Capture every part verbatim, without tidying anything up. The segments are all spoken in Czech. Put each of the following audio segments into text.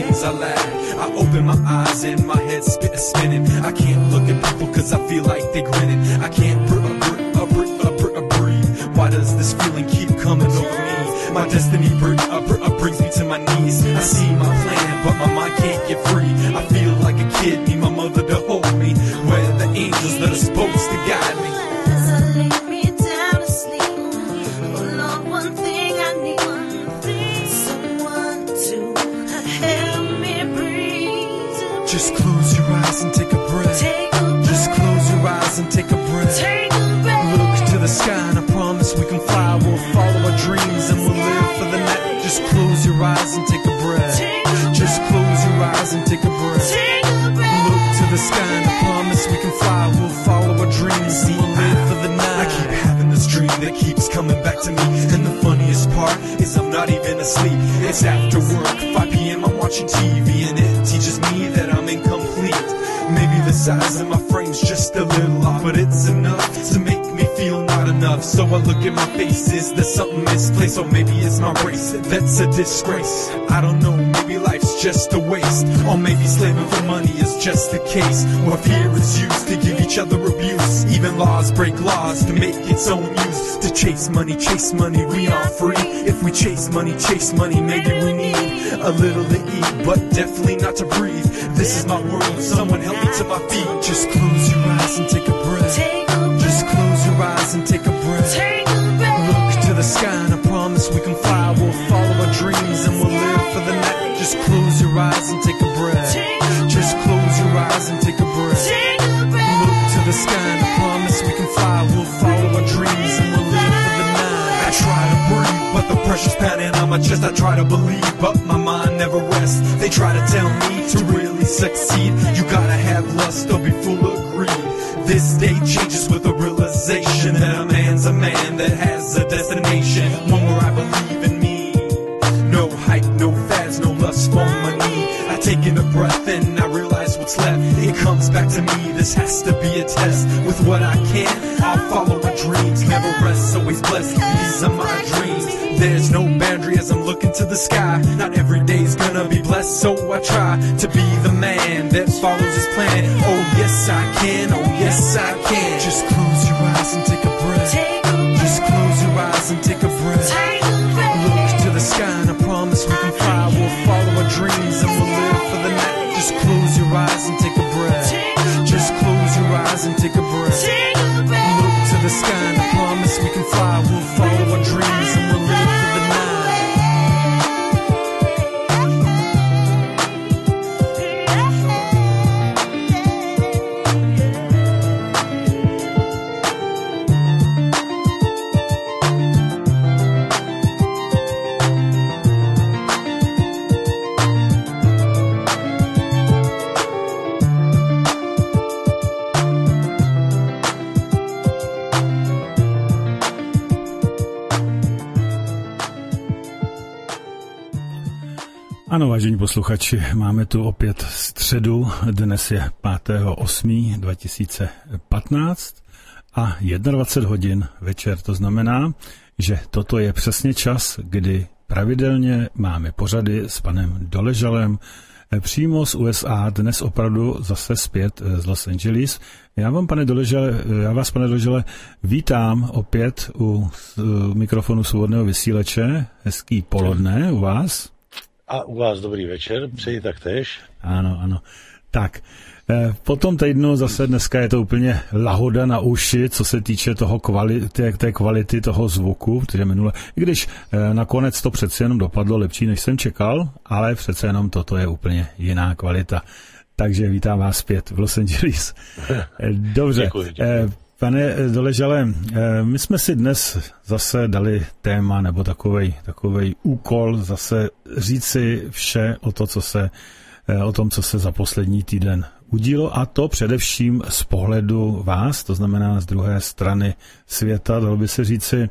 days I lag. I open my eyes and my head spit spinning. I can't look at people cause I feel like they grinning. I can't breathe, breathe, breathe, breathe. Why does this feeling keep coming over me? My destiny br- uh, br- uh, brings me to my knees. I see my plan, but my mind can't get free. I feel like a kid, need my mother to hold me. Where the angels that are supposed to guide me. As I lay me down to sleep, oh Lord, one thing I need, someone to help me breathe. Just close your eyes and take a breath. Take a breath. Just close your eyes and take a breath. Take a breath. Look to the sky and I promise we can fly. We'll follow our dreams and we'll live for the night. Just close your eyes and take a breath. Just close your eyes and take a breath. Look to the sky and I promise we can fly. We'll follow our dreams and we'll live for the night. I keep having this dream that keeps coming back to me. And the funniest part is I'm not even asleep. It's after work, five p.m. I'm watching T V and it teaches me that I'm incomplete. Maybe the size of my frame's just a little off, but it's enough to make me feel not enough. So I look at my face, is there something misplaced? Or maybe it's my race, that's a disgrace. I don't know, maybe life's just a waste. Or maybe slaving for money is just the case. Or fear is used to give each other abuse. Even laws break laws to make its own use. To chase money, chase money, we are free. If we chase money, chase money, maybe we need a little to eat, but definitely not to breathe. This is my world, someone help me to my feet. Just close your eyes and take a breath. Just close your eyes and take a breath. Look to the sky and I promise we can fly. We'll follow our dreams and we'll live for the night. Just close your eyes and take a breath. Just close your eyes and take a breath. Look to the sky and I promise we can fly. We'll follow our dreams and we'll live for the night. I try to breathe, but the pressure's pounding on my chest. I try to believe, but my mind never rests. They try to tell me to really succeed. You gotta have lust or be full of greed. This day changes with the realization that a man's a man that has a destination. One where I believe in me. No hype, no fads, no lust for money. I take in a breath and I realize what's left. It comes back to me, this has to be a test. With what I can, I'll follow my dreams. Never rest, always blessed, these are my dreams. There's no boundary as I'm looking to the sky. Not every day's gonna be blessed, so I try to be the man that follows his plan. Oh yes I can, oh yes I can. Just close your eyes and take a breath. Just close your eyes and take a breath. Look to the sky and I promise we can fly. We'll follow our dreams and we'll live for the night. Just close your eyes and take a breath. Just close your eyes and take a breath. Look to the sky and I promise we can fly. We'll follow our dreams and we'll live for the night. Ano, vážení posluchači, máme tu opět středu, dnes je pátého osmého dva tisíce patnáct a dvacet jedna hodin večer, to znamená, že toto je přesně čas, kdy pravidelně máme pořady s panem Doležalem přímo z U S A, dnes opravdu zase zpět z Los Angeles. Já vám, pane Doležale, já vás, pane Doležale, vítám opět u mikrofonu Svobodného vysílače. Hezký poledne u vás. A u vás dobrý večer, přeji taktéž. Ano, ano. Tak, po tom týdnu zase dneska je to úplně lahoda na uši, co se týče toho kvality, té kvality toho zvuku, protože minule, i když nakonec to přece jenom dopadlo lepší, než jsem čekal, ale přece jenom toto je úplně jiná kvalita. Takže vítám vás zpět v Los Angeles. Dobře. Děkuji, děkuji. Pane Doležale, my jsme si dnes zase dali téma nebo takovej, takovej úkol zase říci vše o, to, co se, o tom, co se za poslední týden udílo, a to především z pohledu vás, to znamená z druhé strany světa, dalo by se říci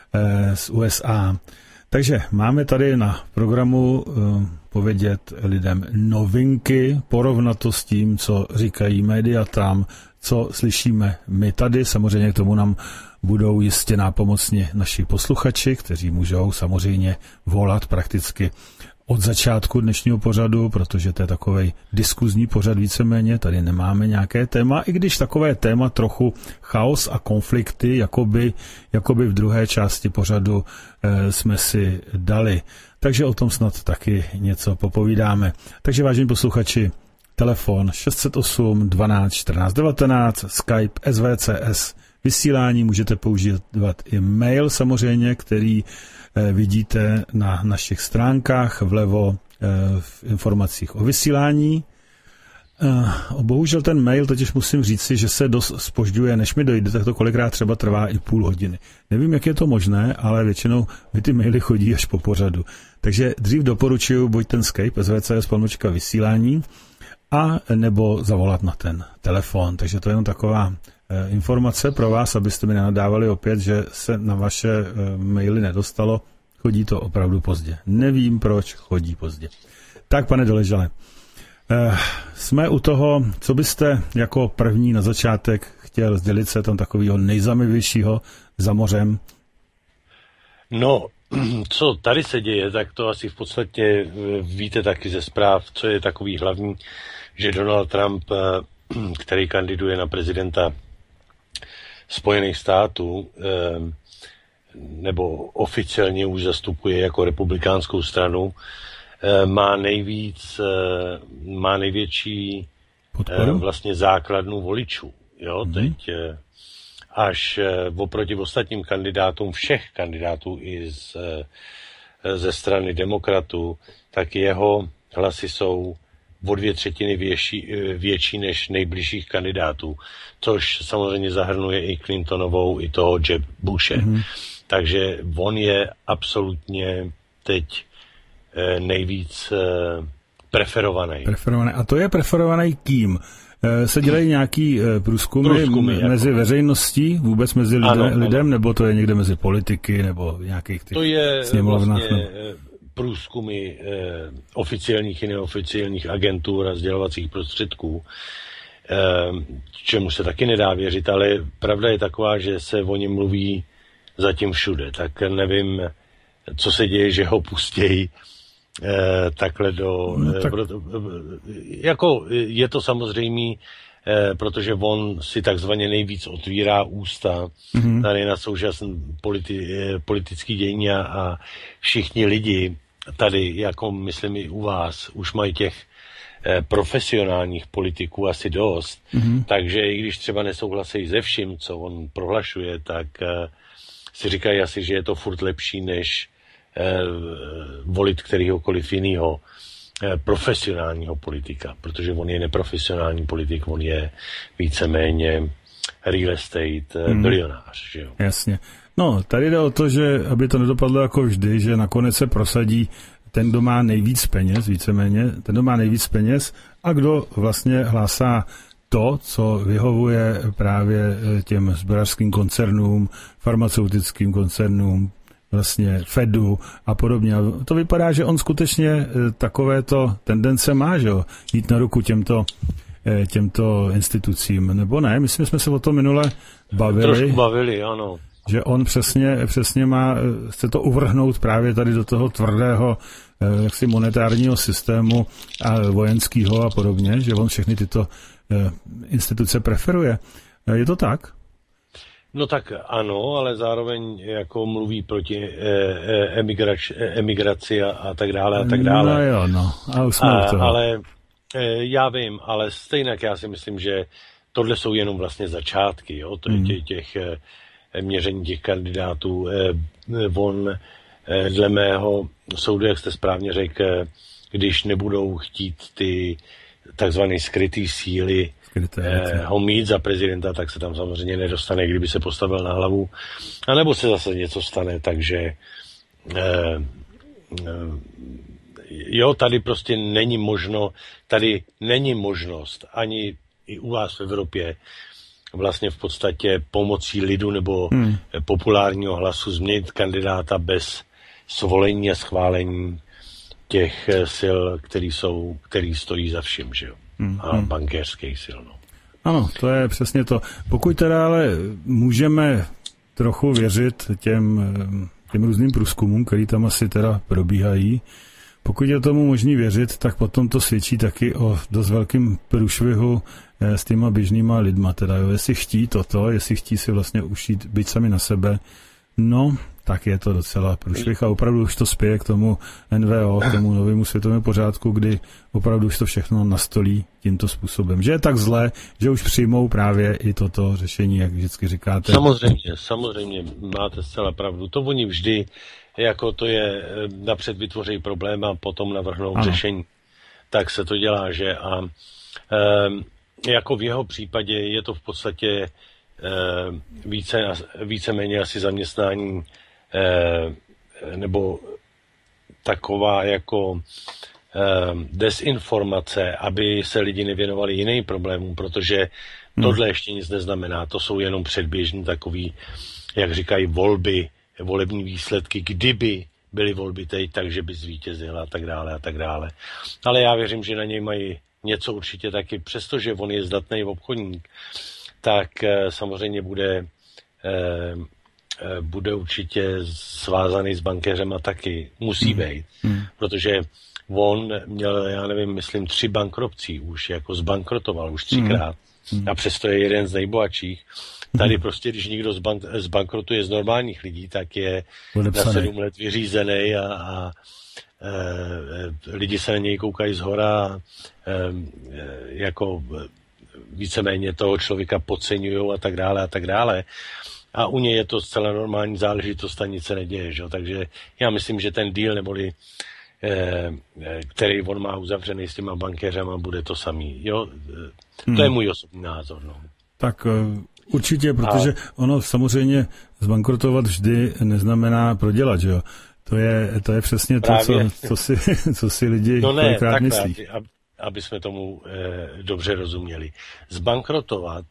z U S A. Takže máme tady na programu povědět lidem novinky, porovnat to s tím, co říkají média tam, co slyšíme my tady. Samozřejmě k tomu nám budou jistě nápomocni naši posluchači, kteří můžou samozřejmě volat prakticky od začátku dnešního pořadu, protože to je takovej diskuzní pořad víceméně, tady nemáme nějaké téma, i když takové téma trochu chaos a konflikty, jakoby, jakoby v druhé části pořadu e, jsme si dali. Takže o tom snad taky něco popovídáme. Takže vážení posluchači, telefon šest set osm dvanáct čtrnáct devatenáct, Skype S V C S, vysílání, můžete používat i mail samozřejmě, který eh, vidíte na našich stránkách vlevo eh, v informacích o vysílání. Eh, bohužel ten mail, totiž musím říci, že se dost zpožďuje, než mi dojde, tak to kolikrát třeba trvá i půl hodiny. Nevím, jak je to možné, ale většinou mi ty maily chodí až po pořadu. Takže dřív doporučuji buď ten Skype S V C S pomlčka vysílání, a nebo zavolat na ten telefon. Takže to je jenom taková e, informace pro vás, abyste mi nenadávali opět, že se na vaše e, maily nedostalo. Chodí to opravdu pozdě. Nevím, proč chodí pozdě. Tak, pane Doležale, e, jsme u toho, co byste jako první na začátek chtěl sdělit se tam takového nejzamivějšího za mořem? No, co tady se děje, tak to asi v podstatě víte taky ze zpráv, co je takový hlavní, že Donald Trump, který kandiduje na prezidenta Spojených států, nebo oficiálně už zastupuje jako republikánskou stranu, má nejvíc, má největší podporu? Vlastně základnu voličů. Jo, mm-hmm. Teď až oproti ostatním kandidátům, všech kandidátů i z, ze strany demokratů, tak jeho hlasy jsou o dvě třetiny větší, větší než nejbližších kandidátů, což samozřejmě zahrnuje i Clintonovou, i toho Jeb Bushe. Mm-hmm. Takže on je absolutně teď nejvíc preferovaný. Preferovaný. A to je preferovaný kým? Se dělají nějaký průzkumy, průzkumy mezi jako veřejností, vůbec mezi lidem, ano, lidem ano. Nebo to je někde mezi politiky, nebo nějakých těch sněmovnách? To je vlastně průzkumy eh, oficiálních i neoficiálních agentur a sdělovacích prostředků, eh, čemu se taky nedá věřit, ale pravda je taková, že se o něm mluví zatím všude. Tak nevím, co se děje, že ho pustějí Eh, takhle do... No, tak... eh, jako je to samozřejmé, eh, protože on si takzvaně nejvíc otvírá ústa mm-hmm. tady na současný politi, eh, politický dění a všichni lidi tady, jako myslím i u vás, už mají těch eh, profesionálních politiků asi dost, mm-hmm. takže i když třeba nesouhlasí se vším, co on prohlašuje, tak eh, si říkají asi, že je to furt lepší, než volit kterýhokoliv jinýho profesionálního politika, protože on je neprofesionální politik, on je víceméně real estate hmm. bilionář. Že jo? Jasně. No, tady jde o to, že aby to nedopadlo jako vždy, že nakonec se prosadí ten, kdo má nejvíc peněz, víceméně, ten, kdo má nejvíc peněz a kdo vlastně hlásá to, co vyhovuje právě těm zbrojařským koncernům, farmaceutickým koncernům, vlastně Fedu a podobně. To vypadá, že on skutečně takovéto tendence má, že jo, jít na ruku těmto, těmto institucím, nebo ne? Myslím, že jsme se o tom minule bavili. Trošku bavili, ano. Že on přesně, přesně má, chce to uvrhnout právě tady do toho tvrdého jaksi monetárního systému a vojenského a podobně, že on všechny tyto instituce preferuje. Je to tak? No tak ano, ale zároveň jako mluví proti emigraci, emigraci a, a tak dále a tak dále. No jo, no. A už jsme a, toho. Ale já vím, ale stejně já si myslím, že tohle jsou jenom vlastně začátky, jo, to je hmm. těch, těch měření těch kandidátů. On dle mého soudu, jak jste správně řekl, když nebudou chtít ty takzvané skrytý síly eh, ho mít za prezidenta, tak se tam samozřejmě nedostane, kdyby se postavil na hlavu. A nebo se zase něco stane, takže eh, eh, jo, tady prostě není možno, tady není možnost ani i u vás v Evropě vlastně v podstatě pomocí lidu nebo hmm. populárního hlasu změnit kandidáta bez svolení a schválení těch sil, který jsou, který stojí za vším, že jo? Hmm. A bankéřských sil, no. Ano, to je přesně to. Pokud teda ale můžeme trochu věřit těm, těm různým průzkumům, který tam asi teda probíhají, Pokud je tomu možný věřit, tak potom to svědčí taky o dost velkým průšvihu s těma běžnýma lidma. Teda jo, jestli chtí toto, jestli chtí si vlastně ušít, být sami na sebe, no, tak je to docela průšvih a opravdu už to spěje k tomu N V O, k tomu novému světovému pořádku, kdy opravdu už to všechno nastolí tímto způsobem. Že je tak zlé, že už přijmou právě i toto řešení, jak vždycky říkáte. Samozřejmě, samozřejmě máte zcela pravdu. To oni vždy, jako to je, napřed vytvoří problém a potom navrhnou ano. řešení. Tak se to dělá, že a e, jako v jeho případě je to v podstatě e, více, víceméně asi zaměstnání nebo taková jako desinformace, aby se lidi nevěnovali jiným problémům, protože tohle ještě nic neznamená. To jsou jenom předběžní takový, jak říkají, volby, volební výsledky, kdyby byly volby teď, takže by zvítězil a tak dále a tak dále. Ale já věřím, že na něj mají něco určitě taky, přestože on je zdatný obchodník, tak samozřejmě bude bude určitě svázaný s bankéřema taky. Musí být. Hmm. Protože on měl, já nevím, myslím, tři bankruptcí už, jako zbankrotoval už třikrát. Hmm. A přesto je jeden z nejbohatších. Tady prostě, když někdo zbank, zbankrotuje z normálních lidí, tak je Podepsaný. na sedm let vyřízený a, a e, lidi se na něj koukají zhora e, jako víceméně toho člověka podceňují a tak dále a tak dále. A u něj je to zcela normální záležitost a nic se neděje. Že? Takže já myslím, že ten deal, neboli eh, který on má uzavřený s těma bankéřama, bude to samý. Jo? To je můj osobní názor. No. Tak určitě, protože a... ono samozřejmě zbankrotovat vždy neznamená prodělat. Že jo? To, je, to je přesně to, co, co, si, co si lidi no ne, kolikrát myslí. Aby, aby jsme tomu eh, dobře rozuměli. Zbankrotovat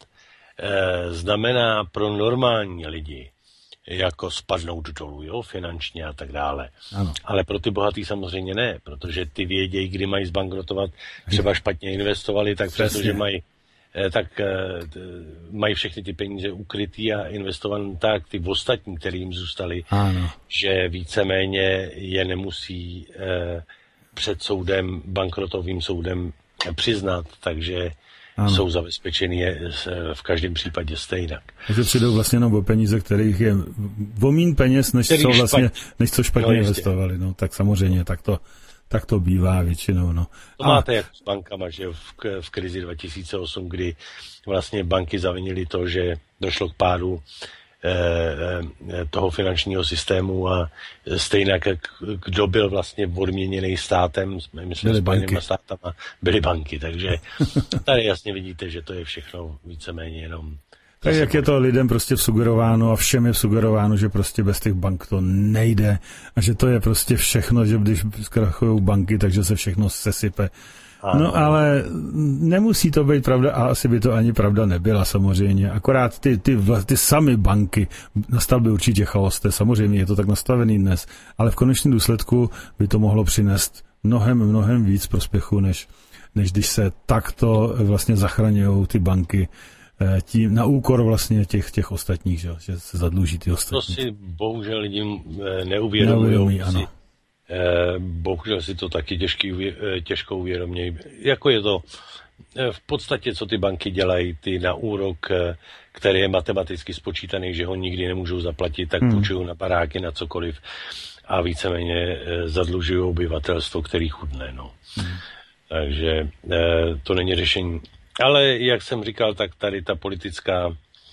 znamená pro normální lidi jako spadnout dolů, jo, finančně a tak dále. Ano. Ale pro ty bohatý samozřejmě ne, protože ty vědějí, kdy mají zbankrotovat, třeba špatně investovali, tak protože mají tak mají všechny ty peníze ukrytý a investovaný tak, ty ostatní, který jim zůstali, ano. že víceméně je nemusí před soudem, bankrotovým soudem přiznat, takže ano. jsou zabezpečeny v každém případě stejnak. Takže přijdou vlastně jenom o peníze, kterých je vomín peněz, než co vlastně, než co špatně no, investovali. No, tak samozřejmě, tak to, tak to bývá většinou. No. To A... máte jako s bankama, že v, v krizi dva tisíce osm, kdy vlastně banky zavinily to, že došlo k pádu eh, toho finančního systému a stejně kdo byl vlastně odměněný státem, myslím, Spojenýma státama, byly banky, takže tady jasně vidíte, že to je všechno víceméně jenom... Tak jak je to lidem prostě vsugerováno a všem je vsugerováno, že prostě bez těch bank to nejde a že to je prostě všechno, že když zkrachují banky, takže se všechno sesype. No ale nemusí to být pravda a asi by to ani pravda nebyla samozřejmě. Akorát ty, ty, ty samy banky, nastal by určitě chaos, to je samozřejmě, je to tak nastavený dnes, ale v konečném důsledku by to mohlo přinést mnohem, mnohem víc prospěchu, než, než když se takto vlastně zachraňují ty banky tím, na úkor vlastně těch, těch ostatních, že, že se zadluží ty ostatní. To si bohužel lidi neuvědomují. Ano. Bohužel si to taky těžký, těžko uvědomějí. Jako je to v podstatě, co ty banky dělají, ty na úrok, který je matematicky spočítaný, že ho nikdy nemůžou zaplatit, tak hmm. půjčují na baráky, na cokoliv a víceméně zadlužují obyvatelstvo, který chudne. No. Hmm. Takže to není řešení. Ale jak jsem říkal, tak tady ta politická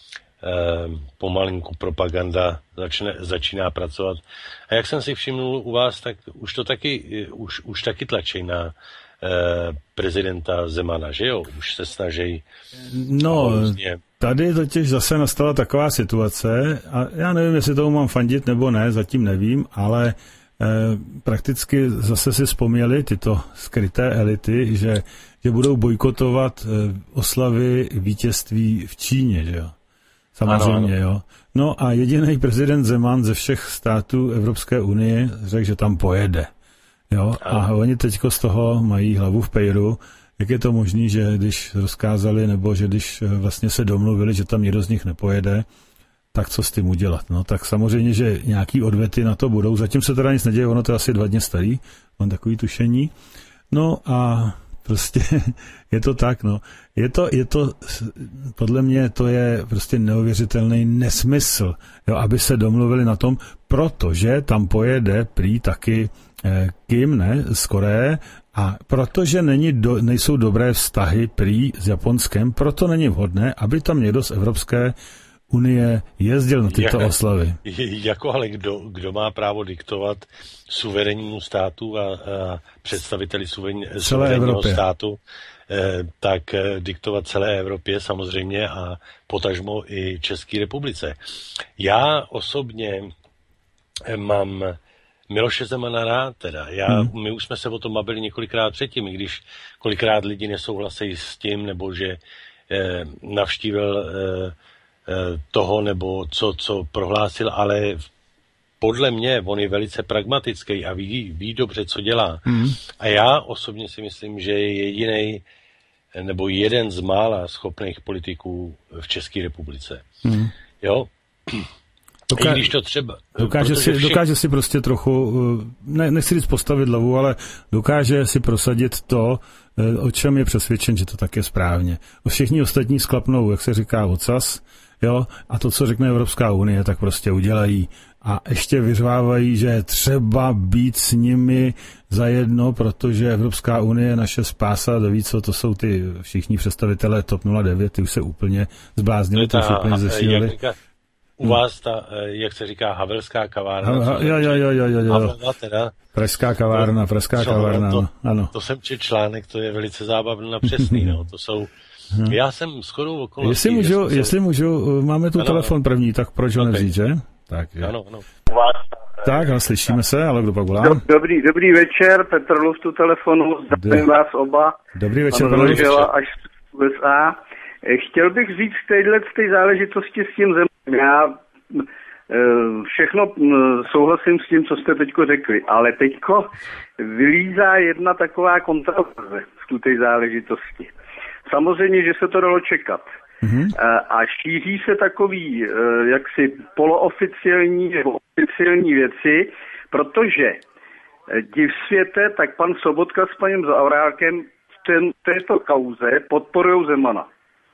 pomalinku propaganda začne, začíná pracovat. A jak jsem si všimnul u vás, tak už to taky, už, už taky tlačí na eh, prezidenta Zemana, že jo? Už se snaží. No, různě. Tady totiž zase nastala taková situace a já nevím, jestli tomu mám fandit nebo ne, zatím nevím, ale eh, prakticky zase si vzpomněli tyto skryté elity, že, že budou bojkotovat eh, oslavy vítězství v Číně, že jo? Samozřejmě, ano, ano. jo. No a jediný prezident Zeman ze všech států Evropské unie řekl, že tam pojede. Jo. A oni teďko z toho mají hlavu v pejru. Jak je to možné, že když rozkázali, nebo že když vlastně se domluvili, že tam někdo z nich nepojede, tak co s tím udělat? No tak samozřejmě, že nějaký odvety na to budou. Zatím se teda nic neděje, ono to je asi dva dny starý, mám takový tušení. No a prostě je to tak, no. Je to, je to, podle mě to je prostě neuvěřitelný nesmysl, jo, aby se domluvili na tom, protože tam pojede prý taky eh, Kim, ne, z Koreje, a protože není do, nejsou dobré vztahy prý s Japonskem, proto není vhodné, aby tam někdo z Evropské unie jezdil na tyto Jak, oslavy. Jako ale kdo, kdo má právo diktovat suverénnímu státu a, a představiteli suverénního státu, eh, tak eh, diktovat celé Evropě samozřejmě a potažmo i České republice. Já osobně eh, mám Miloše Zemana rád teda. Já, hmm. My už jsme se o tom bavili několikrát předtím, i když kolikrát lidi nesouhlasí s tím, nebo že eh, navštívil eh, toho, nebo co, co prohlásil, ale podle mě on je velice pragmatický a ví, ví dobře, co dělá. Mm. A já osobně si myslím, že je jedinej nebo jeden z mála schopných politiků v České republice. Mm. Jo? Doká- I když to třeba... Dokáže si, vši... dokáže si prostě trochu, ne, nechci říct postavit hlavu, ale dokáže si prosadit to, o čem je přesvědčen, že to tak je správně. Všichni ostatní sklapnou, jak se říká, ocas, jo, a to, co řekne Evropská unie, tak prostě udělají. A ještě vyřvávají, že třeba být s nimi zajedno, protože Evropská unie je naše spása, doví co, to jsou ty všichni představitelé TOP nula devět, ty už se úplně zbláznili, ty už úplně zesílili. U vás ta, jak se říká, havelská kavárna. Ha, ha, jo, jo, jo, jo, jo. Havela teda. Pražská kavárna, pražská co, kavárna, to, ano. To jsem četl článek, to je velice zábavný a přesný, no, to jsou... Hmm. Já jsem shodou okolností... Jestli můžu, jsem... jestli můžu, máme tu ano, telefon první, tak proč ho okay. nevzít, že? Tak, že? Ano, ano. Tak, no, slyšíme se, ale kdo pak volá? Dobrý, dobrý večer, Petr Luf tu telefonu, zdravím vás oba. Dobrý večer, Petr Luf. Až z U S A. Chtěl bych říct téhle z té záležitosti s tím zemem. Já všechno souhlasím s tím, co jste teďko řekli, ale teďko vylízá jedna taková kontroverze v té záležitosti. Samozřejmě, že se to dalo čekat. Mm-hmm. A šíří se takový jaksi polooficiální nebo oficiální věci, protože div světe, tak pan Sobotka s panem Zaorálkem v ten, této kauze podporují Zemana.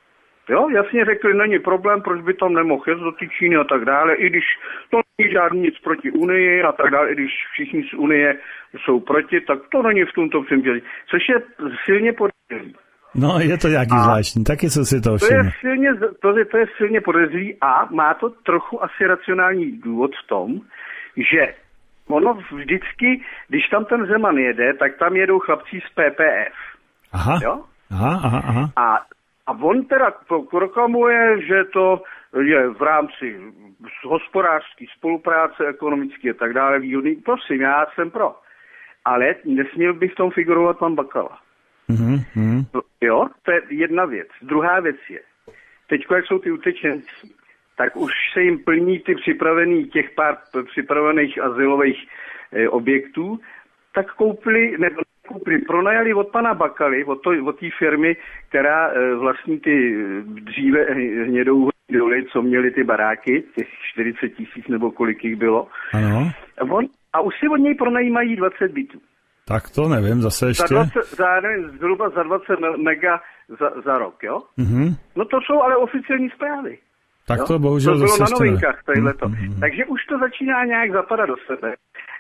Jo, jasně řekli, není problém, proč by tam nemohl jezd do té Číny a tak dále, i když to není žádný nic proti Unii a tak dále, i když všichni z Unie jsou proti, tak to není v tomto případě, což je silně podezřelý. No, je to nějaký a zvláštní, taky co si to všimne. To je silně, to je, to je silně podezřelý a má to trochu asi racionální důvod v tom, že ono vždycky, když tam ten Zeman jede, tak tam jedou chlapci z P P F. Aha, jo? aha, aha, aha. A A on teda proklamuje, že to je v rámci hospodářské spolupráce, ekonomické a tak dále výhodný. Prosím, já jsem pro. Ale nesměl by v tom figurovat pan Bakala. Mm-hmm. Jo, to je jedna věc. Druhá věc je, teď, jak jsou ty utečenci, tak už se jim plní ty připravený, těch pár připravených azylových eh, objektů, tak koupili, nebo koupili, pronajali od pana Bakaly, od, to, od té firmy, která e, vlastní ty dříve hnědou doly, co měli ty baráky, těch čtyřicet tisíc nebo kolik jich bylo. Ano. On, a už si od něj pronajímají dvacet bytů. Tak to nevím, zase ještě. Za, dvacet, za nevím, zhruba za dvacet mega za, za rok, jo? Mm-hmm. No to jsou ale oficiální zprávy. Tak jo? to bohužel to bylo zase na novinkách, tohleto. Mm-hmm. Takže už to začíná nějak zapadat do sebe.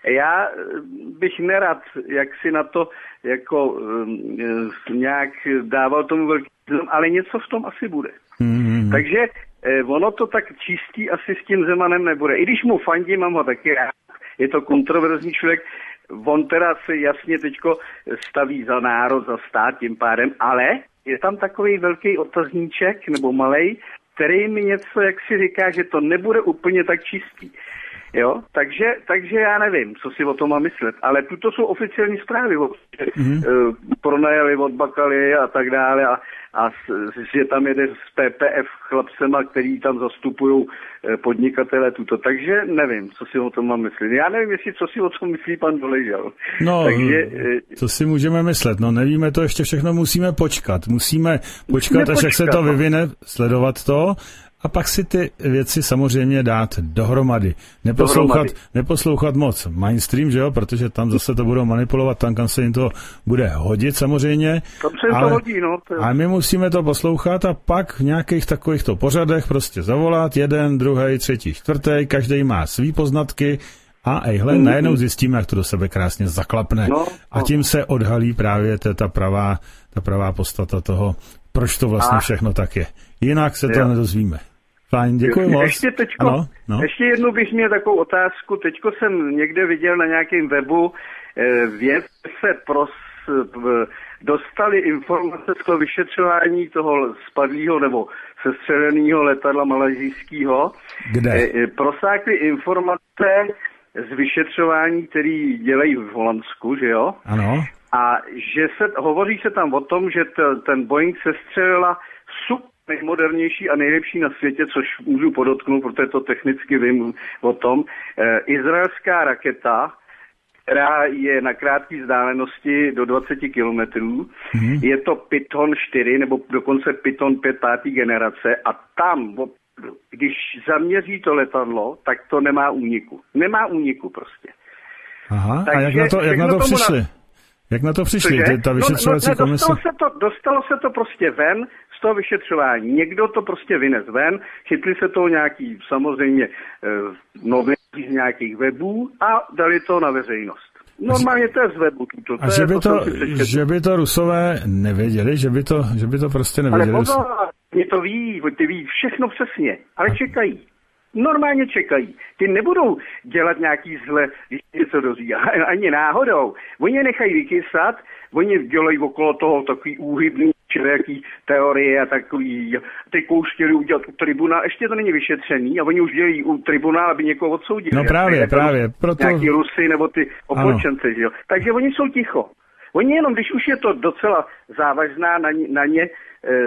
Já bych nerad, jak si na to jako um, nějak dával tomu velký význam, ale něco v tom asi bude. Mm-hmm. Takže eh, ono to tak čistý asi s tím Zemanem nebude. I když mu fandím, mám ho taky rád, je to kontroverzní člověk, on teda se jasně teďko staví za národ, za stát tím pádem, ale je tam takový velký otazníček, nebo malej, který mi něco, jak si říká, že to nebude úplně tak čistý. Jo, takže, takže já nevím, co si o tom mám myslet, ale tuto jsou oficiální zprávy, mm-hmm. uh, pronajali od Bakaly a tak dále a, a že tam jede z P P F chlapcema, který tam zastupují uh, podnikatele tuto, takže nevím, co si o tom mám myslet. Já nevím, jestli co si o tom myslí pan Doležal. No, takže, co si můžeme myslet, no nevíme to ještě všechno, musíme počkat, musíme počkat, musíme až počkat, jak se to vyvine, sledovat to. A a pak si ty věci samozřejmě dát dohromady. Neposlouchat, dohromady. neposlouchat moc mainstream, že jo, protože tam zase to budou manipulovat, tam kam se jim to bude hodit samozřejmě. Tam se ale, to hodí, no. To a my musíme to poslouchat a pak v nějakých takovýchto pořadech prostě zavolat jeden, druhý, třetí, čtvrtý, každý má svý poznatky a ejhle, mm-hmm. najednou zjistíme, jak to do sebe krásně zaklapne. No, a tím se odhalí právě ta, ta, pravá, ta pravá podstata toho, proč to vlastně a. všechno tak je. Jinak se to jo. nedozvíme. Fajn, děkuji moc. Ještě, teďko, ano, no. ještě jednou bych měl takovou otázku. Teďko jsem někde viděl na nějakém webu, věc se pros, dostali informace z toho vyšetřování toho spadlého nebo sestřeleného letadla malajzijského. Kde? Prosákly informace z vyšetřování, který dělají v Holandsku, že jo? Ano. A že se, hovoří se tam o tom, že t, ten Boeing sestřelila super nejmodernější a nejlepší na světě, což můžu podotknout, protože to technicky vím o tom, eh, izraelská raketa, která je na krátké vzdálenosti do dvacet kilometrů. Mm-hmm. Je to Python čtyři, nebo dokonce Python pět páté generace a tam, když zaměří to letadlo, tak to nemá úniku. Nemá úniku prostě. Aha, takže, a jak na to, jak na to přišli? Na... Jak na to přišli, ty, ta vyšetřovací no, no, komise? Dostalo se, to, dostalo se to prostě ven z toho vyšetřování. Někdo to prostě vynes ven, chytli se toho nějaký, samozřejmě, eh, noviny z nějakých webů a dali to na veřejnost. Normálně to je z webu. To, to a že by to, že by to Rusové nevěděli, že by to, že by to prostě nevěděli. Ale pozor, mě to ví, ty ví všechno přesně, ale čekají. Normálně čekají. Ty nebudou dělat nějaký zle, když něco dozví. Ani náhodou. Oni je nechají vykysat, oni dělají okolo toho takový úhybný všelijaký teorie a takový, teď už chtěli udělat u tribunál, ještě to není vyšetřený a oni už dělají u tribunál, aby někoho odsoudili. No právě, jak, právě. Proto... Nějaký Rusy nebo ty opolčence, že jo. Takže oni jsou ticho. Oni jenom, když už je to docela závažná na, na ně e,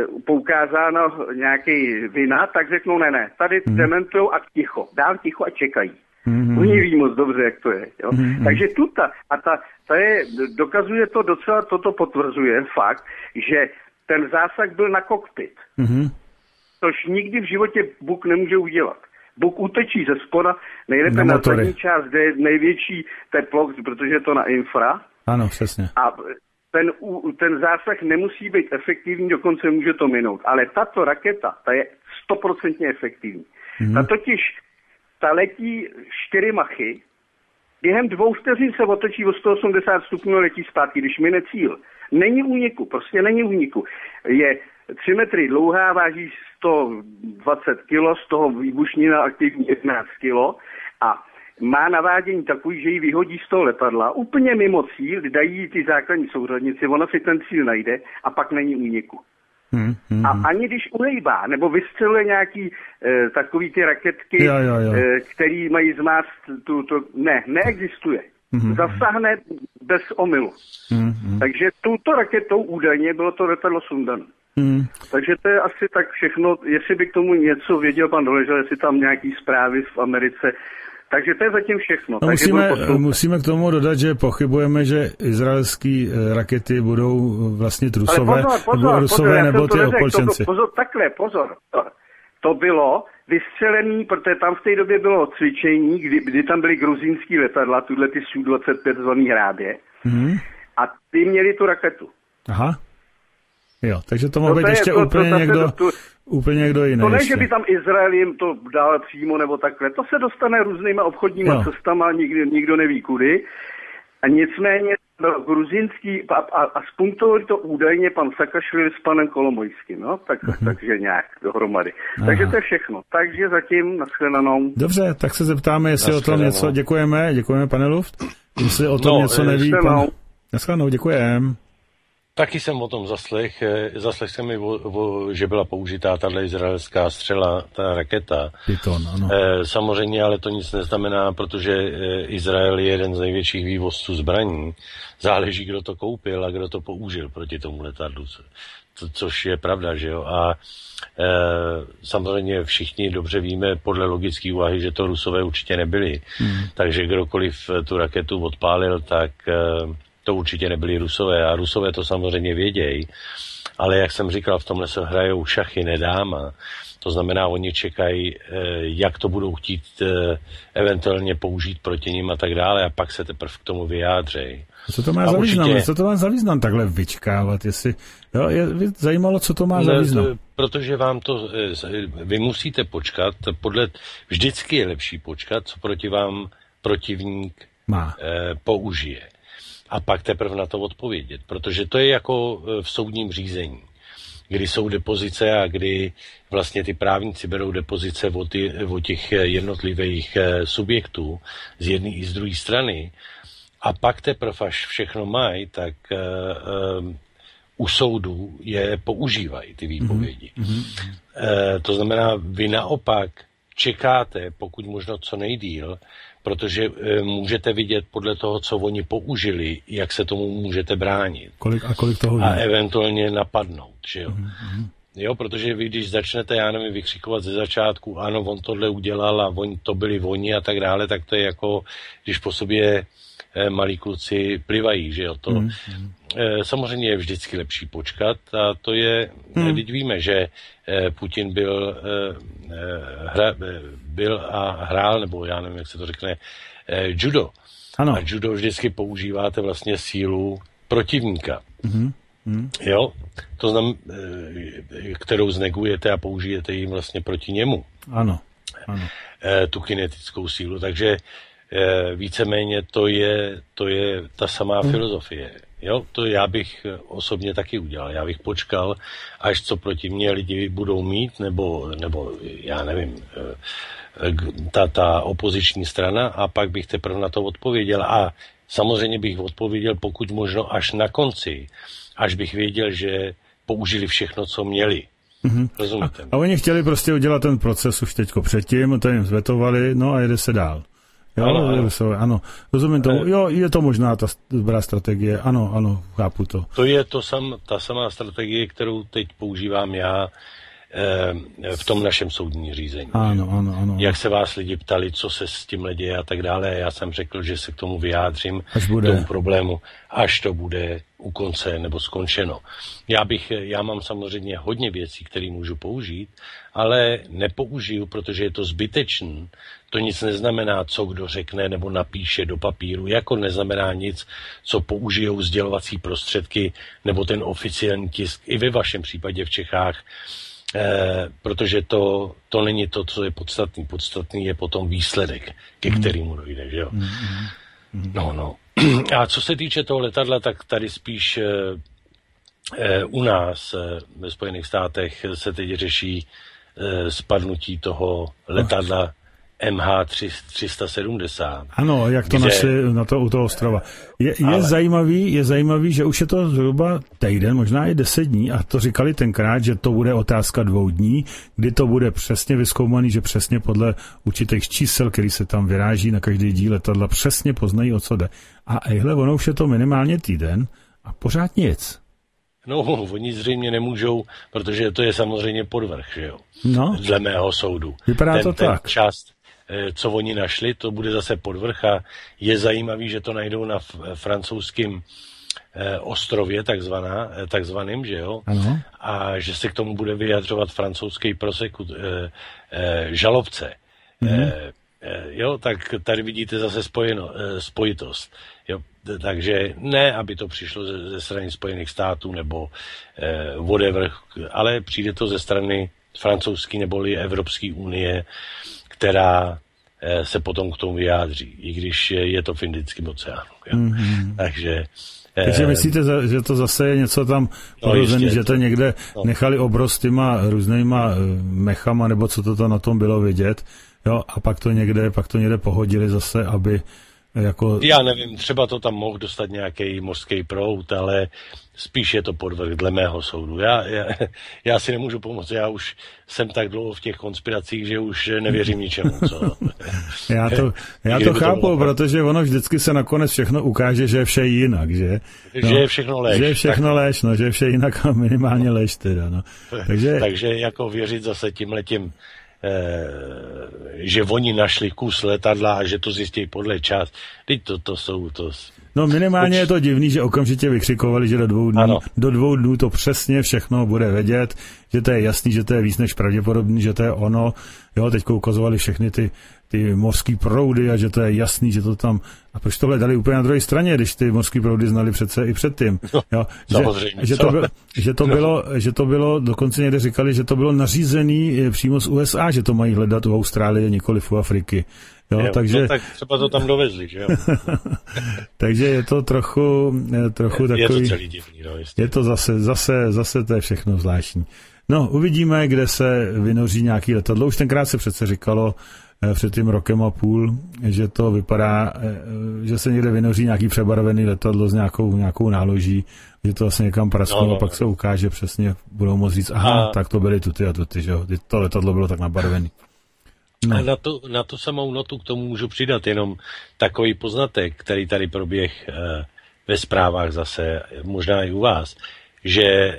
poukázáno nějaký vina, tak řeknou ne, ne, tady hmm. dementujou a ticho, dál ticho a čekají. Hmm. Oni ví moc dobře, jak to je. Jo? Hmm. Takže tuta, a ta, ta je, dokazuje to docela, toto potvrzuje fakt, že ten zásah byl na kokpit. Hmm. Což nikdy v životě Bůh nemůže udělat. Bůh utečí ze spoda, nejlépe na, na zadní část, kde je největší teplo, protože je to na infra. Ano, přesně. A ten, ten zásah nemusí být efektivní, dokonce může to minout. Ale tato raketa, ta je stoprocentně efektivní. Mm-hmm. Ta totiž, ta letí čtyři machy, během dvou vteřin se otočí o sto osmdesát stupňů a letí zpátky, když mine cíl. Není úniku, prostě není úniku. Je tři metry dlouhá, váží sto dvacet kilo, z toho výbušnina aktivní jedenáct kilo a má navádění takový, že ji vyhodí z toho letadla, úplně mimo cíl, dají ty základní souřadnici, ona si ten cíl najde a pak není úniku. Hmm, hmm, a ani když uhejbá, nebo vystřeluje nějaký e, takový ty raketky, jo, jo, jo. E, který mají zmást tu, to, ne, neexistuje. Hmm, Zasáhne hmm. bez omylu. Hmm, hmm. Takže touto raketou údajně bylo to letadlo sundané. Hmm. Takže to je asi tak všechno, jestli by k tomu něco věděl pan Doležel, jestli tam nějaký zprávy v Americe. Takže to je zatím všechno. No musíme, musíme k tomu dodat, že pochybujeme, že izraelský rakety budou vlastně Rusové, pozor, pozor, nebo Rusové pozor, nebo ty opolčenci. Pozor, takhle, pozor. To, to bylo vystřelený, protože tam v té době bylo cvičení, kdy, kdy tam byly gruzínský letadla, tuhle ty S U dvacet pět zvaný Hrábě, hmm. a ty měli tu raketu. Aha. Jo, takže to mohl být ještě to, úplně, to, někdo, to, úplně někdo jiný. To ne, ještě. Že by tam Izrael jim to dal přímo nebo takhle. To se dostane různýma obchodníma jo. cestama, nikdo, nikdo neví kudy. A nicméně byl gruzínský a, a, a spuntovali to údajně pan Sakašvili s panem Kolomojským. No? Tak, uh-huh. Takže nějak dohromady. Aha. Takže to je všechno. Takže zatím nashledanou. Dobře, tak se zeptáme, jestli o tom něco děkujeme. Děkujeme, pane Luft. Jestli o tom no, něco neví pan... Nashledanou, děkujeme. Taky jsem o tom zaslech, zaslech jsem mi, o, o, že byla použitá tato izraelská střela, ta raketa. Python, ano. E, samozřejmě, ale to nic neznamená, protože Izrael je jeden z největších vývozců zbraní. Záleží, kdo to koupil a kdo to použil proti tomu letadlu, co, což je pravda, že jo. A e, samozřejmě všichni dobře víme podle logické úvahy, že to Rusové určitě nebyli. Hmm. Takže kdokoliv tu raketu odpálil, tak... E, to určitě nebyli Rusové a Rusové to samozřejmě vědějí, ale jak jsem říkal, v tomhle se hrajou šachy nedáma. To znamená, oni čekají, jak to budou chtít eventuálně použít proti nim a tak dále a pak se teprve k tomu vyjádřejí. Co to má za význam? Určitě... Co to má za význam takhle vyčkávat? Jestli... Jo, je zajímalo, co to má za význam. Ne, protože vám to... Vy musíte počkat, podle... Vždycky je lepší počkat, co proti vám protivník má. Eh, použije. A pak teprve na to odpovědět. Protože to je jako v soudním řízení, kdy jsou depozice a kdy vlastně ty právníci berou depozice od, ty, od těch jednotlivých subjektů z jedné i z druhé strany a pak teprve, až všechno mají, tak uh, uh, u soudu je používají ty výpovědi. Mm-hmm. Uh, to znamená, vy naopak čekáte, pokud možno co nejdýl, protože uh, můžete vidět podle toho, co oni použili, jak se tomu můžete bránit. Kolik a kolik toho a eventuálně napadnout, že jo. Mm-hmm. Jo, protože vy, když začnete, já nevím, vykřikovat ze začátku, ano, on tohle udělal a on, to byli oni a tak dále, tak to je jako, když po sobě eh, malí kluci plivají, že jo. To, mm. eh, samozřejmě je vždycky lepší počkat a to je, mm. teď víme, že eh, Putin byl, eh, hra, byl a hrál, nebo já nevím, jak se to řekne, eh, judo. Ano. A judo vždycky používáte vlastně sílu protivníka. Mm. Hmm. Jo, to znamená, kterou znegujete a použijete jim vlastně proti němu. Ano, ano. Tu kinetickou sílu, takže víceméně to je, to je ta samá hmm. filozofie. Jo, to já bych osobně taky udělal. Já bych počkal, až co proti mě lidi budou mít, nebo, nebo já nevím, ta, ta opoziční strana a pak bych teprve na to odpověděl. A samozřejmě bych odpověděl pokud možno až na konci, až bych věděl, že použili všechno, co měli. Mm-hmm. Rozumíte? A, a oni chtěli prostě udělat ten proces už teďko předtím, to jim zvetovali, no a jede se dál. Jo, ano, ano. Se, ano. Rozumím tomu. Jo, je to možná ta dobrá strategie. Ano, ano, chápu to. To je to sam, ta samá strategie, kterou teď používám já eh, v tom našem soudním řízení. Ano, ano, ano. Jak se vás lidi ptali, co se s tím děje a tak dále. Já jsem řekl, že se k tomu vyjádřím, až bude. K tomu problému, až to bude u konce nebo skončeno. Já bych, já mám samozřejmě hodně věcí, které můžu použít, ale nepoužiju, protože je to zbytečný. To nic neznamená, co kdo řekne nebo napíše do papíru, jako neznamená nic, co použijou sdělovací prostředky nebo ten oficiální tisk, i ve vašem případě v Čechách, eh, protože to, to není to, co je podstatný. Podstatný je potom výsledek, ke kterému dojde, že jo? No, no. A co se týče toho letadla, tak tady spíš e, e, u nás e, ve Spojených státech se teď řeší e, spadnutí toho letadla M H tři sta sedmdesát. Ano, jak to kde... našli na to u toho ostrova. Je, je, Ale... zajímavý, je zajímavý, že už je to zhruba týden, možná i deset dní, a to říkali tenkrát, že to bude otázka dvou dní, kdy to bude přesně vyzkoumaný, že přesně podle určitých čísel, který se tam vyráží na každý díl letadla, přesně poznají, o co jde. A ejhle, ono už je to minimálně týden a pořád nic. No, oni zřejmě nemůžou, protože to je samozřejmě podvrh, že jo? No. Dle mého soudu. Vypadá ten, to ten tak. Část, co oni našli, to bude zase podvrch a je zajímavý, že to najdou na francouzském ostrově, takzvaná, takzvaným, že jo? Ano. A že se k tomu bude vyjadřovat francouzský proseku, eh, eh, žalobce. Mm-hmm. Eh, eh, jo, tak tady vidíte zase spojeno, eh, spojitost. Jo? Takže ne, aby to přišlo ze, ze strany Spojených států nebo eh, whatever, ale přijde to ze strany francouzské neboli Evropské unie, která eh, se potom k tomu vyjádří, i když je to v Indickém oceánu. Mm-hmm. Takže Takže myslíte, že to zase je něco tam porozený, no, že to někde no. nechali obroz těma různýma mechama, nebo co to tam na tom bylo vidět, jo, a pak to někde, pak to někde pohodili zase, aby jako... Já nevím, třeba to tam mohl dostat nějaký mořský proud, ale spíš je to podvrh dle mého soudu. Já, já, já si nemůžu pomoct, já už jsem tak dlouho v těch konspiracích, že už nevěřím ničemu. Co? já to, já to chápu, to protože ono vždycky se nakonec všechno ukáže, že je vše jinak, že? No, že je všechno lež. Že je všechno tak... lež, no, že je vše jinak a minimálně lež teda, no. Takže... Takže jako věřit zase tímhletím, Eh, že oni našli kus letadla a že to zjistí podle čas. Teď to, to jsou, to, No minimálně je to divný, že okamžitě vykřikovali, že do dvou dnů, do dvou dnů to přesně všechno bude vědět, že to je jasný, že to je víc než pravděpodobný, že to je ono. Jo, teďko ukazovali všechny ty, ty mořský proudy a že to je jasný, že to tam... A proč tohle dali úplně na druhé straně, když ty mořský proudy znali přece i předtím? Jo, no, že, že, to bylo, že, to bylo, že to bylo, dokonce někde říkali, že to bylo nařízený přímo z U S A, že to mají hledat u Austrálie, nikoliv u Afriky. Jo, jo, takže... no, tak třeba to tam dovezli, že jo? Takže je to trochu, trochu je, takový... Je to celý divný, no, Je to zase, zase, zase to je všechno zvláštní. No, uvidíme, kde se vynoří nějaký letadlo. Už tenkrát se přece říkalo před tím rokem a půl, že to vypadá, že se někde vynoří nějaký přebarvený letadlo s nějakou, nějakou náloží, že to vlastně někam prasklo, no, no, a pak se ukáže přesně, budou moct říct, aha, a... tak to byly tuty a tuty, že jo, to letadlo bylo tak nabarvený. No. A na, to, na tu samou notu k tomu můžu přidat jenom takový poznatek, který tady proběh eh, ve zprávách zase, možná i u vás, že eh,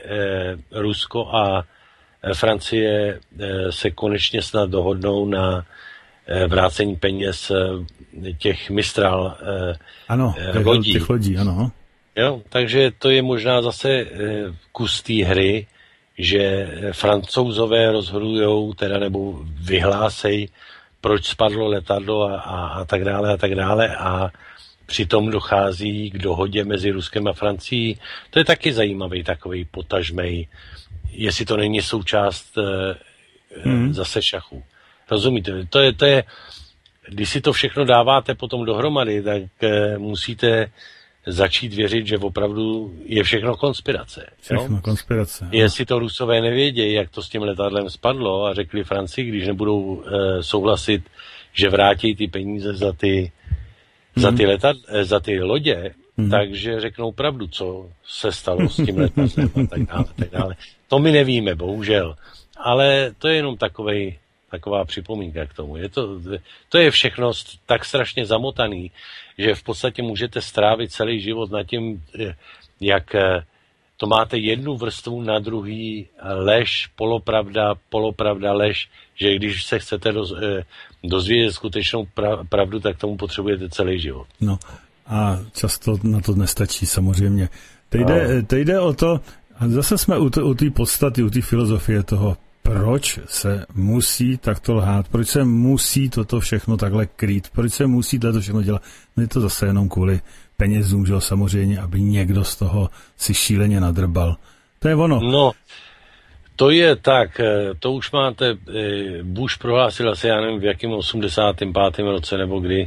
Rusko a eh, Francie eh, se konečně snad dohodnou na eh, vrácení peněz eh, těch Mistral eh, ano, eh, lodí. Těch lodí, ano. Jo, takže to je možná zase eh, kus té hry, že Francouzové rozhodujou, teda nebo vyhlásej, proč spadlo letadlo a, a, a tak dále a tak dále a přitom dochází k dohodě mezi Ruskem a Francií. To je taky zajímavý takový potažmej, jestli to není součást eh, mm. zase šachu. Rozumíte? To je, to je, když si to všechno dáváte potom dohromady, tak eh, musíte začít věřit, že opravdu je všechno konspirace. Všechno jo? konspirace. Jestli to Rusové nevědějí, jak to s tím letadlem spadlo a řekli Francii, když nebudou e, souhlasit, že vrátí ty peníze za ty, mm. za ty, letad, e, za ty lodě, mm. takže řeknou pravdu, co se stalo s tím letadlem a tak dále, tak dále. To my nevíme, bohužel. Ale to je jenom takovej, taková připomínka k tomu. Je to, to je všechno tak strašně zamotaný, že v podstatě můžete strávit celý život nad tím, jak to máte jednu vrstvu na druhý, lež, polopravda, polopravda, lež, že když se chcete doz, dozvědět skutečnou pravdu, tak tomu potřebujete celý život. No a často na to nestačí samozřejmě. Teď jde, teď jde o to, a zase jsme u té podstaty, u té filozofie toho, proč se musí takto lhát, proč se musí toto všechno takhle krýt, proč se musí toto všechno dělat. No je to zase jenom kvůli penězům, že jo, samozřejmě, aby někdo z toho si šíleně nadrbal. To je ono. No, to je tak, to už máte, Bush prohlásil asi, já nevím, v jakém osmdesátém pátém roce nebo kdy,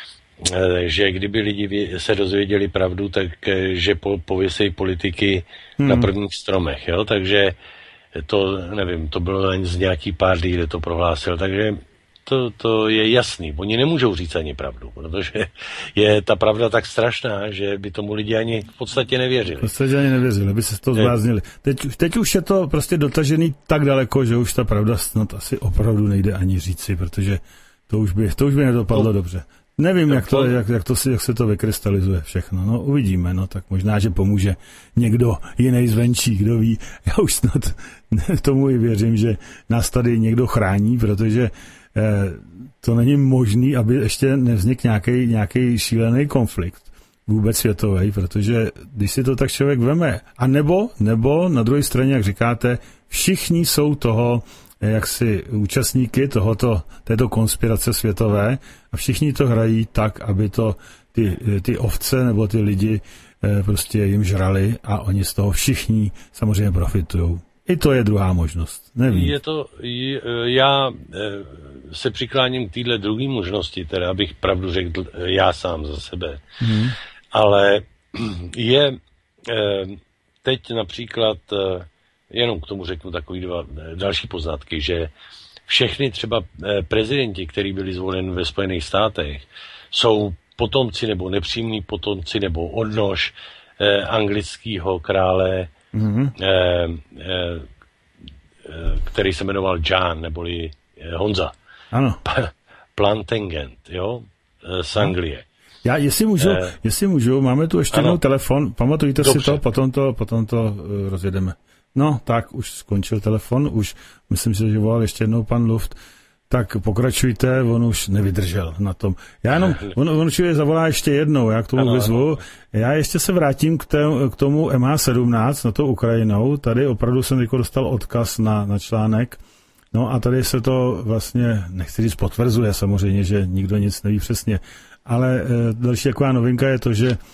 že kdyby lidi se dozvěděli pravdu, tak že pověsejí politiky hmm. na prvních stromech, jo, takže to, nevím, to bylo jen z nějaký pár dní, kde to prohlásil, takže to, to je jasný. Oni nemůžou říct ani pravdu, protože je ta pravda tak strašná, že by tomu lidi ani v podstatě nevěřili. V podstatě ani nevěřili, by se to zbláznili. Teď, teď už je to prostě dotažený tak daleko, že už ta pravda snad asi opravdu nejde ani říci, protože to už by, to už by nedopadlo no. dobře. Nevím, jak, to, jak, jak, to, jak se to vykrystalizuje všechno. No, uvidíme, no, tak možná, že pomůže někdo jiný zvenčí, kdo ví. Já už snad tomu i věřím, že nás tady někdo chrání, protože eh, to není možný, aby ještě nevznikl nějaký, nějaký šílený konflikt vůbec světový, protože když si to tak člověk veme, a nebo, nebo na druhé straně, jak říkáte, všichni jsou toho jaksi účastníky tohoto, této konspirace světové a všichni to hrají tak, aby to ty, ty ovce nebo ty lidi eh, prostě jim žrali a oni z toho všichni samozřejmě profitujou. I to je druhá možnost. Nevím. Je to, já se přikláním k téhle druhé možnosti, teda abych pravdu řekl já sám za sebe. Hmm. Ale je teď například jenom k tomu řeknu takový dva další poznatky, že všechny třeba prezidenti, kteří byli zvoleni ve Spojených státech, jsou potomci nebo nepřímní potomci nebo odnož eh, anglického krále, mm-hmm. eh, eh, který se jmenoval John, neboli eh, Honza. Ano. Plantagenet, jo, z Anglie. Já, jestli můžu, eh, jestli můžu, máme tu ještě jednou telefon, pamatujte Dobře. si to, potom to, potom to uh, rozjedeme. No, tak, už skončil telefon, už myslím si, že volal ještě jednou pan Luft. tak pokračujte, on už nevydržel na tom. Já jenom, on, on určitě zavolá ještě jednou, já k tomu ano, vyzvu. Ano. Já ještě se vrátím k, té, k tomu M H sedmnáct, na to Ukrajinou. Tady opravdu jsem jako dostal odkaz na, na článek. No a tady se to vlastně, nechci říct potvrzuje samozřejmě, že nikdo nic neví přesně, ale e, další taková novinka je to, že, e,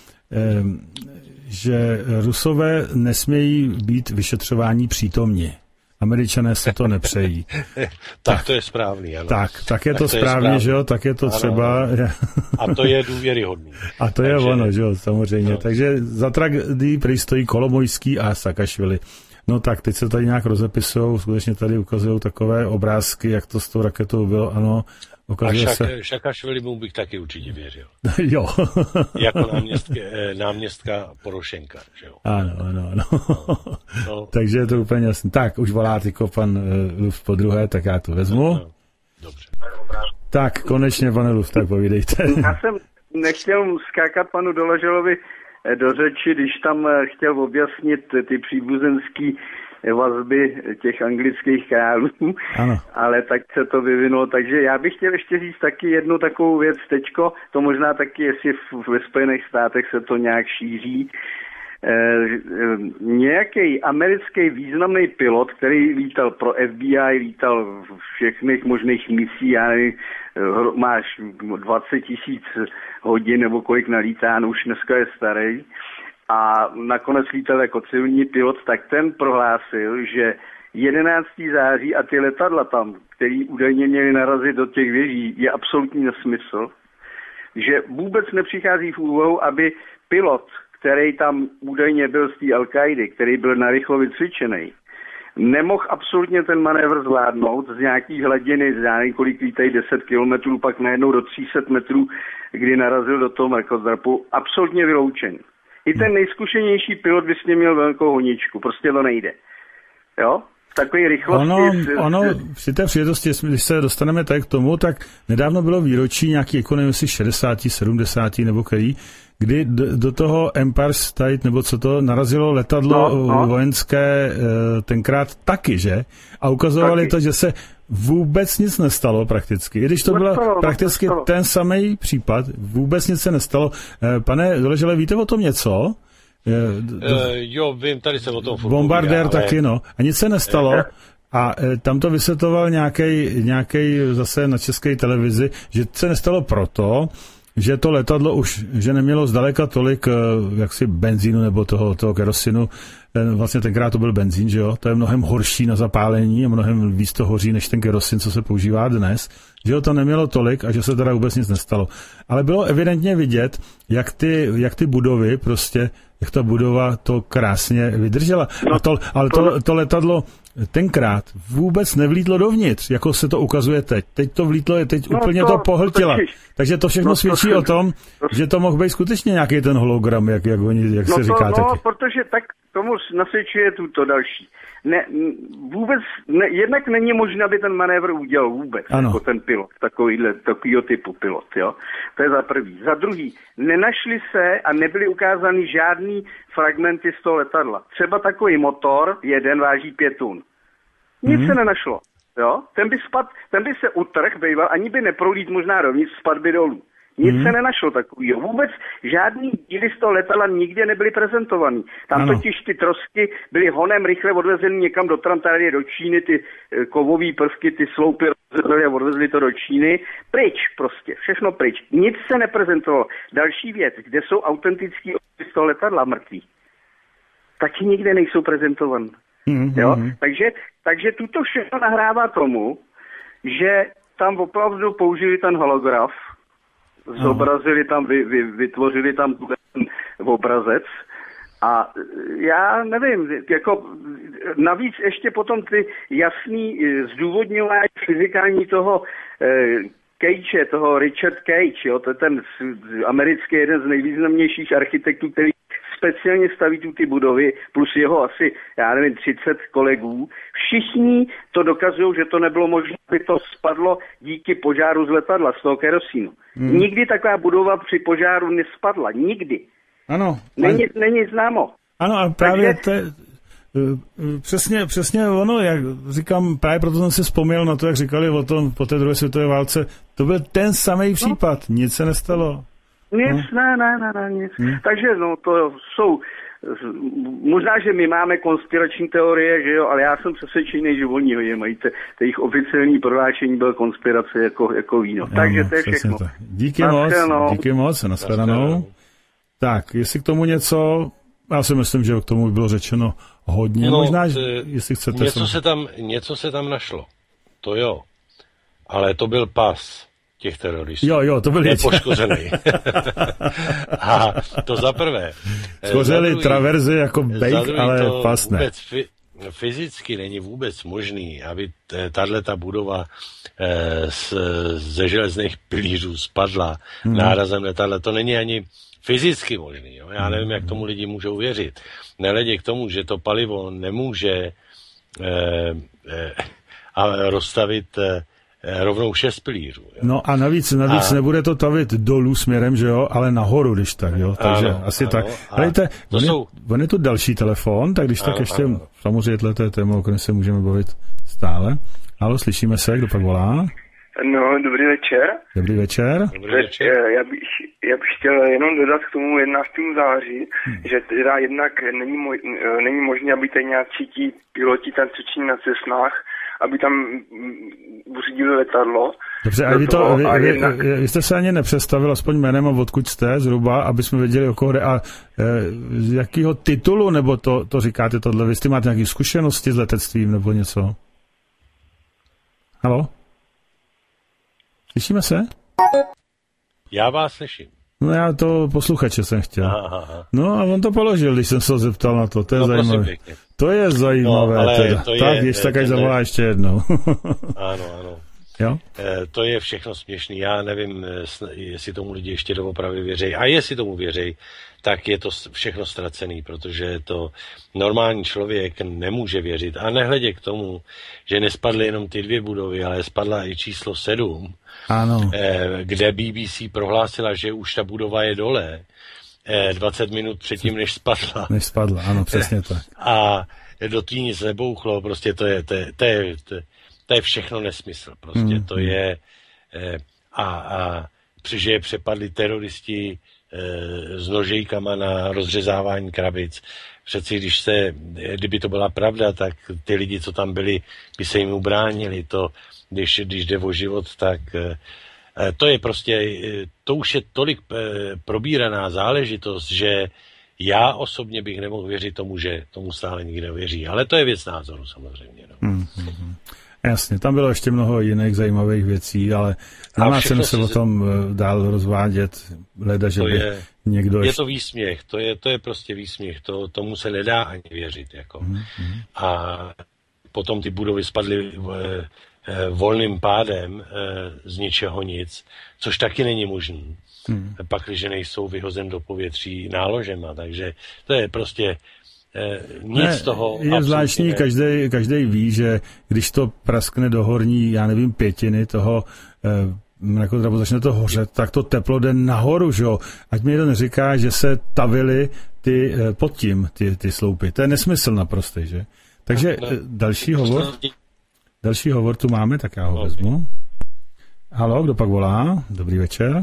že Rusové nesmějí být vyšetřování přítomni. Američané se to nepřejí. tak, tak to je správný, ano. Tak, tak je tak to, to správně, je že jo, tak je to ano, třeba... a to je důvěryhodný. A to Takže... je ono, že jo, samozřejmě. No. Takže za tragédií prý stojí Kolomojský a Saakašvili. No tak, teď se tady nějak rozepisujou, skutečně tady ukazují takové obrázky, jak to s tou raketou bylo, ano. Ukazuje a šak, se... Saakašvili mu bych taky určitě věřil. jo. jako náměstka, náměstka Porošenka, že jo. Ano, ano, ano. No, no. Takže je to úplně jasný. Tak, už volá tyko pan uh, Luft po druhé, tak já to vezmu. No, no. Dobře. Tak, konečně, pane Luft, tak povídejte. Já jsem nechtěl skákat panu Doleželovi do řeči, když tam chtěl objasnit ty příbuzenský vazby těch anglických králů, ano. Ale tak se to vyvinulo. Takže já bych chtěl ještě říct taky jednu takovou věc teďko, to možná taky, jestli ve Spojených státech se to nějak šíří. E, e, nějaký americký významný pilot, který lítal pro F B I, lítal v všechných možných misí, já nevím, máš dvacet tisíc hodin nebo kolik nalítán, už dneska je starý, a nakonec lítal jako civilní pilot, tak ten prohlásil, že jedenáctého září a ty letadla tam, který údajně měli narazit do těch věží, je absolutní nesmysl, že vůbec nepřichází v úvahu, aby pilot, který tam údajně byl z té Al-Kaidy, který byl narychlo vycvičený, nemohl absolutně ten manévr zvládnout z nějaký hladiny, z nějaký kolik lítají deset kilometrů, pak najednou do tři sta metrů, kdy narazil do toho mrakodrapu, absolutně vyloučen. I ten nejzkušenější pilot by s ním měl velkou honičku, prostě to nejde. Jo? Takový rychlosti... Ono, ono při té příležitosti, když se dostaneme tak k tomu, tak nedávno bylo výročí nějaký, jako nevím, jestli šedesát, sedmdesát nebo který, kdy do, do toho Empire State, nebo co to, narazilo letadlo no, no. vojenské tenkrát taky, že? A ukazovali taky. To, že se vůbec nic nestalo prakticky. I když to byl prakticky nestalo. Ten samý případ, vůbec nic se nestalo. Pane Doležele, víte o tom něco? Do... Uh, jo, vím, tady se o tom furt Bombardér ale... taky, no. A nic se nestalo. A tam to vysvětloval nějaký zase na české televizi, že se nestalo proto, že to letadlo už, že nemělo zdaleka tolik jaksi benzínu nebo toho, toho kerosinu. Vlastně tenkrát to byl benzín, že jo? To je mnohem horší na zapálení a mnohem víc to hoří než ten kerosin, co se používá dnes. Že jo, to nemělo tolik a že se teda vůbec nic nestalo. Ale bylo evidentně vidět, jak ty, jak ty budovy prostě, jak ta budova to krásně vydržela. A to, ale to, to letadlo tenkrát vůbec nevlítlo dovnitř, jako se to ukazuje teď. Teď to vlítlo, teď no úplně to, to pohltila. Takže to všechno no svědčí to, o tom, to, že to mohl být skutečně nějaký ten hologram, jak, jak, oni, jak no se to, říká no, taky. protože tak tomu nasvědčuje tuto další. Ne, vůbec, ne, jednak není možné, aby ten manévr udělal vůbec, ano. Jako ten pilot, takovýhle, takovýho typu pilot, jo. To je za prvý. Za druhý, nenašly se a nebyly ukázány žádný fragmenty z toho letadla. Třeba takový motor, jeden váží pět tun. Nic mm-hmm. se nenašlo, jo. Ten by spad, ten by se utrh, býval, ani by neprolít možná rovnic, spad by dolů. Nic hmm. se nenašlo takového. Vůbec žádný díly z toho letadla nikde nebyly prezentovaný. Tam ano. Totiž ty trosky byly honem rychle odvezeny někam do Trantarie, do Číny, ty kovové prvky, ty sloupy rozvezli a odvezli to do Číny. Pryč prostě, všechno pryč. Nic se neprezentovalo. Další věc, kde jsou autentický z toho letadla mrtví, taky nikde nejsou prezentovaný. Hmm, jo? Hmm. Takže, takže tuto všechno nahrává tomu, že tam opravdu použili ten holograf, zobrazili tam, vy, vy, vytvořili tam ten obrazec a já nevím, jako navíc ještě potom ty jasný zdůvodňování fyzikální toho eh, Cage, toho Richard Cage, jo, to je ten americký jeden z nejvýznamnějších architektů, který speciálně staví tu ty budovy, plus jeho asi, já nevím, třicet kolegů. Všichni to dokazují, že to nebylo možné, aby to spadlo díky požáru z letadla, z toho kerosínu. Hmm. Nikdy taková budova při požáru nespadla. Nikdy. Ano. Není, ale... není známo. Ano, a právě Takže... to, Přesně, přesně ono, jak říkám, právě proto jsem si vzpomněl na to, jak říkali o tom po té druhé světové válce, to byl ten samý případ, no. Nic se nestalo. Nic, no. ne, ne, ne, ne, nic. Hmm. Takže no, to jsou, možná, že my máme konspirační teorie, že jo, ale já jsem přesvědčený, že oni ho je mají, te, te jejich oficiální prohlášení byl konspirace jako, jako víno. No, Takže no, to je všechno. Tak. Díky moc, díky moc, nashledanou. Tak, jestli k tomu něco, já si myslím, že k tomu bylo řečeno hodně, no, možná, že, jestli chcete... Něco se, tam, něco se tam našlo, to jo, ale to byl pas těch teroristů. Jo, jo, to byl nepoškozený. A to za prvé. Skořeli traverzy jako bejk, ale pas ne. Fi- fyzicky není vůbec možný, aby tato budova z, ze železných pilířů spadla hmm. nárazem letadla. To není ani fyzicky možný. Jo? Já nevím, jak tomu lidi můžou věřit. Nehledě k tomu, že to palivo nemůže eh, eh, a rozstavit eh, rovnou šest pilířů. Jo? No a navíc, navíc a... nebude to tavit dolů směrem, že jo, ale nahoru, když tak, jo. Takže ano, asi ano, tak. Hlejte, on, jsou... on je tu další telefon, tak když ano, tak ještě, ano. samozřejmě to je téma, o kterém se můžeme bavit stále. Halo, slyšíme se, kdo pak volá? No, dobrý večer. Dobrý večer. Dobrý večer. Já bych, já bych chtěl jenom dodat k tomu jedenáctému září, hmm. že teda jednak není, moj, není možné, aby tady nějaký ti piloti tam cvičení na cestnách, aby tam uřídili letadlo. Dobře, a vy, to, vy, a vy, jednak... vy, vy jste se ani nepředstavil aspoň jménem a odkud jste zhruba, aby jsme věděli, o koho jde. A e, z jakého titulu, nebo to, to říkáte tohle? Vy jste máte nějaké zkušenosti s letectvím nebo něco? Haló? Slyšíme se? Já vás slyším. No já to posluchače jsem chtěl. Aha, aha. No a on to položil, když jsem se ho zeptal na to. To je no, zajímavé. To je zajímavé. No, teda. To je, tak, když tak až zavolá ještě jednou. Ano, ano. Jo? E, to je všechno směšný. Já nevím, jestli tomu lidi ještě doopravdy věří. A jestli tomu věří, tak je to všechno ztracený, protože to normální člověk nemůže věřit. A nehledě k tomu, že nespadly jenom ty dvě budovy, ale spadla i číslo sedm, ano. E, kde B B C prohlásila, že už ta budova je dole, e, dvacet minut předtím, než spadla. Než spadla, ano, přesně tak. A do tý nic nebouchlo, prostě to je, to je, to je, to je, to je všechno nesmysl, prostě mm. to je e, a, a přeže přepadli teroristi e, s nožejkama na rozřezávání krabic. Přeci, když se, kdyby to byla pravda, tak ty lidi, co tam byli, by se jim ubránili. To, když, když jde o život, tak e, to je prostě, to už je tolik e, probíraná záležitost, že já osobně bych nemohl věřit tomu, že tomu stále nikdo věří. Ale to je věc názoru samozřejmě. No. Mm, mm, jasně, tam bylo ještě mnoho jiných zajímavých věcí, ale nemá cenu se o tom dál rozvádět, leda, že by je, někdo... Je ještě... to výsměch, to je, to je prostě výsměch, to, tomu se nedá ani věřit. Jako. Mm, mm. A potom ty budovy spadly volným pádem z ničeho nic, což taky není možný. Hmm. Pak, když nejsou vyhozen do povětří náložema, takže to je prostě eh, nic ne, z toho. Je zvláštní, každý, každý ví, že když to praskne do horní, já nevím, pětiny toho, eh, jako třeba začne to hořet, tak to teplo jde nahoru, že jo. Ať mi jeden říká, že se tavily ty, eh, pod tím, ty, ty sloupy. To je nesmysl naprostý, že? Takže no, další hovor, další hovor tu máme, tak já ho okay. vezmu. Haló, kdo pak volá? Dobrý večer.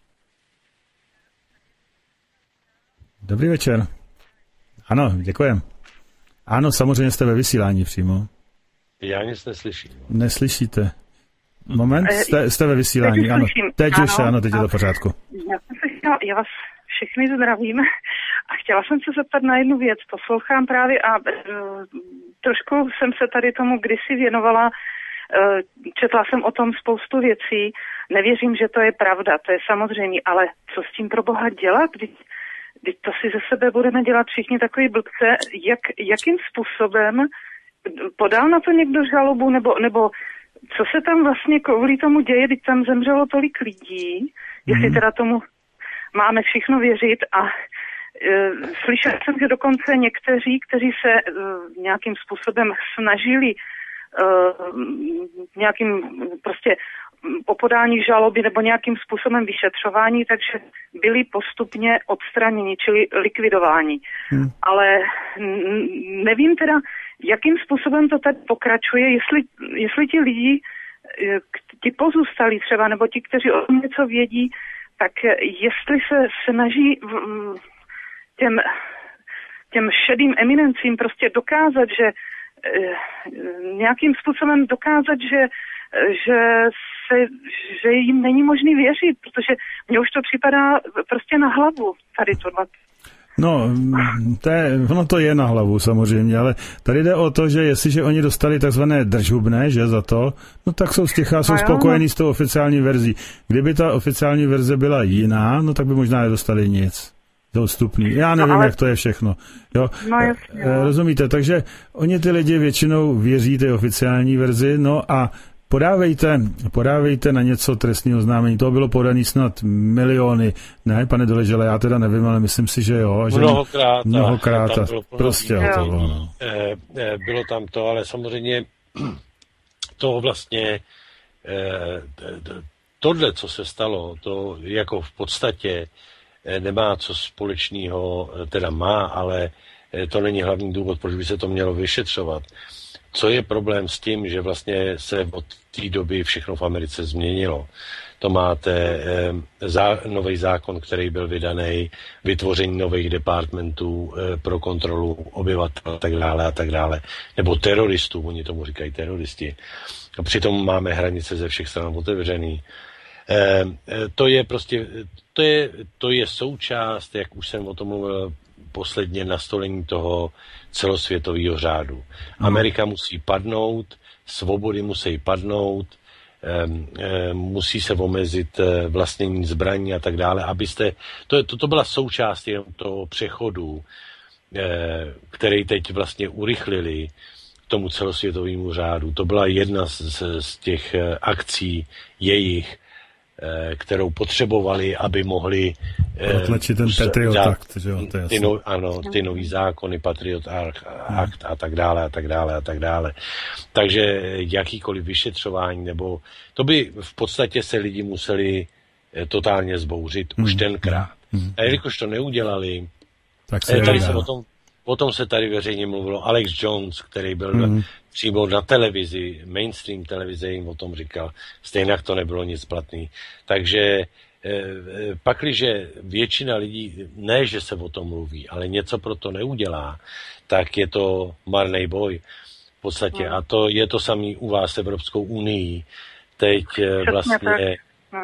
Dobrý večer. Ano, děkujem. Ano, samozřejmě jste ve vysílání přímo. Já nic neslyším. Neslyšíte. Moment, jste, jste ve vysílání. Teď ano, teď ano, už, ano, teď je to v pořádku. Já jsem se chtěla, já vás všechny zdravím a chtěla jsem se zeptat na jednu věc. Poslouchám právě a uh, trošku jsem se tady tomu kdysi věnovala. Uh, četla jsem o tom spoustu věcí. Nevěřím, že to je pravda, to je samozřejmě, ale co s tím pro boha dělat? Teď to si ze sebe budeme dělat všichni takový blbce. Jak, jakým způsobem podal na to někdo žalobu, nebo, nebo co se tam vlastně kvůli tomu děje, když tam zemřelo tolik lidí, mm. jestli teda tomu máme všechno věřit a e, slyšel jsem, že dokonce někteří, kteří se e, nějakým způsobem snažili e, nějakým prostě po podání žaloby nebo nějakým způsobem vyšetřování, takže byli postupně odstraněni, čili likvidováni. Hmm. Ale nevím teda, jakým způsobem to tady pokračuje, jestli, jestli ti lidi, ti pozůstalí třeba, nebo ti, kteří o tom něco vědí, tak jestli se snaží těm, těm šedým eminencím prostě dokázat, že nějakým způsobem dokázat, že, že, se, že jim není možný věřit, protože mně už to připadá prostě na hlavu tady tohle. No, to je, ono to je na hlavu samozřejmě, ale tady jde o to, že jestliže oni dostali takzvané držhubné, že za to, no tak jsou stěchá, jsou spokojení s tou oficiální verzí. Kdyby ta oficiální verze byla jiná, no tak by možná nedostali nic. Dostupný. Já nevím, no, ale... jak to je všechno. Jo? No, jasně, e, rozumíte, takže oni ty lidi většinou věří té oficiální verzi, no a podávejte, podávejte na něco trestního oznámení. To bylo podaný snad miliony. Ne, pane Doležele, já teda nevím, ale myslím si, že jo. Že mnohokrát. Mnohokrát. Prostě to bylo. No. E, e, bylo tam to, ale samozřejmě to vlastně e, tohle, co se stalo, to jako v podstatě nemá co společného, teda má, ale to není hlavní důvod, proč by se to mělo vyšetřovat. Co je problém s tím, že vlastně se od té doby všechno v Americe změnilo. To máte eh, zá, nový zákon, který byl vydaný, vytvoření nových departmentů eh, pro kontrolu obyvatel a tak dále a tak dále. Nebo teroristů, oni tomu říkají teroristi. A přitom máme hranice ze všech stran otevřený. Eh, to je prostě, to je, to je součást, jak už jsem o tom mluvil, posledně nastolení toho celosvětového řádu. Amerika musí padnout, svobody musí padnout, musí se omezit vlastnění zbraní a tak dále, abyste, to, to, to byla součást toho přechodu, který teď vlastně urychlili tomu celosvětovému řádu. To byla jedna z, z těch akcí jejich, kterou potřebovali, aby mohli protlačit ten Patriot Act, že jo, to je ty, no, ano, ty nový zákony, Patriot Act a tak dále a tak dále a tak dále. Takže jakýkoliv vyšetřování, nebo to by v podstatě se lidi museli totálně zbouřit hmm. už tenkrát. Hmm. A jelikož to neudělali, tak se tady se o tom O tom se tady veřejně mluvilo. Alex Jones, který byl mm. přímo na televizi, mainstream televize jim o tom říkal. Stejně to nebylo nic platný. Takže e, pakliže většina lidí, ne, že se o tom mluví, ale něco pro to neudělá, tak je to marný boj v podstatě. Mm. A to je to samý u vás s Evropskou unii. Teď e, vlastně...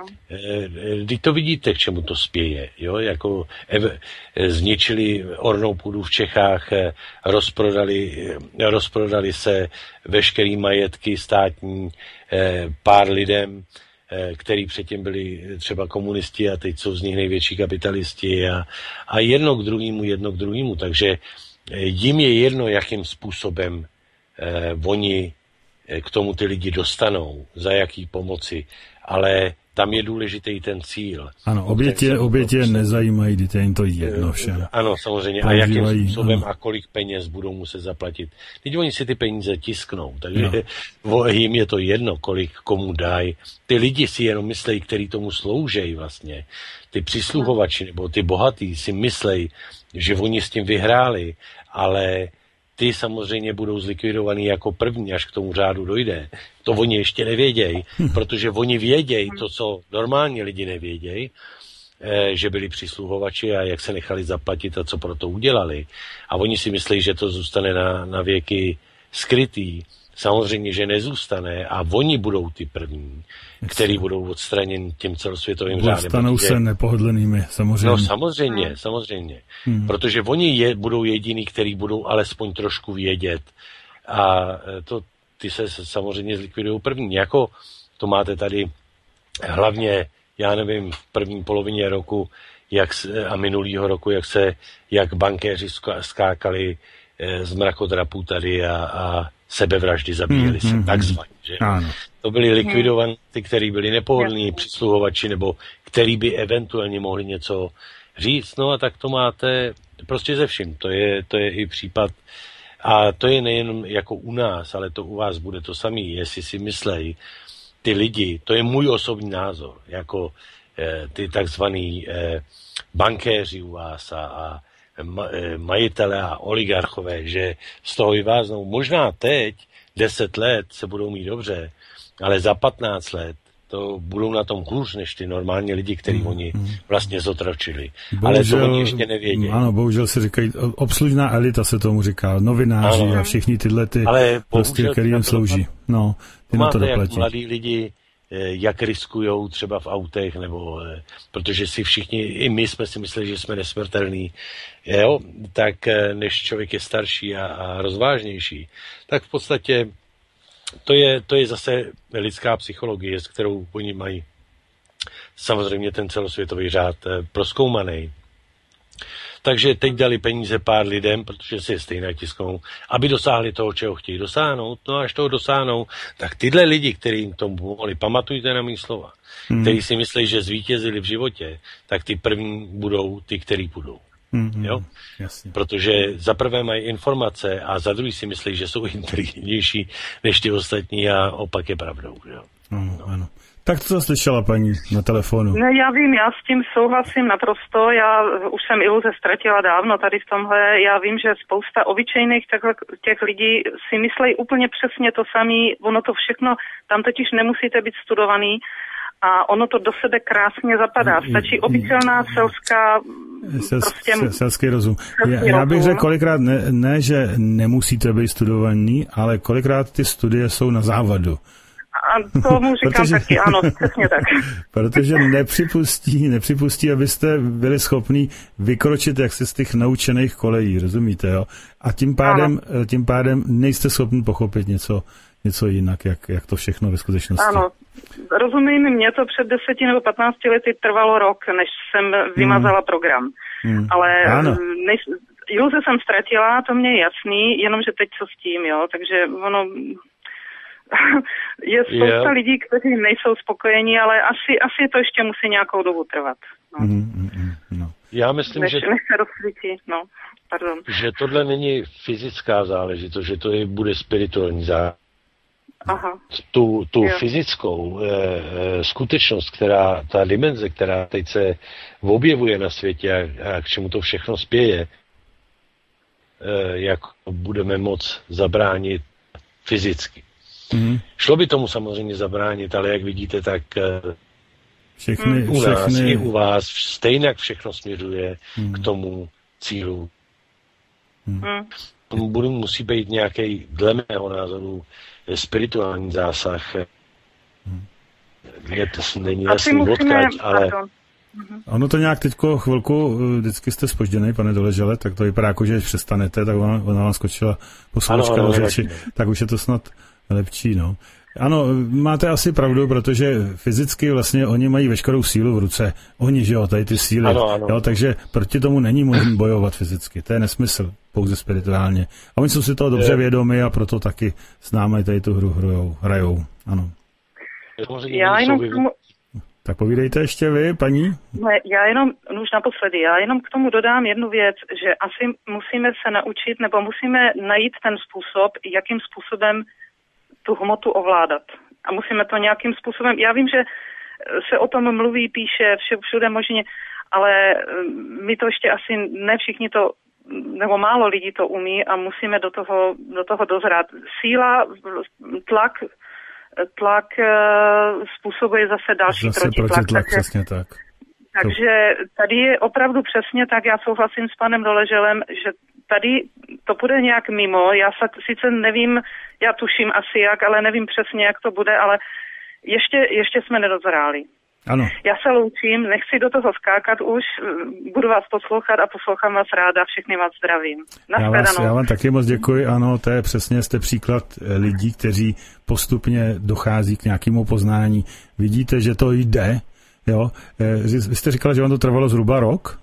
Když to vidíte, k čemu to spěje, jo, jako ev, zničili ornou půdu v Čechách, rozprodali, rozprodali se veškerý majetky státní pár lidem, který předtím byli třeba komunisti a teď jsou z nich největší kapitalisti a, a jedno k druhému, jedno k druhému, takže jim je jedno, jakým způsobem eh, oni k tomu ty lidi dostanou, za jaký pomoci, ale tam je důležitý ten cíl. Ano, obětě, obětě nezajímají, když je jim to jedno všem. Ano, samozřejmě. A jakým způsobem ano. A kolik peněz budou muset zaplatit. Teď oni si ty peníze tisknou, takže no. Jim je to jedno, kolik komu dají. Ty lidi si jenom myslejí, který tomu sloužejí vlastně. Ty přisluhovači nebo ty bohatí si myslejí, že oni s tím vyhráli, ale ty samozřejmě budou zlikvidovaný jako první, až k tomu řádu dojde. To oni ještě nevědějí, protože oni vědějí to, co normálně lidi nevědějí, že byli přisluhovači a jak se nechali zaplatit a co pro to udělali. A oni si myslí, že to zůstane na, na věky skrytý. Samozřejmě, že nezůstane a oni budou ty první, který budou odstraněni tím celosvětovým řádem. Stanou se nepohodlnými, samozřejmě. No samozřejmě, hmm. samozřejmě. Hmm. Protože oni je, budou jediní, který budou alespoň trošku vědět. A to ty se samozřejmě zlikvidují první. Jako to máte tady hlavně, já nevím, v první polovině roku jak se, a minulýho roku, jak se, jak bankéři skákali z mrakodrapů tady a, a sebevraždy zabíjeli mm, se, mm, takzvaně. Že? To byli likvidovaní, ty, kteří byli nepohodlní přisluhovači, nebo který by eventuálně mohli něco říct. No a tak to máte prostě ze vším. To je, to je i případ. A to je nejen jako u nás, ale to u vás bude to samý. Jestli si myslej, ty lidi, to je můj osobní názor, jako eh, ty takzvaný eh, bankéři u vás a, a ma, eh, majitele a oligarchové, že z toho vyváznou. Možná teď, deset let se budou mít dobře, ale za patnáct let to budou na tom hůř než ty normální lidi, který oni vlastně zotročili. Bohužel, ale to oni ještě nevědí. Ano, bohužel se říkají, obslužná elita se tomu říká, novináři ano. a všichni tyhle ty, prostě, který jim slouží. No, ty na to doplatí. Jak mladí lidi, jak riskujou třeba v autech, nebo protože si všichni, i my jsme si mysleli, že jsme nesmrtelní, jo, tak než člověk je starší a, a rozvážnější, tak v podstatě To je, to je zase lidská psychologie, s kterou oni mají samozřejmě ten celosvětový řád prozkoumaný. Takže teď dali peníze pár lidem, protože si je stejně tisknou, aby dosáhli toho, čeho chtějí dosáhnout. No a až toho dosáhnou, tak tyhle lidi, kteří jim tomu pomohli, pamatujte na mý slova, hmm. kteří si myslí, že zvítězili v životě, tak ty první budou ty, který budou. Mm-hmm. Jo? Jasně. Protože za prvé mají informace a za druhý si myslí, že jsou inteligentnější než ty ostatní a opak je pravdou. Jo? Ano, no. ano. Tak to slyšela paní na telefonu. Ne, já vím, já s tím souhlasím naprosto. Já už jsem iluze ztratila dávno tady v tomhle. Já vím, že spousta obyčejných těch lidí si myslí úplně přesně to samé. Ono to všechno, tam totiž nemusíte být studovaný. A ono to do sebe krásně zapadá. Stačí obyčejná selská... Sels, prostě, selský rozum. Já, já bych řekl kolikrát ne, ne, že nemusíte být studovaní, ale kolikrát ty studie jsou na závadu. A tomu říkám protože, taky, ano, přesně tak. Protože nepřipustí, nepřipustí, abyste byli schopní vykročit jaksi z těch naučených kolejí, rozumíte, jo? A tím pádem, tím pádem nejste schopni pochopit něco, něco jinak, jak, jak to všechno ve skutečnosti. Ano, rozumím, mě to před deseti nebo patnácti lety trvalo rok, než jsem vymazala hmm. program. Hmm. Ale než, iluze jsem ztratila, to mě je jasný, jenomže teď co s tím, jo, takže ono... je spousta yeah. lidí, kteří nejsou spokojení, ale asi, asi to ještě musí nějakou dobu trvat. No. Mm, mm, no. Já myslím, než, že... Než se rozsvítí, no, pardon. Že tohle není fyzická záležitost, že to je, bude spirituální záležitost. Aha. Tu, tu fyzickou e, skutečnost, která, ta dimenze, která teď se objevuje na světě a, a k čemu to všechno spěje, e, jak budeme moc zabránit fyzicky. Mm. Šlo by tomu samozřejmě zabránit, ale jak vidíte, tak všechny, u nás všechny... i u vás stejně všechno směřuje mm. k tomu cílu. Mm. Budu, musí být nějaký, dle mého názoru, spirituální zásah. Mm. Je to není jasný odkaď, ale... Ono to nějak teďko chvilku, vždycky jste zpožděnej, pane Doležele, tak to vypadá jako, že když přestanete, tak ona, ona vám skočila posluchačka do řeči, tak už je to snad lepší, no. Ano, máte asi pravdu, protože fyzicky vlastně oni mají veškerou sílu v ruce. Oni, že jo, tady ty síly. Ano, ano. Jo, takže proti tomu není možné bojovat fyzicky. To je nesmysl, pouze spirituálně. A oni jsou si toho dobře vědomi a proto taky s námi tady tu hru hrajou. hrajou. Ano. Já jenom k tomu... Tak povídejte ještě vy, paní. Ne, já jenom, už naposledy, já jenom k tomu dodám jednu věc, že asi musíme se naučit, nebo musíme najít ten způsob, jakým způsobem tu hmotu ovládat. A musíme to nějakým způsobem, já vím, že se o tom mluví, píše, vše, všude možně, ale my to ještě asi ne všichni to, nebo málo lidí to umí a musíme do toho, do toho dozrát. Síla, tlak, tlak způsobuje zase další zase protitlak. protitlak takže, přesně tak. Takže tady je opravdu přesně tak, já souhlasím s panem Doleželem, že tady to bude nějak mimo, já se, sice nevím, já tuším asi jak, ale nevím přesně, jak to bude, ale ještě, ještě jsme nedozráli. Ano. Já se loučím, nechci do toho skákat už, budu vás poslouchat a poslouchám vás ráda, všechny vás zdravím. Já, vás, já vám taky moc děkuji, ano, to je přesně, jste příklad lidí, kteří postupně dochází k nějakému poznání. Vidíte, že to jde, jo. Vy jste říkala, že vám to trvalo zhruba rok?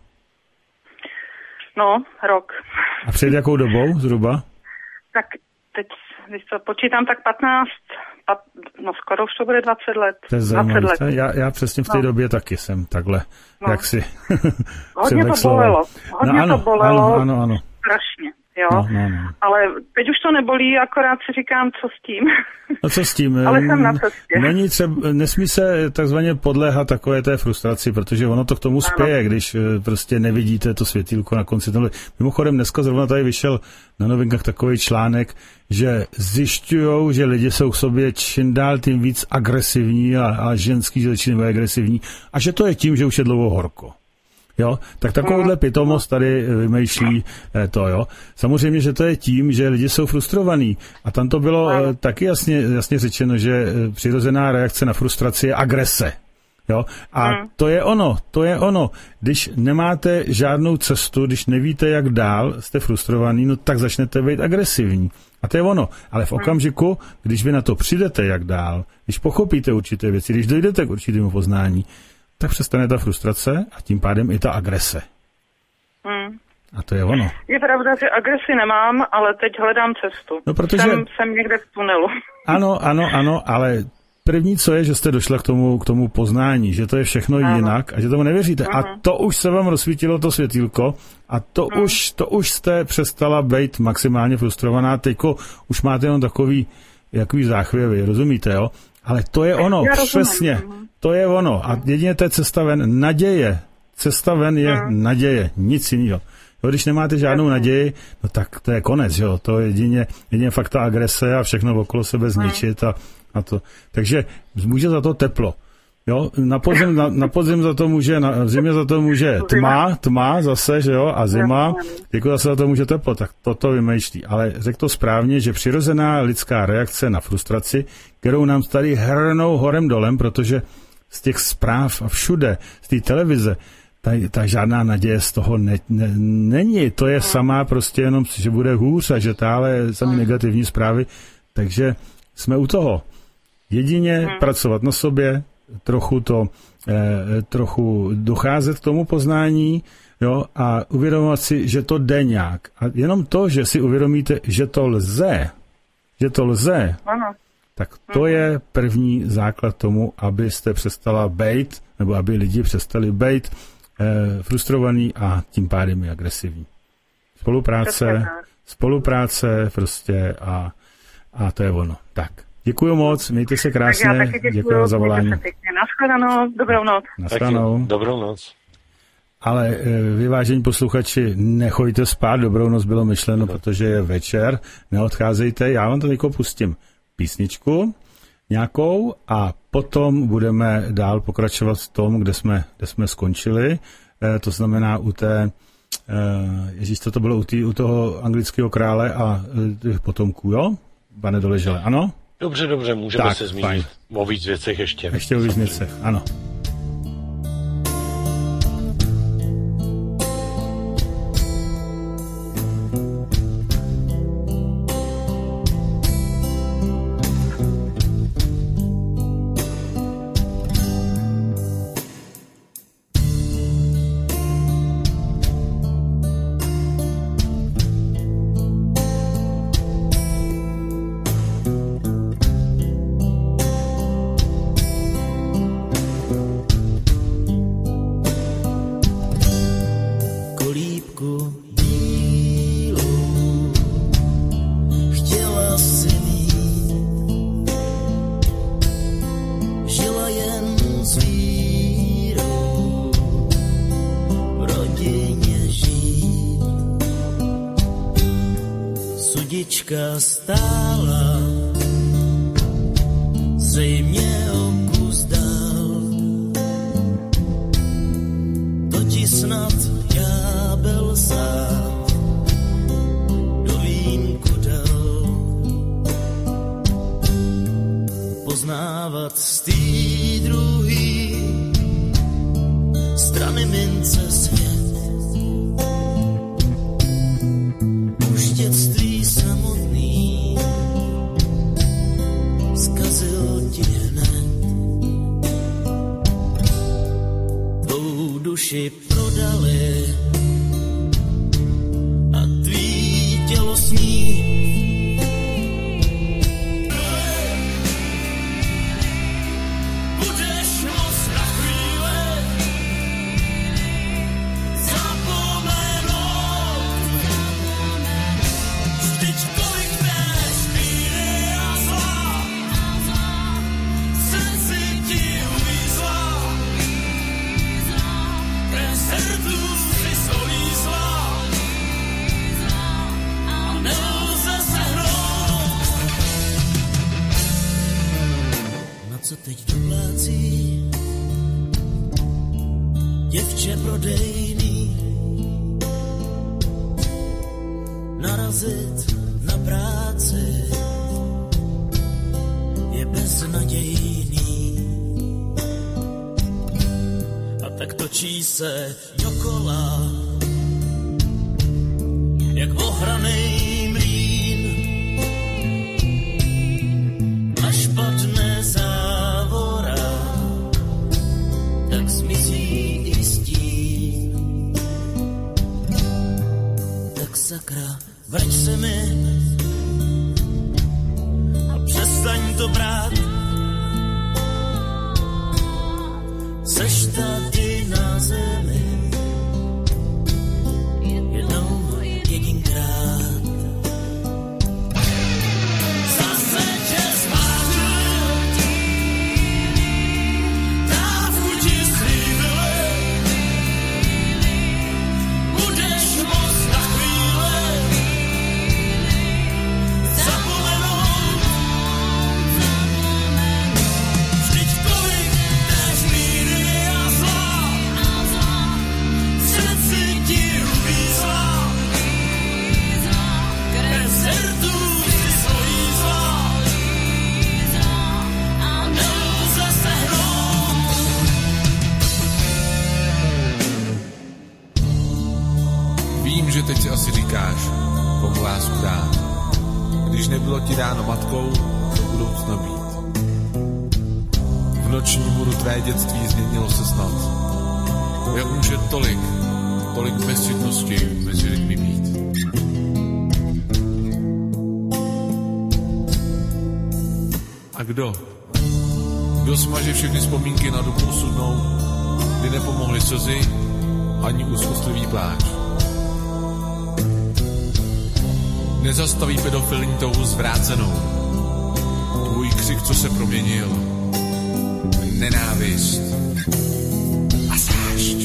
No, rok. A před jakou dobou zhruba? Tak teď, když to počítám, tak patnáct, pat, no skoro už to bude dvacet let. To je dvacet let. Já, já přesně v té no. době taky jsem takhle, no. jak si Hodně to bolelo. Hodně no, ano, to bolelo. Ano, ano, ano. Strašně. jo. No, no, no. Ale teď už to nebolí, akorát si říkám, co s tím. No co s tím? Ale jsem na cestě. Není třeba, nesmí se takzvaně podléhat takové té frustraci, protože ono to k tomu spěje, když prostě nevidíte to světýlko na konci tunelu. Mimochodem dneska zrovna tady vyšel na Novinkách takový článek, že zjišťujou, že lidi jsou k sobě čím dál tím víc agresivní a, a ženský, že začínají agresivní a že to je tím, že už je dlouho horko. Jo, tak takovouhle pitomost tady vymýšlí to, jo. Samozřejmě, že to je tím, že lidi jsou frustrovaní. A tam to bylo no. taky jasně, jasně řečeno, že přirozená reakce na frustraci je agrese. Jo? A no. to je ono, to je ono. Když nemáte žádnou cestu, když nevíte, jak dál, jste frustrovaní, no tak začnete být agresivní. A to je ono. Ale v okamžiku, když vy na to přijdete, jak dál, když pochopíte určité věci, když dojdete k určitému poznání, tak přestane ta frustrace a tím pádem i ta agrese. Hmm. A to je ono. Je pravda, že agresi nemám, ale teď hledám cestu. No, protože... jsem, jsem někde v tunelu. Ano, ano, ano, ale první, co je, že jste došla k tomu, k tomu poznání, že to je všechno ano. jinak a že tomu nevěříte. Uh-huh. A to už se vám rozsvítilo to světýlko a to, uh-huh. už, to už jste přestala být maximálně frustrovaná. Teďko už máte jenom takový, jaký záchvěvy, rozumíte, jo? Ale to je ono, Já přesně. Rozumím. To je ono. A jedině to je cesta ven. Naděje. Cesta ven je hmm. naděje. Nic jiného. Jo, když nemáte žádnou naději, no tak to je konec, jo. To je jedině, jedině fakt ta agrese a všechno okolo sebe zničit a, a to. Takže může za to teplo. Jo, na podzim, na, na podzim za to může, na, v zimě za to může tma, tma zase, že jo, a zima, jako zase za to může teplo, tak toto vymýšlí. Ale řekl to správně, že přirozená lidská reakce na frustraci, kterou nám tady hrnou horem dolem, protože z těch zpráv a všude, z té televize, ta, ta žádná naděje z toho ne, ne, není. To je samá prostě jenom, že bude hůř a že táhle samý negativní zprávy. Takže jsme u toho. Jedině pracovat na sobě, trochu to, eh, trochu docházet k tomu poznání, jo, a uvědomovat si, že to jde nějak. A jenom to, že si uvědomíte, že to lze, že to lze, ano. tak to mhm. je první základ tomu, abyste přestala bejt, nebo aby lidi přestali bejt eh, frustrovaný a tím pádem i agresivní. Spolupráce, spolupráce prostě a, a to je ono. Tak. Děkuju moc, mějte se krásně, děkuji za volání. Naschledanou, dobrou noc. Naschledanou. Dobrou noc. Ale vy, vážení posluchači, nechoďte spát, dobrou noc bylo myšleno, no. protože je večer, neodcházejte, já vám to někoho pustím písničku nějakou a potom budeme dál pokračovat v tom, kde jsme, kde jsme skončili, e, to znamená u té, e, ježíš, to bylo u, tý, u toho anglického krále a e, potomků, jo? Pane Doležele, ano? Dobře, dobře, můžeme tak, se zmínit fajn. o víc věcech ještě. Ještě o víc věcech, ano. Stála, zřejmě o kus dál, to ti snad ďábel sám do vínku dal. Poznávat z tý druhý strany mince svět, už dětství samotný zkazil ti hned. Tvou duši prodali a tvý tělo sní. Budeš moc na chvíli zapomenout co teď doplácí, děvče prodejný, narazit na práci je beznadějný. A tak točí se dokola, jak ohranej mlýn, až padne závora, tak zmizí i stín. Tak sakra, vrať se mi a přestaň to brát. Seš tady na zemi jednou jedinkrát. Zase tě zmářil, dávku ti slíbili, budeš moc na chvíli zapomenout. Vždyť kolik též míry a zla v srdci ti uvízla, bez hrdů si svojí zla a nelze se hnout. Vím, že teď si asi říkáš, komu lásku dát. Když nebylo ti dáno matkou, do budoucna být. V noční můru tvé dětství změnilo se snad. Jak může tolik, tolik bezčetnosti mezi lidmi být. A kdo? Kdo smaže všechny vzpomínky na dobu osudnou, kdy nepomohly slzy ani úzkostlivý pláč. Nezastaví pedofilní touhu zvrácenou. Tvůj křik, co se proměnil. Nenávist a zášť.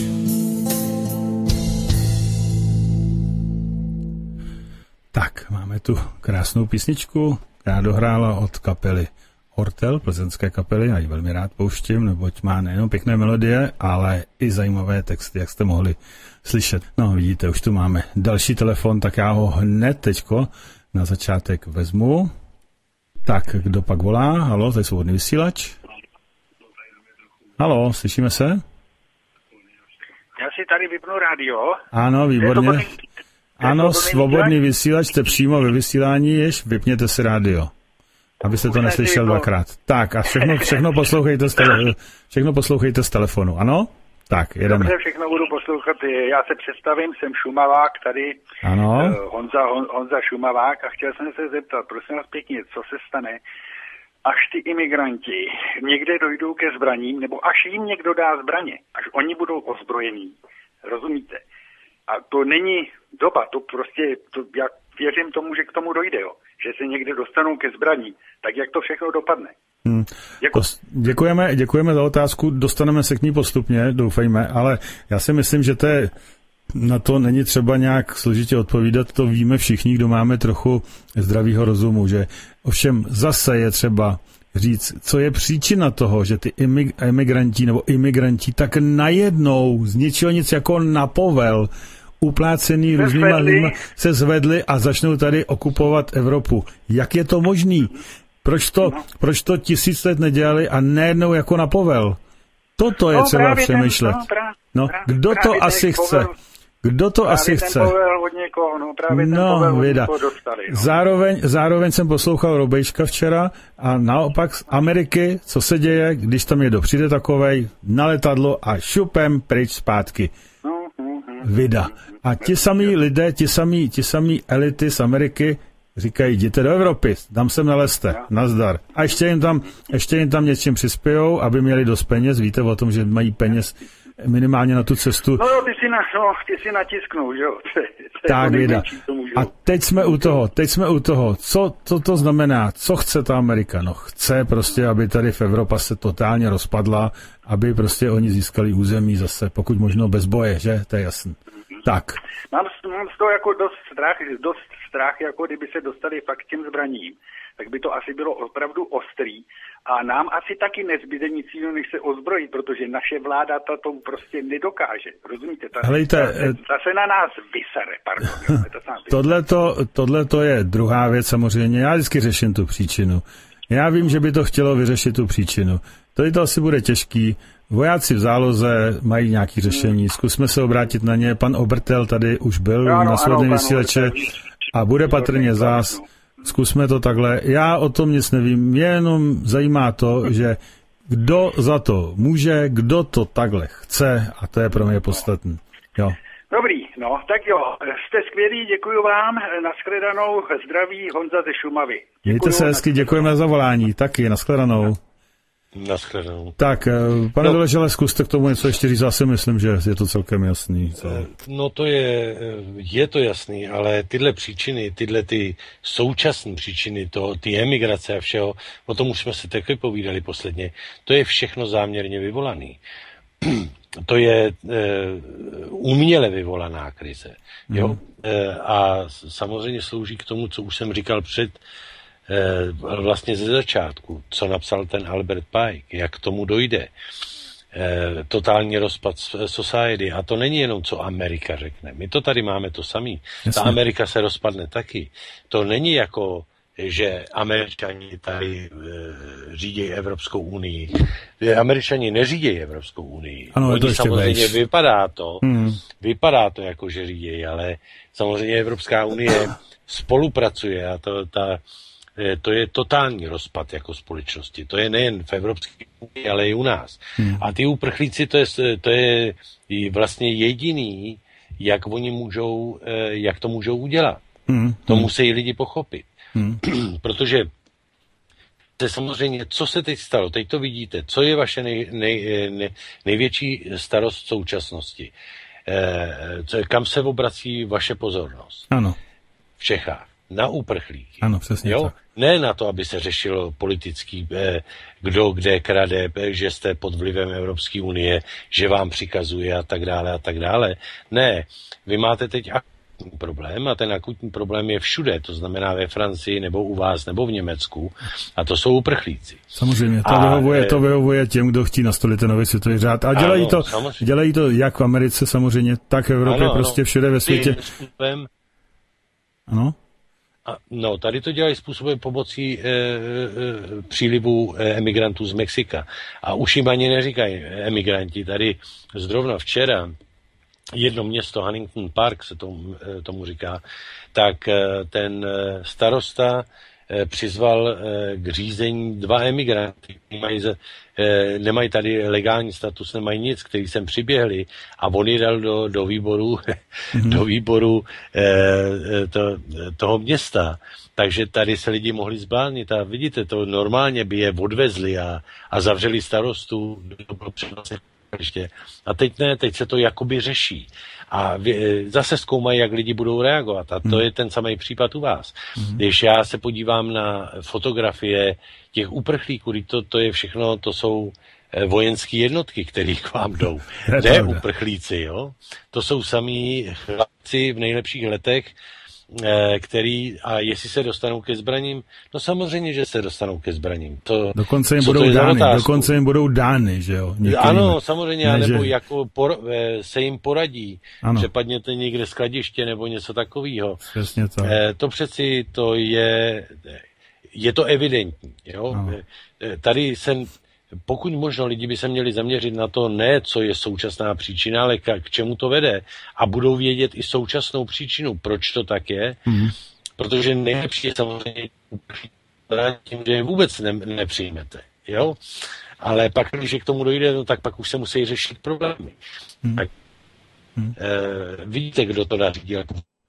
Tak, máme tu krásnou písničku, která dohrála od kapely Ortel, plzeňské kapely, já ji velmi rád pouštím, neboť má nejenom pěkné melodie, ale i zajímavé texty, jak jste mohli slyšet. No, vidíte, už tu máme další telefon, tak já ho hned teďko na začátek vezmu. Tak, kdo pak volá? Haló, tady svobodný vysílač. Haló, slyšíme se? Já si tady vypnu rádio. Ano, výborně. Ano, svobodný vysílač, jste přímo ve vysílání, jež vypněte si rádio, abyste to neslyšel dvakrát. Tak a všechno, všechno, poslouchejte z tele, všechno poslouchejte z telefonu, ano? Tak, jedeme. Dobře, všechno budu poslouchat. Já se představím, jsem Šumavák, tady ano. Honza, Hon, Honza Šumavák a chtěl jsem se zeptat, prosím vás pěkně, co se stane, až ty imigranti někde dojdou ke zbraním, nebo až jim někdo dá zbraně, až oni budou ozbrojení, rozumíte? A to není doba, to prostě, to, já věřím tomu, že k tomu dojde, jo. Že se někde dostanou ke zbraní, tak jak to všechno dopadne. Hmm. Děku... Děkujeme, děkujeme za otázku, dostaneme se k ní postupně, doufejme, ale já si myslím, že to je, na to není třeba nějak složitě odpovídat, to víme všichni, kdo máme trochu zdravýho rozumu, že ovšem zase je třeba říct, co je příčina toho, že ty imigranti nebo imigranti tak najednou z ničeho nic jako na povel uplácený různýma lidmi se zvedli a začnou tady okupovat Evropu. Jak je to možný? Proč to, no. proč to tisíc let nedělali a nejednou jako na povel? Toto je no, třeba přemýšlet. Ten, no, právě, no, kdo právě to asi chce? Povel, Kdo to asi chce? Povel od někoho, no, právě ten no, povel věda. dostali, no. Zároveň, zároveň jsem poslouchal Robejška včera a naopak z Ameriky, co se děje, když tam někdo přijde takovej na letadlo a šupem pryč zpátky. No, no, no. Vida. A ti samí lidé, ti samí, ti samí elity z Ameriky říkají, jděte do Evropy, tam sem nalezte, nazdar. A ještě jim tam, ještě jim tam něčím přispějou, aby měli dost peněz, víte o tom, že mají peněz minimálně na tu cestu. No jo, ty si, na, no, ty si natisknou, že jo. Tak, vida. A teď jsme u toho, teď jsme u toho. Co, co to znamená? Co chce ta Amerika? No chce prostě, aby tady v Evropa se totálně rozpadla, aby prostě oni získali území zase, pokud možno bez boje, že? To je jasný. Tak. Mám, mám z toho jako dost strach, dost strach, jako kdyby se dostali fakt těm zbraním, tak by to asi bylo opravdu ostrý. A nám asi taky nezbyde nic jiného, než se ozbrojit, protože naše vláda to, to prostě nedokáže. Rozumíte? Ta, Helejte, ta, ta se na nás vysere, pardon. To tohleto, tohleto je druhá věc samozřejmě. Já vždycky řeším tu příčinu. Já vím, že by to chtělo vyřešit tu příčinu. Tady to asi bude těžký. Vojáci v záloze mají nějaké řešení. Zkusme se obrátit na ně. Pan Obertel tady už byl ano, na svobodném vysílače a bude patrně zás. Zkusme to takhle. Já o tom nic nevím. Mě jenom zajímá to, že kdo za to může, kdo to takhle chce a to je pro mě podstatné. Jo. Dobrý, no, tak jo, jste skvělí, děkuji vám, nashledanou, zdraví Honza ze Šumavy. Děkuju, Mějte se hezky, děkujeme za volání, taky, nashledanou. Nashledanou. Tak, pane no. Doležele, zkuste k tomu něco ještě říct, já si myslím, že je to celkem jasný. Co? No to je, je to jasný, ale tyhle příčiny, tyhle ty současné příčiny, to, ty emigrace a všeho, o tom už jsme se taky povídali posledně, to je všechno záměrně vyvolaný. To je e, uměle vyvolaná krize. Jo? Mm. E, a samozřejmě slouží k tomu, co už jsem říkal před e, vlastně ze začátku, co napsal ten Albert Pike, jak k tomu dojde. E, totální rozpad society. A to není jenom, co Amerika řekne. My to tady máme to samý. Jasně. Ta Amerika se rozpadne taky. To není jako že Američani tady e, řídí Evropskou unii. Američani neřídí Evropskou unii. Ano, Oni to samozřejmě vejš. vypadá to, hmm. vypadá to jako, že řídí, ale samozřejmě Evropská unie spolupracuje a to, ta, to je totální rozpad jako společnosti. To je nejen v Evropské unii, ale i u nás. Hmm. A ty uprchlíci, to je, to je vlastně jediný, jak oni můžou, jak to můžou udělat. Hmm. To musí lidi pochopit. Hmm. Protože to samozřejmě, co se teď stalo, teď to vidíte, co je vaše nej, nej, nej, největší starost v současnosti, e, kam se obrací vaše pozornost? Ano. V Čechách, na uprchlíky. Ano, přesně jo? tak. Ne na to, aby se řešilo politický, eh, kdo kde krade, eh, že jste pod vlivem Evropské unie, že vám přikazuje a tak dále a tak dále. Ne, vy máte teď problém a ten akutní problém je všude, to znamená ve Francii nebo u vás nebo v Německu a to jsou uprchlíci. Samozřejmě, to, a, vyhovuje, to vyhovuje těm, kdo chtějí nastolit ten nový světový řád a dělají, ano, to, dělají to jak v Americe samozřejmě, tak v Evropě, ano, prostě všude ve světě. Způsobem, ano? A, no, tady to dělají způsobem pomocí e, e, přílivu e, emigrantů z Mexika a už jim ani neříkají emigranti. Tady zrovna včera jedno město, Huntington Park se tomu, tomu říká, tak ten starosta přizval k řízení dva emigranty, nemají, nemají tady legální status, nemají nic, kteří sem přiběhli a on je dal do, do výboru, mm-hmm. do výboru to, toho města. Takže tady se lidi mohli zbláznit a vidíte, to normálně by je odvezli a, a zavřeli starostu, to bylo přenosné. A teď ne, teď se to jakoby řeší. A vy, zase zkoumají, jak lidi budou reagovat. A to hmm. je ten samý případ u vás. Hmm. Když já se podívám na fotografie těch uprchlíků, to, to je všechno, to jsou vojenské jednotky, které k vám jdou. Ne uprchlíci, jo. To jsou samí chlapci v nejlepších letech, který, a jestli se dostanou ke zbraním, no samozřejmě, že se dostanou ke zbraním. To, dokonce jim budou dány, dokonce jim budou dány, že jo? Některým. Ano, samozřejmě, ne, nebo že... jako por, se jim poradí, ano. Přepadněte někde skladiště nebo něco takového. Přesně to. E, to přeci, to je, je to evidentní, jo? E, tady se, pokud možno lidi by se měli zaměřit na to, ne co je současná příčina, ale k, k čemu to vede. A budou vědět i současnou příčinu, proč to tak je. Mm. Protože nejlepší je samozřejmě tím, že je vůbec ne, nepřijmete. Jo? Ale pak, když k tomu dojde, no, tak pak už se musí řešit problémy. Mm. Tak, mm. E, vidíte, kdo to nařídil.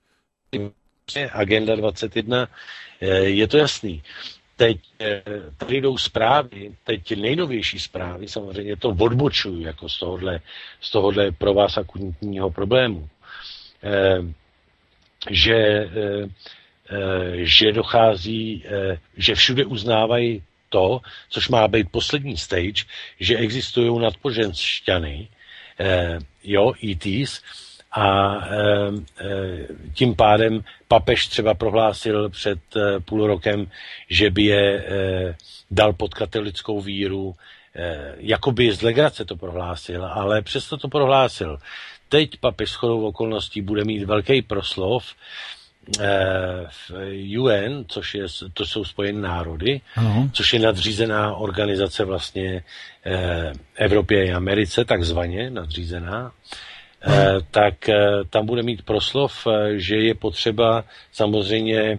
Agenda dvacet jedna, e, je to jasný. Teď tady jdou zprávy, teď nejnovější zprávy, samozřejmě to odbočuju jako z tohohle, z tohohle pro vás akutního problému, eh, že, eh, že dochází, eh, že všude uznávají to, což má být poslední stage, že existují nadpoženšťany, eh, jo, E Ts, A e, e, tím pádem papež třeba prohlásil před e, půl rokem, že by je e, dal pod katolickou víru, e, jakoby z legrace to prohlásil, ale přesto to prohlásil. Teď papež shodou okolností bude mít velký proslov e, v U N, což je, to jsou Spojené národy, ano. Což je nadřízená organizace vlastně e, Evropě a Americe, takzvaně nadřízená. Eh, tak eh, tam bude mít proslov, eh, že je potřeba samozřejmě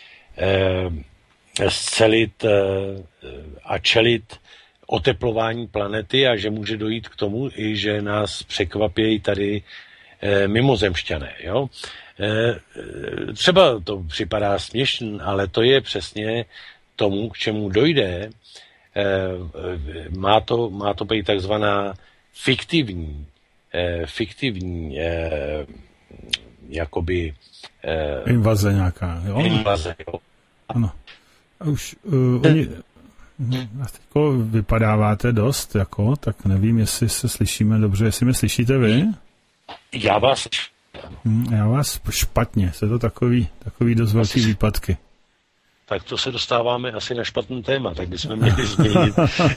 eh, scelit eh, a čelit oteplování planety a že může dojít k tomu, i že nás překvapějí tady eh, mimozemšťané. Jo? Eh, třeba to připadá směšný, ale to je přesně tomu, k čemu dojde. Eh, má to, má to být takzvaná fiktivní fiktivní eh, jakoby eh, invaze nějaká, jo? Invaze, jo. Ano. A už uh, oni teďko vypadáváte dost, jako, tak nevím, jestli se slyšíme dobře, jestli mě slyšíte vy? Já vás hm, Já vás špatně, jsou to takový, takový dost velký výpadky. Tak to se dostáváme asi na špatný téma, tak bychom měli změnit.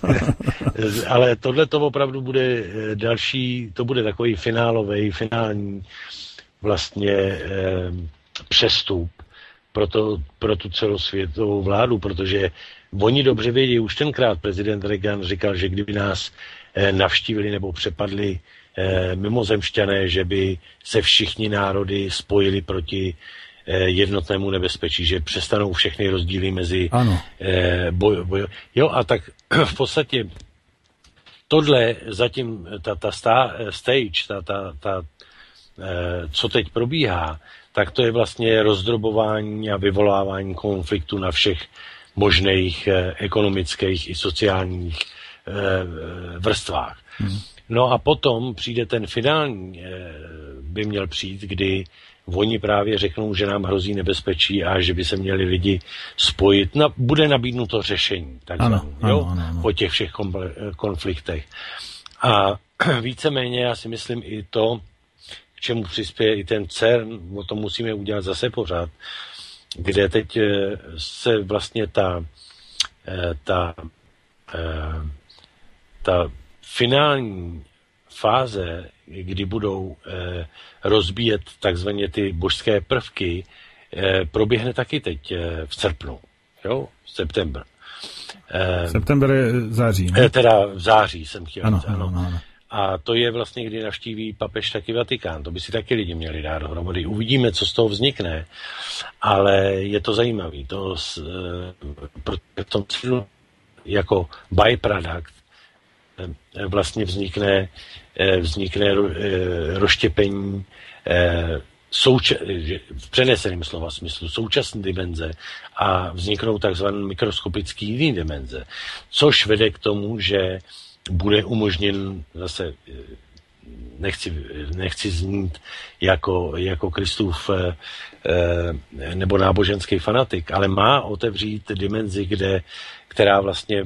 Ale tohle to opravdu bude další, to bude takový finálový, finální vlastně eh, přestup pro, to, pro tu celosvětovou vládu, protože oni dobře vědí, už tenkrát prezident Reagan říkal, že kdyby nás eh, navštívili nebo přepadli eh, mimozemšťané, že by se všichni národy spojili proti jednotnému nebezpečí, že přestanou všechny rozdíly mezi eh, boj, boj. Jo, a tak v podstatě tohle zatím, ta, ta sta, stage, ta, ta, ta, eh, co teď probíhá, tak to je vlastně rozdrobování a vyvolávání konfliktu na všech možných eh, ekonomických i sociálních eh, vrstvách. Hmm. No a potom přijde ten finální, eh, by měl přijít, kdy oni právě řeknou, že nám hrozí nebezpečí a že by se měli lidi spojit. Na, bude nabídnuto řešení, takzvané, jo? Ano, ano. Po těch všech konfliktech. A víceméně já si myslím i to, k čemu přispěje i ten CERN, o tom musíme udělat zase pořád, kde teď se vlastně ta, ta, ta finální fáze, kdy budou eh, rozbíjet takzvaně ty božské prvky, eh, proběhne taky teď eh, v srpnu, jo, v september. Eh, September je září, ne? Eh, teda v září jsem chtěl ano, říct, ano. Ano, ano. A to je vlastně, kdy navštíví papež taky Vatikán. To by si taky lidi měli dát dohromady. Uvidíme, co z toho vznikne, ale je to zajímavý. To s, eh, v tom jako byproduct eh, vlastně vznikne vznikne rozštěpení souča- v přeneseném slova smyslu současné dimenze a vzniknou takzvané mikroskopické jiné dimenze, což vede k tomu, že bude umožněn zase nechci, nechci znít jako, jako Kristův nebo náboženský fanatik, ale má otevřít dimenzi, kde, která vlastně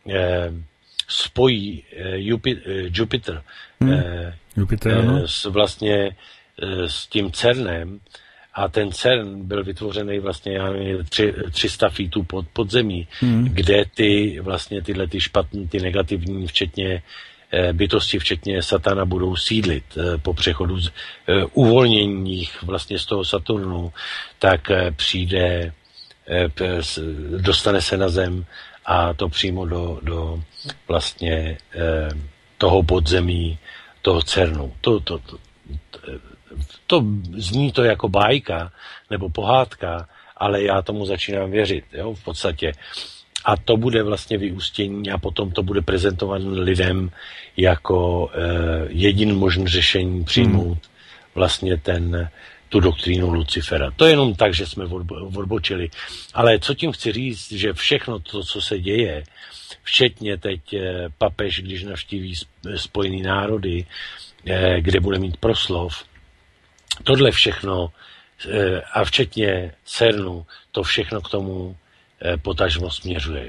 spojí Jupiter, hmm. Jupiter no. s vlastně s tím CERNem a ten CERN byl vytvořený vlastně já nevím, tři, tři sta feetů pod, pod zemí, hmm. kde ty vlastně tyhle ty špatný, ty negativní, včetně bytosti, včetně Satana, budou sídlit po přechodu z uvolnění vlastně z toho Saturnu, tak přijde, dostane se na zem a to přímo do, do vlastně eh, toho podzemí, toho CERNu. To, to, to, to, to zní to jako bájka nebo pohádka, ale já tomu začínám věřit, jo, v podstatě. A to bude vlastně vyústění a potom to bude prezentované lidem jako eh, jediný možný řešení přijmout hmm. vlastně ten tu doktrínu Lucifera. To je jenom tak, že jsme odbočili. Ale co tím chci říct, že všechno to, co se děje, včetně teď papež, když navštíví Spojené národy, kde bude mít proslov, tohle všechno a včetně CERNu, to všechno k tomu potažmo směřuje. Jo.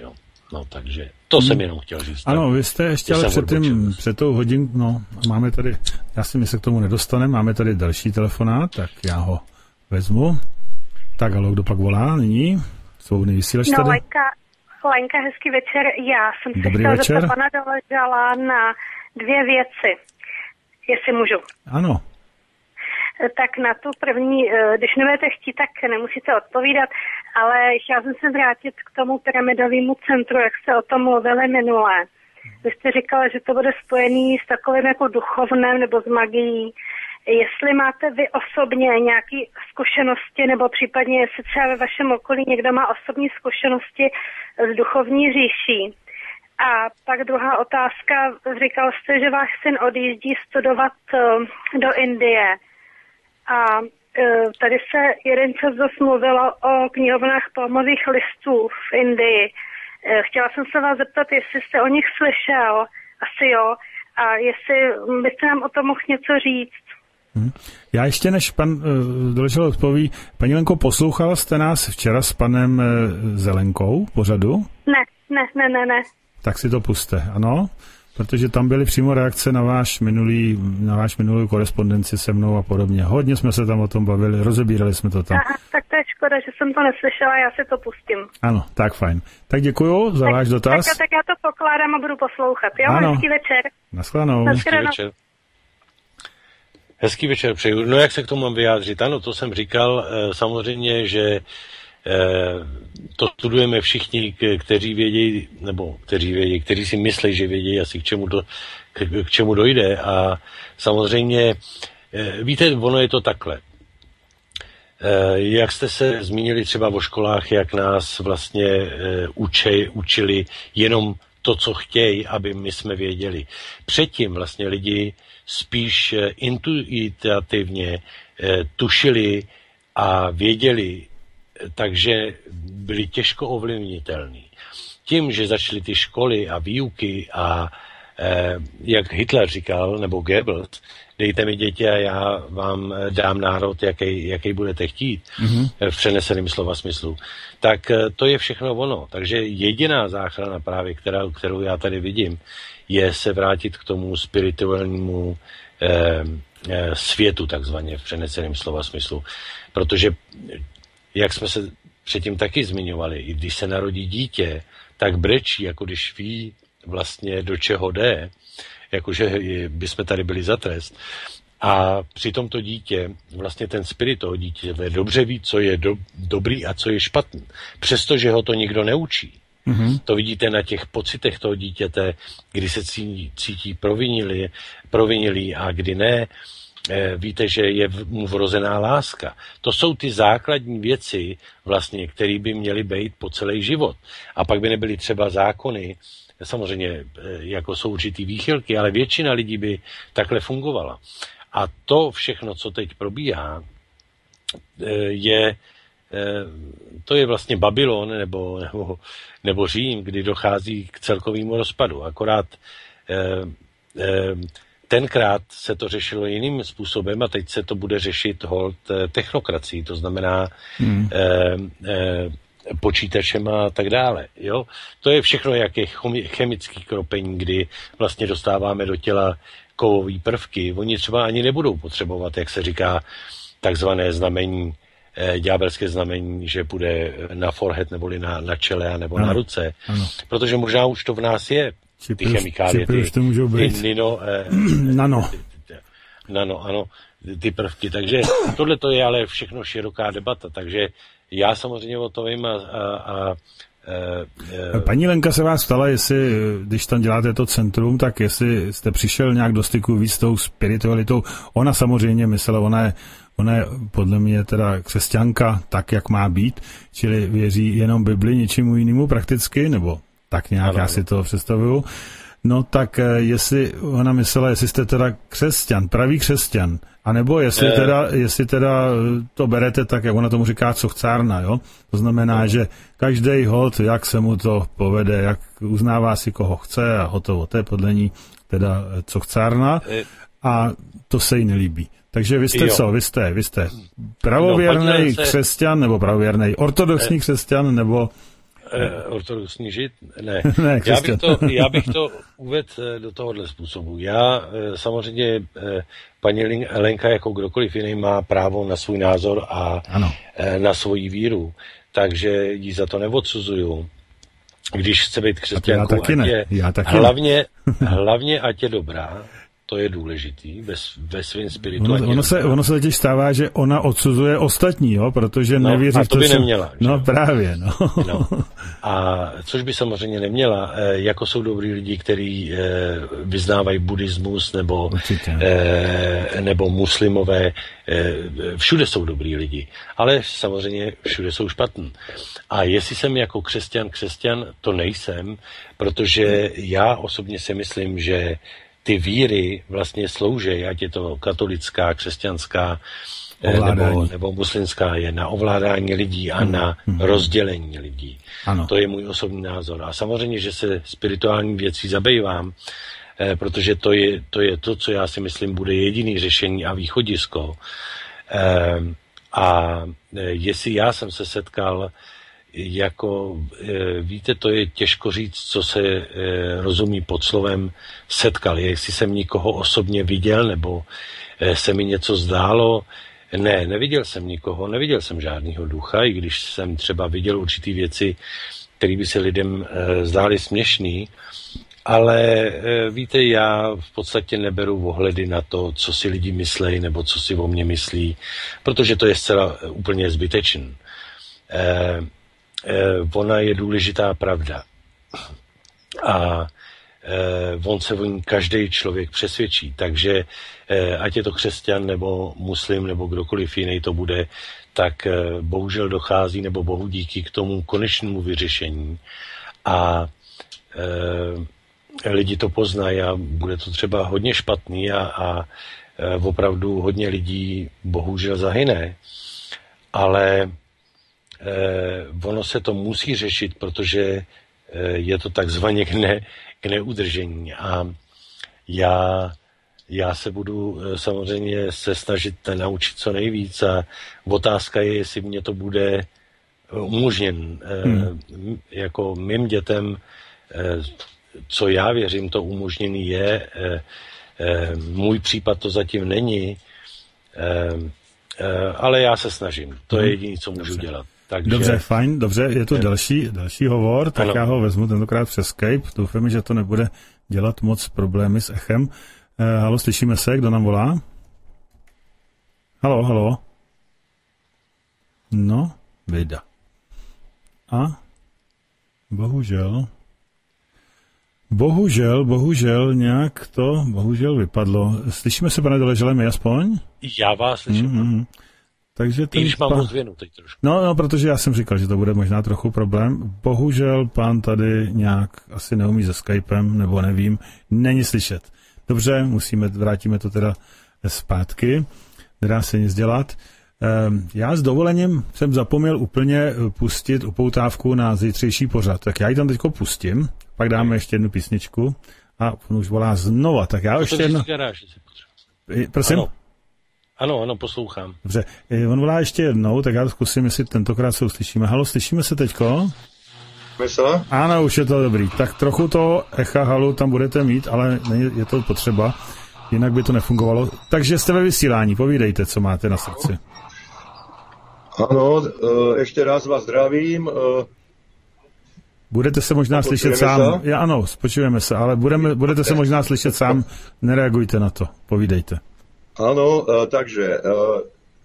No, takže to jsem jenom chtěl říct. Ano, vy jste ještě ale před, tím, před tou hodinkou, no, máme tady, já si myslím, že k tomu nedostaneme, máme tady další telefonát, tak já ho vezmu. Tak, halo, kdo pak volá nyní? Svobodný vysílač tady? No, Lenka, Lenka, hezký večer. Já jsem se Dobrý chtěla večer. zeptat pana Doležala na dvě věci, jestli můžu. Ano. Tak na tu první, když nebudete chtít, tak nemusíte odpovídat, ale chtěla jsem se vrátit k tomu pyramidovému centru, jak jste o tom mluvili minule. Vy jste říkala, že to bude spojený s takovým jako duchovnem nebo s magií. Jestli máte vy osobně nějaké zkušenosti, nebo případně jestli třeba ve vašem okolí někdo má osobní zkušenosti s duchovní říší. A pak druhá otázka, říkal jste, že váš syn odjíždí studovat do Indie. A tady se jeden čas dost mluvilo o knihovnách palmových listů v Indii. Chtěla jsem se vás zeptat, jestli jste o nich slyšel, asi jo, a jestli byste nám o tom mohl něco říct. Hmm. Já ještě než pan uh, Doležal odpoví, paní Lenko, poslouchala jste nás včera s panem uh, Zelenkou pořadu? Ne, ne, ne, ne, ne. Tak si to puste, ano, protože tam byly přímo reakce na váš minulý, na váš minulý korespondenci se mnou a podobně. Hodně jsme se tam o tom bavili, rozebírali jsme to tam. Aha, tak to je škoda, že jsem to neslyšela, já si to pustím. Ano, tak fajn. Tak děkuju za tak, váš dotaz. Tak, tak já to pokládám a budu poslouchat, jo? Ano. Hezký večer. Naschledanou. Hezký večer. Hezký večer přeju. No jak se k tomu mám vyjádřit? Ano, to jsem říkal. Samozřejmě, že to studujeme všichni, kteří vědí, nebo kteří vědí, kteří si myslí, že vědí asi k čemu, to, k, k čemu dojde. A samozřejmě, víte, ono je to takhle. Jak jste se zmínili třeba o školách, jak nás vlastně učej, učili jenom to, co chtějí, aby my jsme věděli. Předtím vlastně lidi spíš intuitivně tušili a věděli, takže byli těžko ovlivnitelní. Tím, že začaly ty školy a výuky a eh, jak Hitler říkal, nebo Goebbels, dejte mi děti a já vám dám národ, jaký, jaký budete chtít, mm-hmm. v přeneseném slova smyslu, tak to je všechno ono. Takže jediná záchrana právě, která, kterou já tady vidím, je se vrátit k tomu spirituálnímu eh, eh, světu, takzvaně v přeneseném slova smyslu. Protože jak jsme se předtím taky zmiňovali, i když se narodí dítě, tak brečí, jako když ví vlastně do čeho jde, jakože bychom tady byli za trest. A přitom to dítě, vlastně ten spirit toho dítě dobře ví, co je do, dobrý a co je špatný. Přestože ho to nikdo neučí. Mm-hmm. To vidíte na těch pocitech toho dítěte, kdy se cítí, cítí provinilý, provinilý a kdy ne. Víte, že je mu vrozená láska. To jsou ty základní věci, vlastně, které by měly být po celý život. A pak by nebyly třeba zákony, samozřejmě jako jsou určitý výchylky, ale většina lidí by takhle fungovala. A to všechno, co teď probíhá, je, to je vlastně Babylon nebo, nebo, nebo Řím, kdy dochází k celkovému rozpadu. Akorát tenkrát se to řešilo jiným způsobem a teď se to bude řešit hold technokracií, to znamená hmm. eh, eh, počítačem a tak dále. Jo? To je všechno jaké chemické kropení, kdy vlastně dostáváme do těla kovové prvky. Oni třeba ani nebudou potřebovat, jak se říká, takzvané znamení, eh, ďábelské znamení, že bude na forehead neboli na, na čele nebo ano. na ruce. Ano. Protože možná už to v nás je. Ty chemikálie, ty, ty nino, eh, nano. Nano, ano, ty prvky. Takže tohle to je ale všechno široká debata, takže já samozřejmě o to vím a... a, a e, Paní Lenka se vás ptala, jestli, když tam děláte to centrum, tak jestli jste přišel nějak do styku víc s tou spiritualitou. Ona samozřejmě myslela, ona je, ona je podle mě teda křesťanka tak, jak má být, čili věří jenom Bibli, ničemu jinému prakticky, nebo tak nějak ano, já si to představuju. No tak jestli ona myslela, jestli jste teda křesťan, pravý křesťan, anebo jestli teda, jestli teda to berete tak, jak ona tomu říká, cochcárna, jo? To znamená, no. že každej hod, jak se mu to povede, jak uznává si koho chce a hotovo, to je podle ní teda cochcárna a to se jí nelíbí. Takže vy jste jo. co? Vy jste, vy jste pravověrný no, křesťan, nebo pravověrný ortodoxní křesťan, nebo Eh, ortodoxní žid? Ne. ne já, bych to, já bych to uvedl do tohohle způsobu. Já eh, samozřejmě eh, paní Lenka jako kdokoliv jiný má právo na svůj názor a eh, na svoji víru, takže ji za to neodsuzuju. Když chce být křesťankou, ať je, hlavně, hlavně ať je dobrá, to je důležitý ve, ve svém spiritu. Ono, ono, se, ono se totiž stává, že ona odsuzuje ostatní, jo, protože no, nevěří a to by co neměla. Se... No právě, no. no. A což by samozřejmě neměla, jako jsou dobrý lidi, kteří vyznávají buddhismus nebo, nebo muslimové, všude jsou dobrý lidi, ale samozřejmě všude jsou špatný. A jestli jsem jako křesťan křesťan, to nejsem, protože já osobně si myslím, že ty víry vlastně slouží, ať je to katolická, křesťanská nebo, nebo muslimská, je na ovládání lidí a na hmm. rozdělení lidí. Ano. To je můj osobní názor. A samozřejmě, že se spirituální věcí zabývám, eh, protože to je, to je to, co já si myslím, bude jediný řešení a východisko. Eh, a eh, jestli já jsem se setkal jako, víte, to je těžko říct, co se e, rozumí pod slovem setkal. Jestli jsem nikoho osobně viděl, nebo e, se mi něco zdálo. Ne, neviděl jsem nikoho, neviděl jsem žádného ducha, i když jsem třeba viděl určitý věci, které by se lidem e, zdály směšný, ale e, víte, já v podstatě neberu ohledy na to, co si lidi myslejí, nebo co si o mně myslí, protože to je zcela e, úplně zbytečný. E, ona je důležitá pravda. A on se o ní každý člověk přesvědčí. Takže ať je to křesťan, nebo muslim, nebo kdokoliv jiný to bude, tak bohužel dochází, nebo bohu díky, k tomu konečnému vyřešení. A lidi to poznají a bude to třeba hodně špatný a, a opravdu hodně lidí bohužel zahyne. Ale Eh, ono se to musí řešit, protože eh, je to takzvaně k, ne, k neudržení a já, já se budu eh, samozřejmě se snažit naučit co nejvíc a otázka je, jestli mě to bude umožněn. Eh, hmm. Jako mým dětem, eh, co já věřím, to umožněný je, eh, eh, můj případ to zatím není, eh, eh, ale já se snažím. To je jediné, co můžu dělat. Takže... Dobře, fajn, dobře, je to další, další hovor, tak ano. Já ho vezmu tentokrát přes Skype, doufám, že to nebude dělat moc problémy s echem. Eh, halo, slyšíme se, kdo nám volá? Halo, halo. No, vida. A bohužel, bohužel, bohužel nějak to, bohužel vypadlo. Slyšíme se, pane Doležele, my aspoň? Já vás slyším. Mm-hmm. Takže ten Když mám pán... ozvěnu teď trošku. No, no, protože já jsem říkal, že to bude možná trochu problém. Bohužel pán tady nějak asi neumí se Skypem, nebo nevím, není slyšet. Dobře, musíme, vrátíme to teda zpátky. Nedá se nic dělat. Já s dovolením jsem zapomněl úplně pustit upoutávku na zítřejší pořad. Tak já ji tam teďko pustím, pak dáme ještě jednu písničku a on už volá znova. Tak já ještě jedno... Prosím? Ano. Ano, ano, poslouchám. Dobře, on volá ještě jednou, tak já zkusím, jestli tentokrát se uslyšíme. Halo, slyšíme se teďko? Mysl? Ano, už je to dobrý. Tak trochu to echa halu tam budete mít, ale je to potřeba, jinak by to nefungovalo. Takže jste ve vysílání, povídejte, co máte na srdci. Ano, ještě raz vás zdravím. Budete se možná slyšet sám. Já, ano, spočujeme se, ale budeme, budete se možná slyšet sám, nereagujte na to, povídejte. Áno, uh, takže... Uh,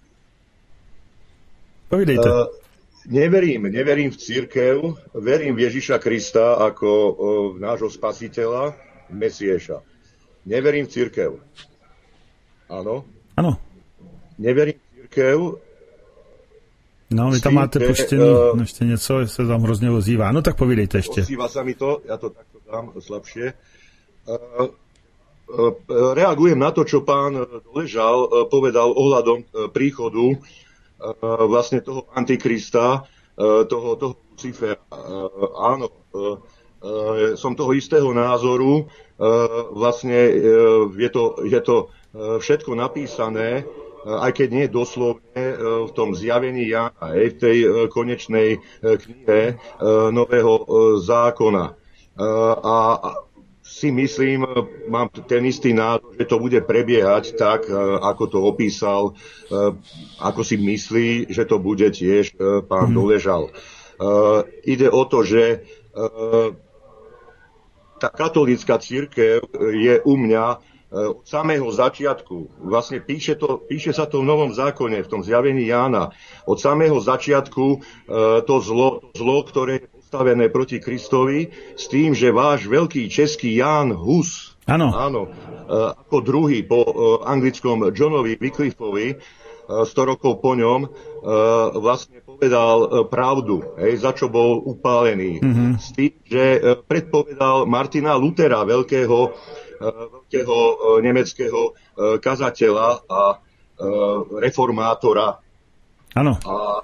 Povídejte. Uh, neverím, neverím v cirkev, verím v Ježiša Krista ako uh, nášho spasiteľa, Mesieša. Neverím v cirkev. Áno? Áno. Neverím v cirkev. No, vy tam máte puštěný uh, ještě něco, se tam hrozně ozývá. No tak povídejte ještě. Ozýva sa mi to, ja to takto dám slabšie. Uh, Reagujem na to, čo pán Doležal povedal ohľadom príchodu vlastne toho Antikrista, toho, toho Lucifera. Áno, som toho istého názoru. Vlastne je to, je to všetko napísané aj keď nie doslovne, v tom zjavení Jána, aj v tej konečnej knihe Nového zákona. A si myslím, mám ten istý názor, že to bude prebiehať tak, ako to opísal, ako si myslí, že to bude tiež pán Doležal. Ide o to, že tá katolícka cirkev je u mňa od samého začiatku, vlastne píše, to, píše sa to v Novom zákone, v tom zjavení Jána, od samého začiatku to zlo, to zlo, ktoré je postavené proti Kristovi, s tým, že váš veľký český Jan Hus, áno, áno ako druhý po anglickom Johnovi Wycliffeovi, sto rokov po ňom, vlastne povedal pravdu, hej, za čo bol upálený. Mm-hmm. S tým, že predpovedal Martina Luthera, veľkého veľkého nemeckého kazateľa a reformátora. Áno. A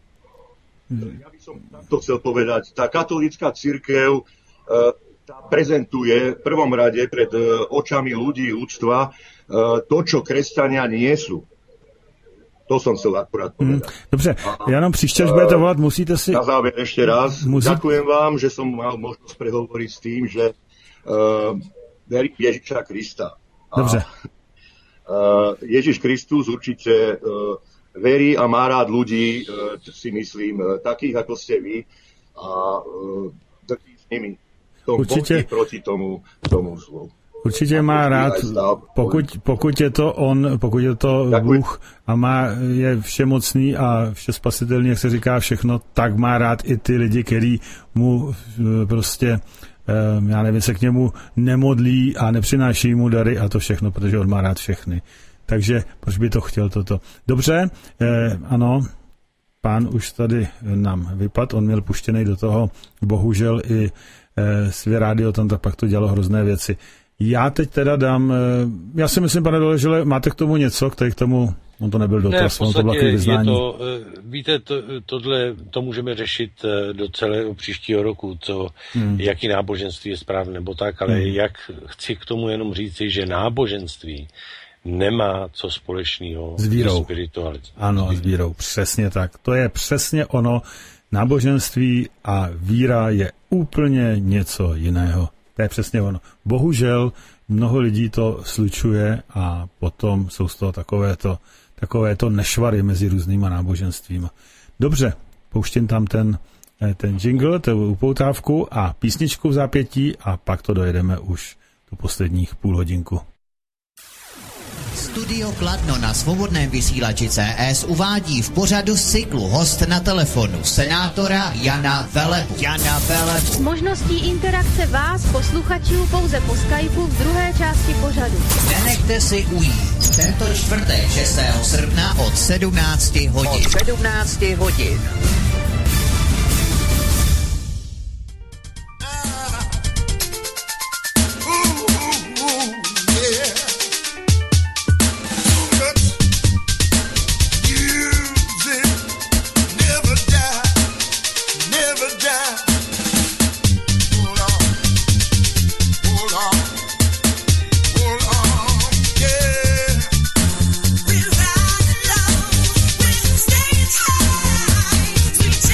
ja by som to chcel povedať. Tá katolícka cirkev tá prezentuje v prvom rade pred očami ľudí ľudstva to, čo kresťania nie sú. To som chcel akurát povedať. Hmm, dobře, a, jenom příště, až budete volat, musíte si... Na záver ešte raz. Musí... Ďakujem vám, že som mal možnosť prehovoriť s tým, že uh, verím Ježiša Krista. Dobře. Uh, Ježiš Kristus určite uh, verí a má rád ľudí, uh, si myslím, uh, takých, ako ste vy, a uh, drží s nimi tom určitě... proti tomu, tomu zlu. Určitě má rád, pokud, pokud je to on, pokud je to Bůh a má, je všemocný a všespasitelný, jak se říká všechno, tak má rád i ty lidi, který mu prostě, já nevím, se k němu nemodlí a nepřináší mu dary a to všechno, protože on má rád všechny. Takže proč by to chtěl toto? Dobře, eh, ano, pán už tady nám vypadl, on měl puštěnej do toho, bohužel i eh, svě rádio, tam tak pak to dělalo hrozné věci. Já teď teda dám, já si myslím, pane Doležele, máte k tomu něco, který k tomu, on to nebyl dotaz, ne, on to bylo takový vyznání. Je to, víte, to, tohle, to můžeme řešit do celého příštího roku, co, hmm. jaký náboženství je správné nebo tak, ale hmm. jak chci k tomu jenom říci, že náboženství nemá co společného s vírou. Spiritualitou. Ano, s vírou, přesně tak. To je přesně ono, náboženství a víra je úplně něco jiného. To je přesně ono. Bohužel mnoho lidí to slučuje a potom jsou z toho takovéto, takovéto nešvary mezi různýma náboženstvíma. Dobře, pouštím tam ten, ten jingle, tu upoutávku a písničku v zápětí a pak to dojedeme už do posledních půl hodinku. Studio Kladno na svobodném vysílači C S uvádí v pořadu z cyklu Host na telefonu senátora Jana Velebu. Jana Velebu. S možností interakce vás, posluchačů, pouze po Skypeu v druhé části pořadu. Nenechte si ujít. Tento čtvrtek šestého srpna od sedmnácti hodin. Od sedmnácti hodin. Sweet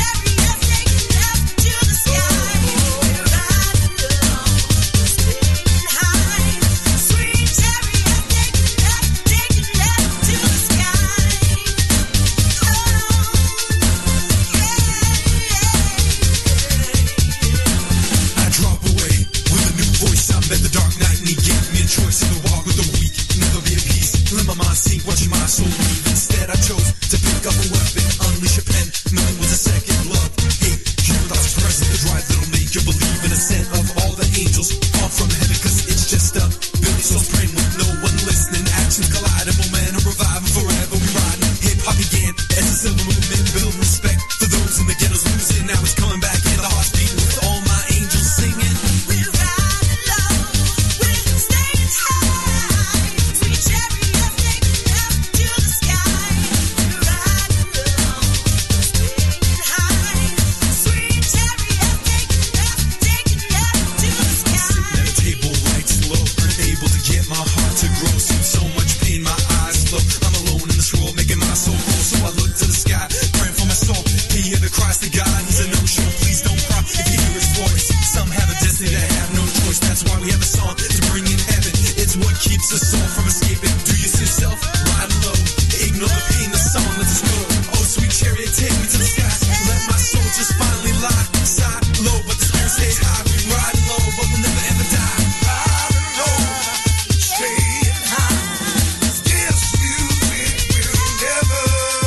we have a song to bring in heaven. It's what keeps us all from escaping. Do you see yourself? Ride low. Ignore the pain, the song, let us go. Oh, sweet chariot, take me to the sky. Let my soul just finally lie. Side low, but the spirit stays high. Ride low, but we'll never ever die. Ride low, staying high. This music will never.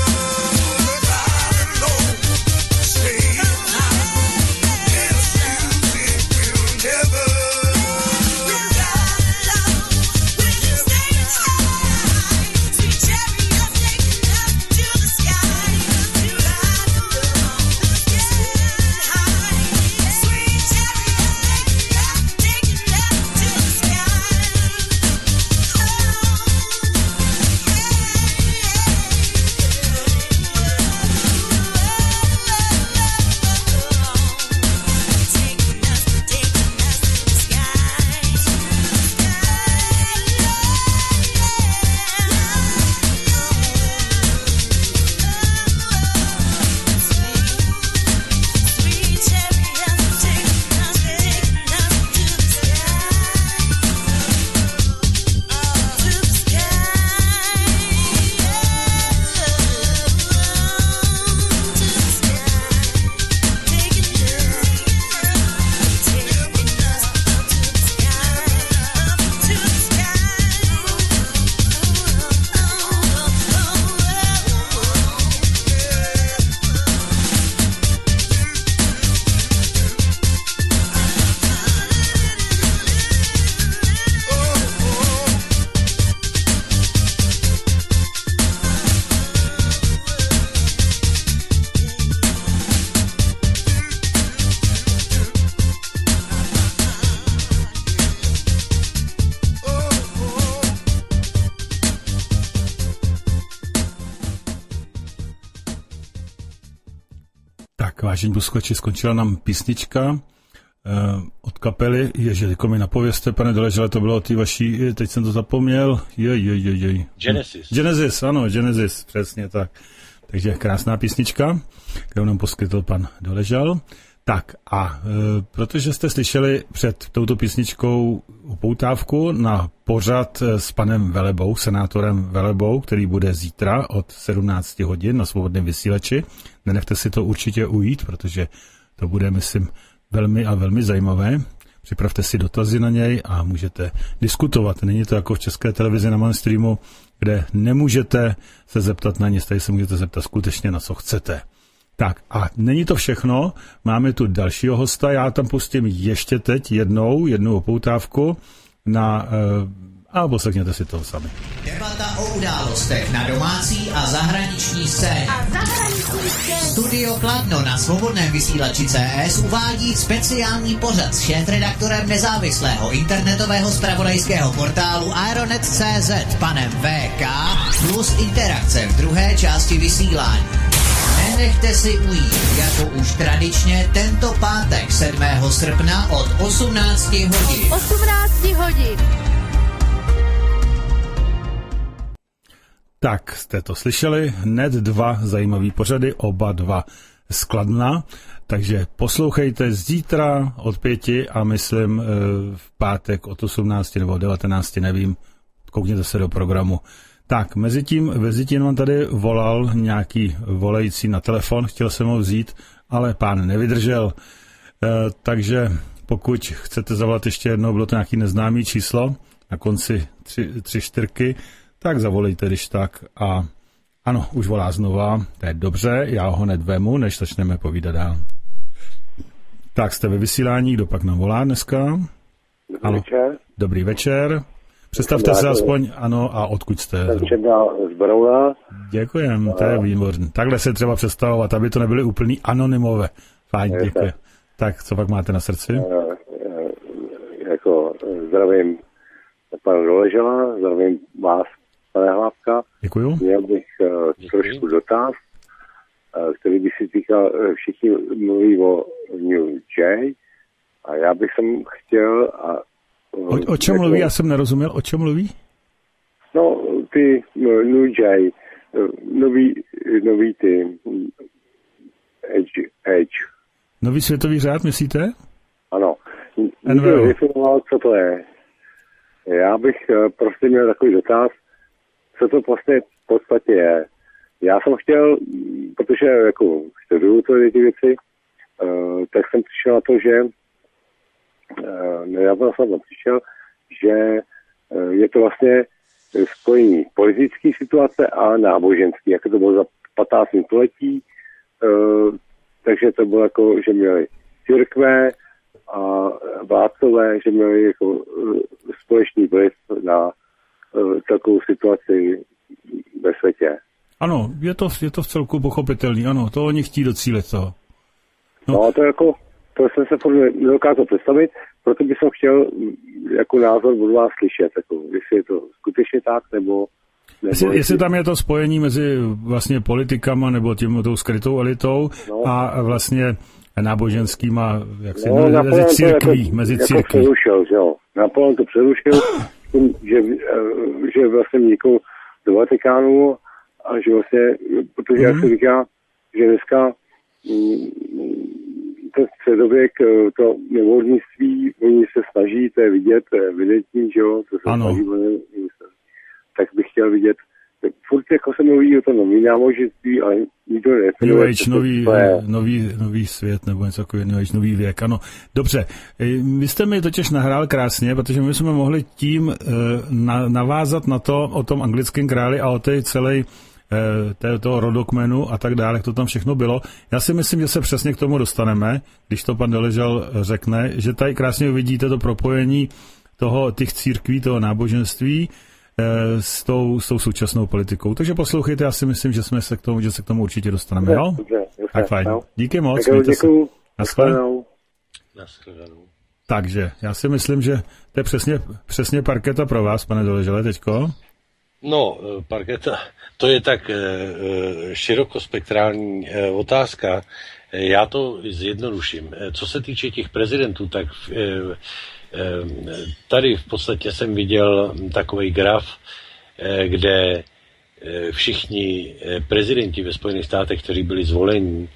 Ride low, staying high. This music will never. Vážení posluchači, skončila nám písnička eh, od kapely. Ježe, jako mi napovězte, pane Doležale, to bylo od té vaší, teď jsem to zapomněl. Jej, jej, jej, jej. Genesis. Genesis, ano, Genesis, přesně tak. Takže krásná písnička, kterou nám poskytl pan Doležal. Tak a e, protože jste slyšeli před touto písničkou upoutávku na pořad s panem Velebou, senátorem Velebou, který bude zítra od sedmnáct hodin na Svobodném vysílači. Nenechte si to určitě ujít, protože to bude, myslím, velmi a velmi zajímavé. Připravte si dotazy na něj a můžete diskutovat. Není to jako v České televizi na Mainstreamu, kde nemůžete se zeptat na nic, tady se můžete zeptat skutečně na co chcete. Tak a není to všechno, máme tu dalšího hosta, já tam pustím ještě teď jednou, jednu opoutávku na, uh, a poslechněte si to sami. Debata o událostech na domácí a zahraniční scéně. A zahraniční scéně. Studio Kladno na Svobodném vysílači C S uvádí speciální pořad s šéfredaktorem nezávislého internetového zpravodajského portálu Aeronet tečka cé zet panem V K plus interakce v druhé části vysílání. Nenechte si ujít, jako už tradičně tento pátek sedmého srpna od osmnácti hodin. osmnáct hodin. Tak, jste to slyšeli, hned dva zajímavý pořady, oba dva z Kladna, takže poslouchejte zítra od pěti a myslím v pátek od osmnácti nebo devatenácti, nevím, koukněte se do programu. Tak, mezi tím, mezi tím vám tady volal nějaký volající na telefon, chtěl jsem ho vzít, ale pán nevydržel. E, takže pokud chcete zavolat ještě jednou, bylo to nějaký neznámý číslo, na konci tři, tři čtyřky, tak zavolejte, když tak. A ano, už volá znova, to je dobře, já ho hned vemu, než začneme povídat dál. Tak, jste ve vysílání, kdo pak nám volá dneska? Dobrý ano. večer. Dobrý večer. Představte se aspoň, ano, a odkud jste? Jsem Černá z Brouna. Děkujem, to je výborný. Takhle se třeba představovat, aby to nebyly úplný anonymové. Fajn, děkuji. Tak, co pak máte na srdci? Jako zdravím pana Doležala, zdravím vás, pane Hlávka. Děkuju. Měl bych uh, trošku dotaz, uh, který by si týkal, uh, všichni mluví o New Jay a já bych jsem chtěl a O, o čem jako, mluví? Já jsem nerozuměl. O čem mluví? No, ty no, New Jay, nový, nový ty Edge, Edge. Nový světový řád, myslíte? Ano. Nikdo definoval, co to je. Já bych prostě měl takový dotaz, co to prostě v podstatě je. Já jsem chtěl, protože jako studuju ty věci, uh, tak jsem přišel na to, že uh, nedávno jsem tam přišel, že uh, je to vlastně spojení politické situace a náboženský, jako to bylo za patnáctým století, uh, takže to bylo jako, že měli církve a vládcové, že měli jako uh, společný vliv na uh, takovou situaci ve světě. Ano, je to, je to v celku pochopitelný, ano, to oni chtějí docílit toho. No, no a to jako, to jsem se furt nedokázal představit, proto bych jsem chtěl jako názor od vás slyšet, jako, jestli je to skutečně tak, nebo... nebo jestli, jestli... jestli tam je to spojení mezi vlastně politikama, nebo tím, tou skrytou elitou no. a vlastně náboženskýma, jak se no, mezi církví, jako, mezi jako církví. přerušil, že jo. Napoleon to přerušil, že, že vlastně vznikl do Vatikánu a že vlastně, protože mm-hmm. jak se říká, že dneska ten středověk, to nevolnictví, oni se snaží, to je vidět, to je evidentní, že jo, to se ano. snaží, tak bych chtěl vidět, furt jako se mluví o tom nový náboženství, ale nikdo New Age, nový, nový, nový svět, nebo něco takového, New Age, nový věk, ano. Dobře, vy jste mi totiž nahrál krásně, protože my jsme mohli tím na, navázat na to, o tom anglickém králi a o té celé toho rodokmenu a tak dále, jak to tam všechno bylo. Já si myslím, že se přesně k tomu dostaneme, když to pan Doležal řekne, že tady krásně vidíte to propojení toho, těch církví, toho náboženství s tou, s tou současnou politikou. Takže poslouchejte, já si myslím, že jsme se k tomu, že se k tomu určitě dostaneme, jo? Tak fajn. Díky moc. Děkuju, děkuju. Naschledanou. Takže já si myslím, že to je přesně, přesně parketa pro vás, pane Doležale, teďko. No, parketa, to je tak širokospektrální otázka. Já to zjednoduším. Co se týče těch prezidentů, tak tady v podstatě jsem viděl takový graf, kde všichni prezidenti ve Spojených státech, kteří byli zvoleni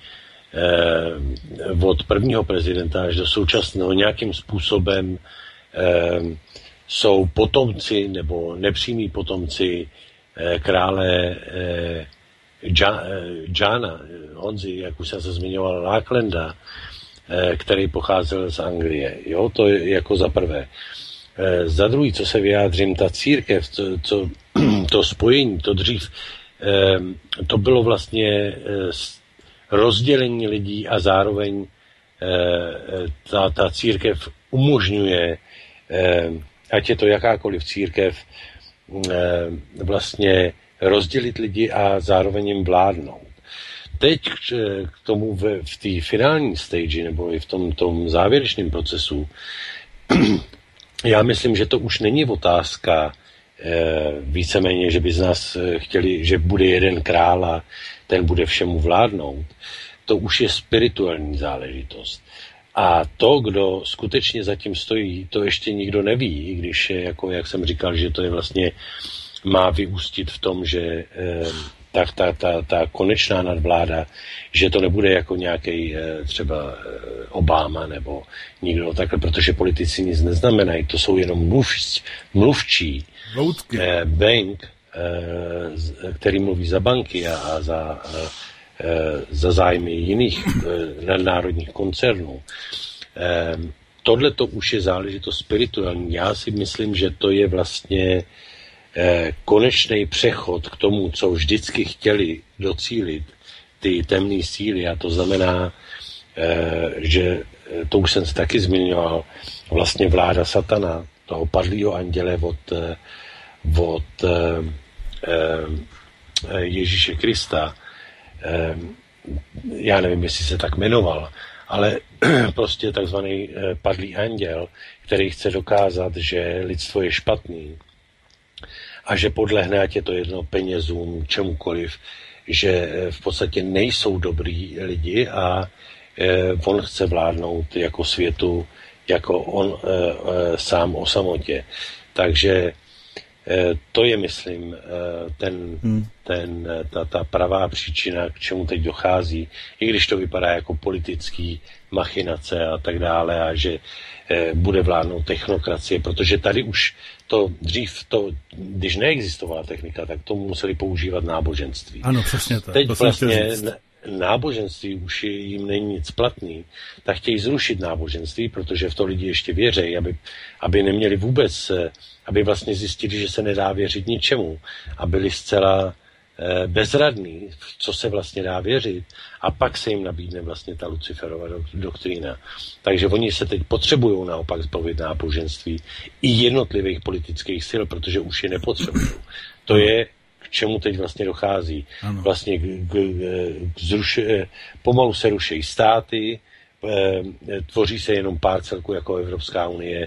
od prvního prezidenta až do současného, nějakým způsobem jsou potomci nebo nepřímí potomci krále Johna, Honzy, jak už jsem se zmiňoval, Lacklanda, který pocházel z Anglie. Jo, to je jako za prvé. Za druhý, co se vyjádřím, ta církev, to, to, to spojení, to dřív, to bylo vlastně rozdělení lidí a zároveň ta, ta církev umožňuje, ať je to jakákoliv církev, vlastně rozdělit lidi a zároveň jim vládnout. Teď k tomu v, v té finální stage, nebo i v tom, tom závěrečném procesu, já myslím, že to už není otázka víceméně, že by z nás chtěli, že bude jeden král a ten bude všemu vládnout. To už je spirituální záležitost. A to, kdo skutečně zatím stojí, to ještě nikdo neví, i když, jako, jak jsem říkal, že to je vlastně, má vyústit v tom, že eh, tak ta, ta, ta konečná nadvláda, že to nebude jako nějaký eh, třeba eh, Obama nebo nikdo takhle, protože politici nic neznamenají, to jsou jenom mluvč, mluvčí eh, bank, eh, který mluví za banky a, a za... Eh, za zájmy jiných nadnárodních koncernů. Tohle to už je záležitost spirituální. Já si myslím, že to je vlastně konečný přechod k tomu, co vždycky chtěli docílit ty temné síly, a to znamená, že to už jsem se taky zmiňoval, vlastně vláda satana, toho padlého anděle od, od Ježíše Krista. Já nevím, jestli se tak jmenoval, ale prostě takzvaný padlý anděl, který chce dokázat, že lidstvo je špatný a že podlehne, ať je to jedno, penězům, čemukoliv, že v podstatě nejsou dobrý lidi a on chce vládnout jako světu, jako on sám o samotě. Takže To je, myslím, ten, hmm. ten, ta, ta pravá příčina, k čemu teď dochází, i když to vypadá jako politický machinace a tak dále, a že bude vládnout technokracie, protože tady už to dřív, to, když neexistovala technika, tak to museli používat náboženství. Ano, přesně tak. Teď to vlastně náboženství už jim není nic platný, tak chtějí zrušit náboženství, protože v to lidi ještě věří, aby, aby neměli vůbec, aby vlastně zjistili, že se nedá věřit ničemu a byli zcela eh, bezradní, co se vlastně dá věřit, a pak se jim nabídne vlastně ta Luciferova doktrína. Takže oni se teď potřebují naopak zbavit náboženství i jednotlivých politických sil, protože už je nepotřebují. To je, k čemu teď vlastně dochází. Ano. Vlastně k, k, k zruši, pomalu se ruší státy, tvoří se jenom pár celků jako Evropská unie,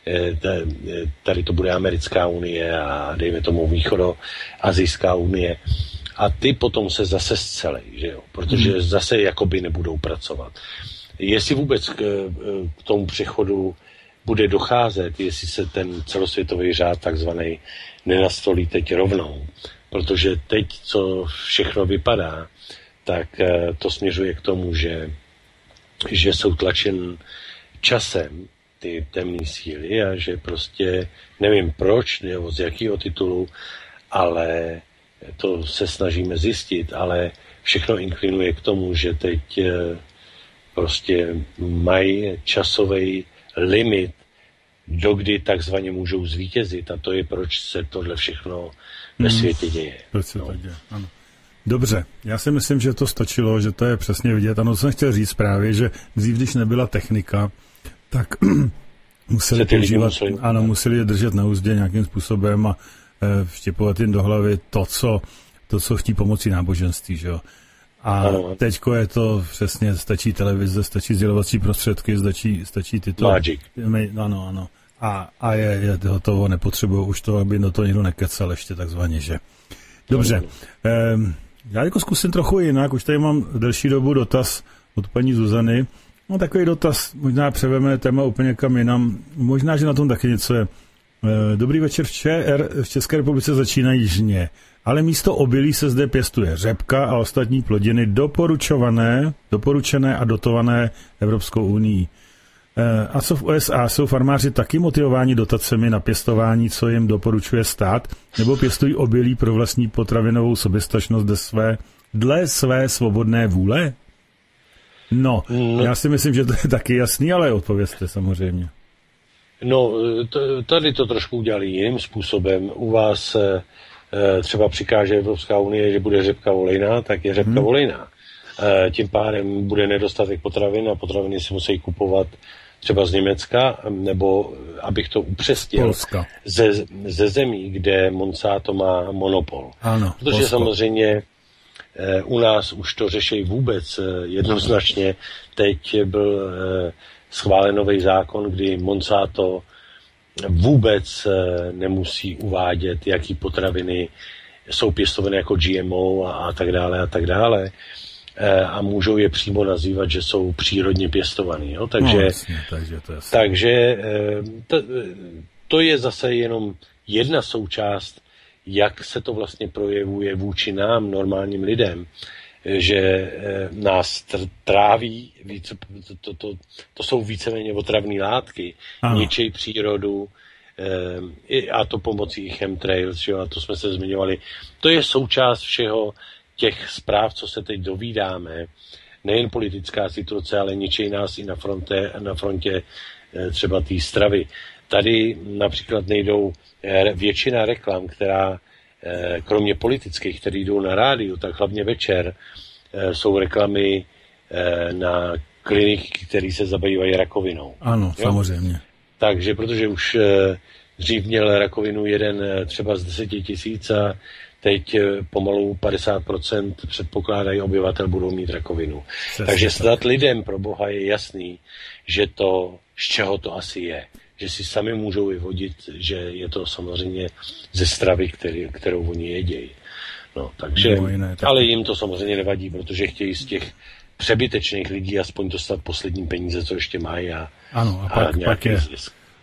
tady to bude Americká unie a dejme tomu Východoasijská unie. A ty potom se zase zcelej, že jo? Protože hmm. zase jakoby nebudou pracovat. Jestli vůbec k, k tomu přechodu bude docházet, jestli se ten celosvětový řád takzvaný nenastolí teď rovnou, protože teď, co všechno vypadá, tak to směřuje k tomu, že, že jsou tlačen časem ty temné síly a že prostě nevím proč, nebo z jakého titulu, ale to se snažíme zjistit, ale všechno inklinuje k tomu, že teď prostě mají časový limit, dokdy takzvaně můžou zvítězit, a to je, proč se tohle všechno ve světě děje. Proč se no. tak děje, ano. Dobře, já si myslím, že to stačilo, že to je přesně vidět. Ano, jsem chtěl říct právě, že dřív, když nebyla technika, tak museli používat, museli... ano, museli je držet na úzdě nějakým způsobem a e, vtěpovat jim do hlavy to, co, to, co chtí pomocí náboženství, že jo. A ano. teďko je to přesně, stačí televize, stačí sdělovací prostředky, stačí, stačí tyto... Magic. Ano, ano. A, a je, je hotovo, nepotřebují už to, aby do toho někdo nekecal ještě takzvaně, že. Dobře. Ehm, já jako zkusím trochu jinak, už tady mám delší dobu dotaz od paní Zuzany. No takový dotaz, možná převeme téma úplně kam jinam. Možná, že na tom taky něco je. Ehm, dobrý večer, v ČR, v České republice začínají žně, ale místo obilí se zde pěstuje řepka a ostatní plodiny doporučované, doporučené a dotované Evropskou unii. A co v U S A, jsou farmáři taky motivováni dotacemi na pěstování, co jim doporučuje stát, nebo pěstují obilí pro vlastní potravinovou soběstačnost dle své, dle své svobodné vůle? No, no, já si myslím, že to je taky jasný, ale odpovězte samozřejmě. No, t- tady to trošku udělali jiným způsobem. U vás e, třeba přikáže Evropská unie, že bude řepka olejná, tak je řepka hmm. olejná. E, tím pádem bude nedostatek potravin a potraviny si musí kupovat třeba z Německa, nebo, abych to upřesnil, ze, ze zemí, kde Monsanto má monopol. Ano, Protože Polsko. samozřejmě eh, u nás už to řeší vůbec eh, jednoznačně. Teď byl eh, schválen nový zákon, kdy Monsanto vůbec eh, nemusí uvádět, jaký potraviny jsou pěstované jako G M O a, a tak dále a tak dále. A můžou je přímo nazývat, že jsou přírodně pěstovaný. Jo? Takže, no, jasně, takže, to, takže to, to je zase jenom jedna součást, jak se to vlastně projevuje vůči nám, normálním lidem, že nás tráví, více, to, to, to, to jsou víceméně otravné látky, ano. ničej přírodu, a to pomocí chemtrails, jo? A to jsme se zmiňovali. To je součást všeho těch zpráv, co se teď dovídáme, nejen politická situace, ale ničej nás i na frontě, na frontě třeba té stravy. Tady například nejdou většina reklam, která kromě politických, které jdou na rádiu, tak hlavně večer jsou reklamy na kliniky, které se zabývají rakovinou. Ano, jo? Samozřejmě. Takže protože už dřív měl rakovinu jeden třeba z deseti tisíc a teď pomalu padesát procent předpokládají obyvatel budou mít rakovinu. Přesně Takže snad tak. lidem pro Boha je jasný, že to, z čeho to asi je. Že si sami můžou vyvodit, že je to samozřejmě ze stravy, který, kterou oni jedějí. No, takže, no, jiné, tak... Ale jim to samozřejmě nevadí, protože chtějí z těch přebytečných lidí aspoň dostat poslední peníze, co ještě mají a, ano, a, pak, a pak je, zisk.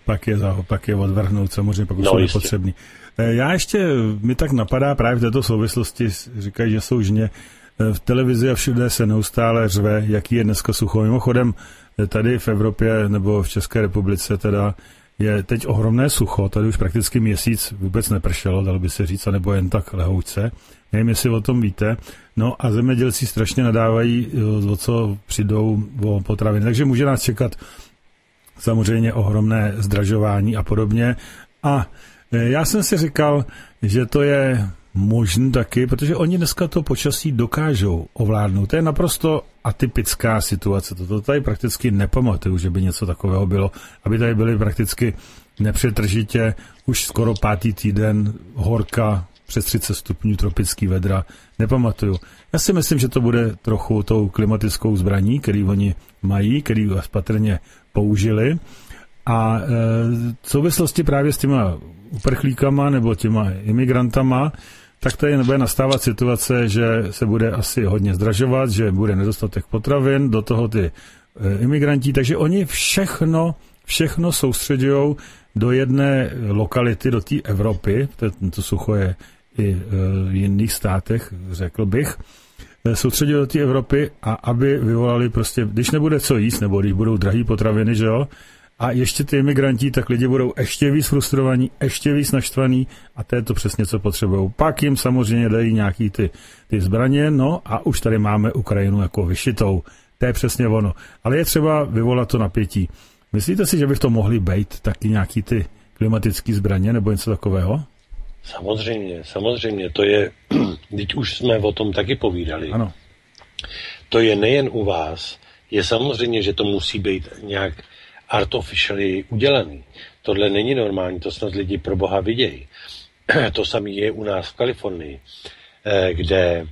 pak je, za, pak je odvrhnout, samozřejmě pak už no, jsou nepotřebný. Já ještě, mi tak napadá právě v této souvislosti, říkají, že jsou žně, v televizi a všude se neustále řve, jaký je dneska sucho. Mimochodem, tady v Evropě nebo v České republice teda je teď ohromné sucho, tady už prakticky měsíc vůbec nepršelo, dalo by se říct, anebo jen tak lehouce. Nevím, jestli o tom víte. No a zemědělci strašně nadávají, o co přijdou o potraviny. Takže může nás čekat samozřejmě ohromné zdražování a podobně. A já jsem si říkal, že to je možné taky, protože oni dneska to počasí dokážou ovládnout. To je naprosto atypická situace. Toto tady prakticky nepamatuju, že by něco takového bylo, aby tady byly prakticky nepřetržitě už skoro pátý týden horka přes třicet stupňů, tropický vedra. Nepamatuju. Já si myslím, že to bude trochu tou klimatickou zbraní, který oni mají, který patrně použili. A e, v souvislosti právě s těma uprchlíkama nebo těma imigrantama, tak tady nebude nastávat situace, že se bude asi hodně zdražovat, že bude nedostatek potravin, do toho ty e, imigranti, takže oni všechno, všechno soustředujou do jedné lokality, do té Evropy, to, to sucho je i e, v jiných státech, řekl bych, e, soustředují do té Evropy a aby vyvolali prostě, když nebude co jíst, nebo když budou drahý potraviny, že jo, a ještě ty imigranti, tak lidi budou ještě víc frustrovaní, ještě víc naštvaní a to je to přesně, co potřebují. Pak jim samozřejmě dají nějaký ty, ty zbraně, no a už tady máme Ukrajinu jako vyšitou. To je přesně ono. Ale je třeba vyvolat to napětí. Myslíte si, že by to mohly být taky nějaký ty klimatické zbraně nebo něco takového? Samozřejmě, samozřejmě. To je, teď už jsme o tom taky povídali. Ano. To je nejen u vás. Je samozřejmě, že to musí být nějak artificially udělaný. Tohle není normální, to snad lidi pro boha vidějí. To samé je u nás v Kalifornii, kde,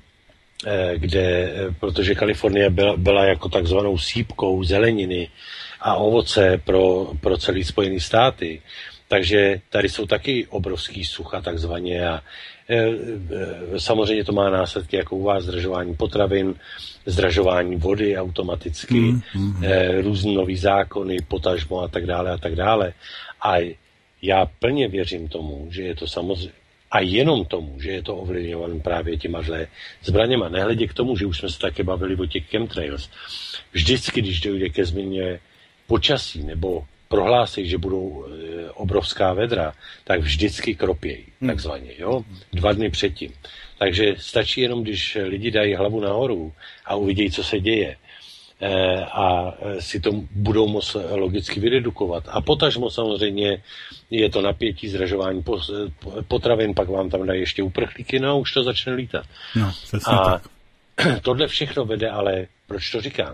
kde protože Kalifornie byla, byla jako takzvanou sípkou zeleniny a ovoce pro, pro celý Spojené státy. Takže tady jsou taky obrovský sucha takzvaně a e, e, samozřejmě to má následky jako u vás zdražování potravin, zdražování vody automaticky, mm, mm. E, různý nový zákony, potažmo a tak dále a tak dále. A já plně věřím tomu, že je to samozřejmě a jenom tomu, že je to ovlivňované právě těma zbraněma. Nehledě k tomu, že už jsme se také bavili o těch chemtrails. Vždycky, když dojde ke změně počasí nebo prohlásí, že budou e, obrovská vedra, tak vždycky kropějí, hmm. takzvaně, jo, dva dny předtím. Takže stačí jenom, když lidi dají hlavu nahoru a uvidí, co se děje e, a si to budou moct logicky vyredukovat. A potažmo samozřejmě je to napětí, zdražování potravin, pak vám tam dají ještě uprchlíky, no a už to začne lítat. No, a tak. Tohle všechno vede, ale proč to říkám?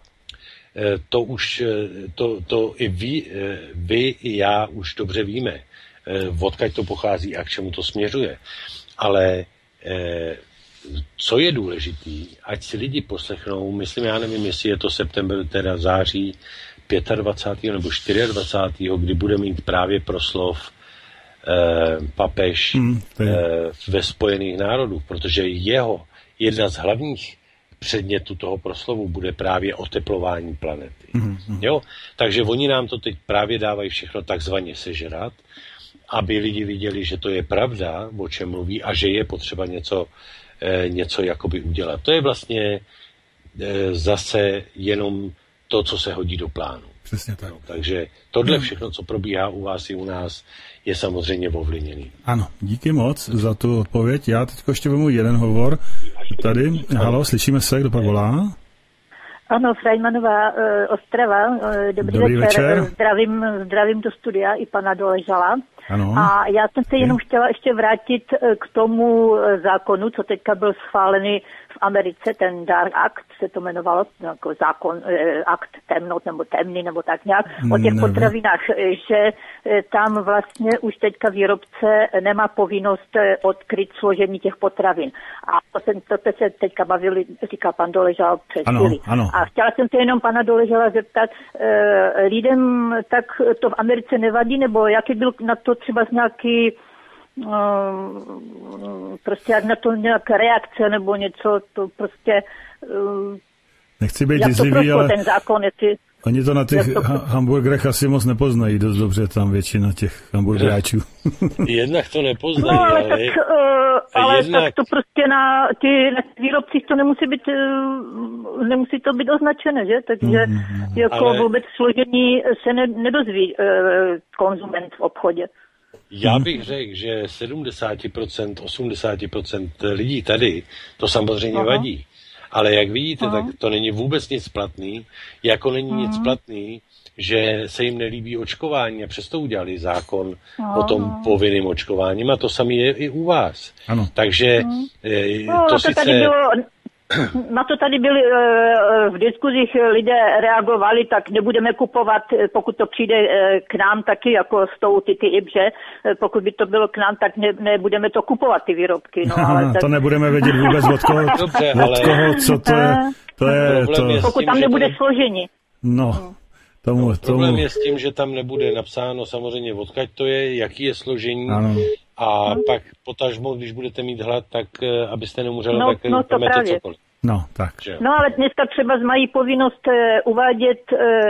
To už, to, to i vy, vy i já už dobře víme, odkud to pochází a k čemu to směřuje. Ale co je důležitý, ať si lidi poslechnou, myslím, já nevím, jestli je to september, teda září dvacátého pátého nebo dvacátého čtvrtého kdy bude mít právě proslov papež hmm, ve Spojených národů, protože jeho jedna z hlavních předmětu toho proslovu bude právě oteplování planety. Mm-hmm. Jo? Takže oni nám to teď právě dávají všechno takzvaně sežrat, aby lidi viděli, že to je pravda, o čem mluví a že je potřeba něco, eh, něco jakoby udělat. To je vlastně eh, zase jenom to, co se hodí do plánu. Přesně tak. No, takže tohle všechno, co probíhá u vás i u nás, je samozřejmě ovlivněný. Ano, díky moc za tu odpověď. Já teď ještě vemu jeden hovor. Tady, halo, slyšíme se, kdo pak volá? Ano, Frajmanová, uh, Ostrava, uh, dobrý, dobrý večer. večer. Zdravím, zdravím do studia i pana Doležala. Ano. A já jsem se jenom chtěla ještě vrátit k tomu zákonu, co teďka byl schválený v Americe, ten Dark Act se to jmenovalo, jako zákon, akt temnot nebo temný nebo tak nějak, o těch Never. potravinách, že tam vlastně už teďka výrobce nemá povinnost odkryt složení těch potravin. A to, se, to se teďka bavili, říká pan Doležal před chvíli. A chtěla jsem se jenom pana Doležala zeptat, e, lidem tak to v Americe nevadí, nebo jaký byl na to třeba z nějaký um, prostě jak na to nějaká reakce nebo něco, to prostě um, nechci být jizlivý, ale ten zákon, jestli... Oni to na těch to... ha- hamburgerech asi moc nepoznají dost dobře, tam většina těch hamburgeráčů. Jednak to nepoznají, no, ale, ale... Tak, uh, ale jednak... tak to prostě na ty na výrobcích to nemusí být, uh, nemusí to být označené, že? Takže mm, jako ale... vůbec složení se ne, nedozví uh, konzument v obchodě. Já bych řekl, že sedmdesát procent, osmdesát procent lidí tady to samozřejmě Aha. vadí. Ale jak vidíte, Aha. tak to není vůbec nic platný. Jako není Aha. nic platný, že se jim nelíbí očkování a přesto udělali zákon Aha. o tom povinným očkováním a to samé je i u vás. Ano. Takže no, to, to sice... tady bylo... Na to tady byli v diskuzích lidé reagovali, tak nebudeme kupovat, pokud to přijde k nám taky, jako s tou ty, ty ibře, pokud by to bylo k nám, tak ne, nebudeme to kupovat, ty výrobky. No, ale Aha, tak... To nebudeme vědět vůbec od koho, Dobře, od ale... koho, co to je. To je to... je pokud tím, tam nebude to... složení. No. Tomu, no, problém tomu... je s tím, že tam nebude napsáno samozřejmě odkud to je, jaký je složení ano. a hmm. pak potažmo, když budete mít hlad, tak abyste neumřeli, no, tak no, to právě. cokoliv. No, tak. No ale dneska třeba mají povinnost e, uvádět,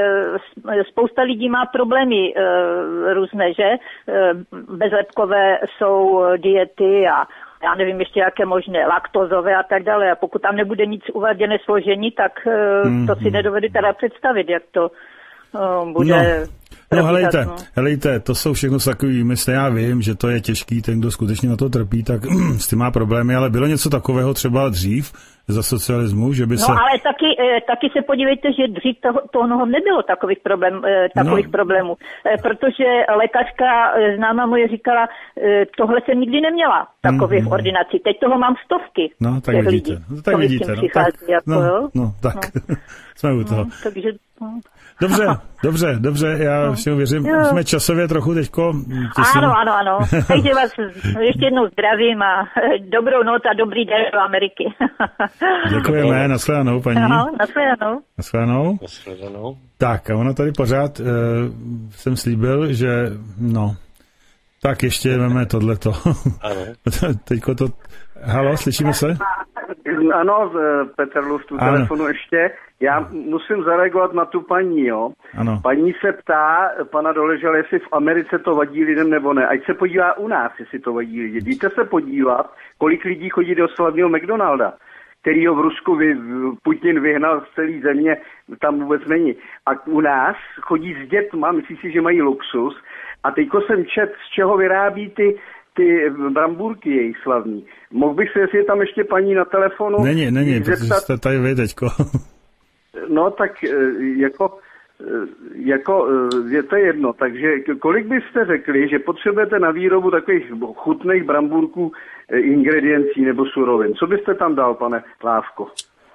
e, spousta lidí má problémy e, různé, že? E, bezlepkové jsou diety a já nevím ještě jaké možné, laktozové a tak dále. A pokud tam nebude nic uváděné složení, tak e, mm, to si mm. nedovedu teda představit, jak to e, bude... No. No helejte, no. helejte, to jsou všechno takový mysli, já vím, že to je těžký, ten, kdo skutečně na to trpí, tak s tím má problémy, ale bylo něco takového třeba dřív za socialismu, že by no, se... No ale taky, taky se podívejte, že dřív toho, toho nebylo takových, problém, takových no. problémů, protože lékařka známá moje říkala, tohle jsem nikdy neměla, takových mm, ordinací, teď toho mám stovky. No, tak vidíte, lidí, no, tak vidíte, no, tak, jako, no, jo? no, tak, no. jsme u toho. No, takže... No. Dobře, dobře, dobře, já no. všemu věřím. Jo. Jsme časově trochu teďko... Těsně. Ano, ano, ano. Takže vás ještě jednou zdravím a dobrou noc a dobrý den do Ameriky. Děkujeme, nashledanou, paní. No, nashledanou. Nashledanou. Nashledanou. Tak, a ona tady pořád, uh, jsem slíbil, že, no, tak ještě veme tohleto. Ano. Teďko to... Halo, slyšíme se? Ano, Petr Luf, tu telefonu ještě. Já musím zareagovat na tu paní, jo. Ano. Paní se ptá pana Doležela, jestli v Americe to vadí lidem nebo ne. Ať se podívá u nás, jestli to vadí lidi. Jděte se podívat, kolik lidí chodí do slavného McDonalda, kterýho v Rusku vy, Putin vyhnal z celé země, tam vůbec není. A u nás chodí s dětma, myslí si, že mají luxus. A teďko jsem čet, z čeho vyrábí ty ty brambůrky jejich slavní. Mohl bych se, jestli je tam ještě paní na telefonu... Není, není, protože jste tady vy teďko. No tak jako, jako je to jedno, takže kolik byste řekli, že potřebujete na výrobu takových chutných brambůrků ingrediencí nebo surovin? Co byste tam dal, pane Lávko?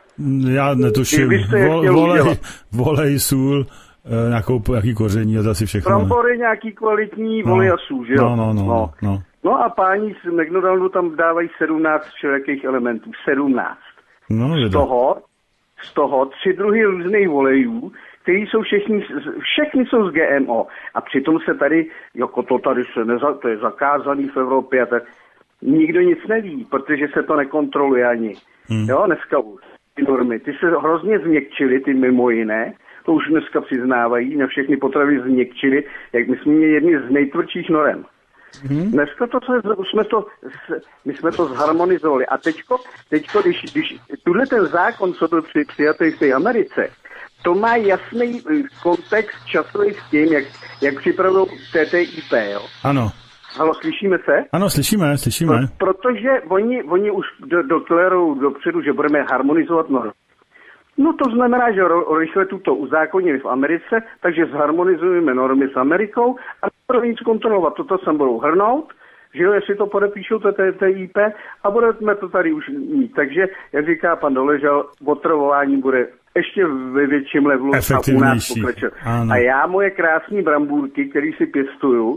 Já netuším. Vol, volej, volej, sůl, nějakou, nějaký koření a asi všechno. Brambory nějaký kvalitní, volej no, a sůl, že jo? No, no, no, no. no. No a páni z McDonaldu tam dávají sedmnáct všelijakých elementů. sedmnáct. No, z toho, z toho tři druhy různých olejů, které jsou všechny, všechny jsou z G M O. A přitom se tady, jako to tady se neza, to je zakázaný v Evropě, tak nikdo nic neví, protože se to nekontroluje ani. Hmm. Jo, dneska už ty normy, ty se hrozně změkčily, ty mimo jiné, to už dneska přiznávají, na všechny potraviny změkčily, jak my jsme měli jedny z nejtvrdších norem. Hmm. Dneska to se, už jsme to, my jsme to zharmonizovali. A teďko, teďko když, když tuhle ten zákon, co byl při, přijatý v té Americe, to má jasný kontext časový s tím, jak, jak připravují T T I P, jo? Ano. Halo, slyšíme se? Ano, slyšíme, slyšíme. Pro, protože oni, oni už deklarují dopředu, že budeme harmonizovat normy. No to znamená, že rychle tuto uzákonili v Americe, takže zharmonizujeme normy s Amerikou a nebudeme nic kontrolovat. Toto sem budou hrnout, že jo, jestli to podepíšou to T T I P a budeme to tady už mít. Takže, jak říká pan Doležal, otravování bude ještě ve větším levelu a u nás pokračuje. A já moje krásné brambůrky, které si pěstuju,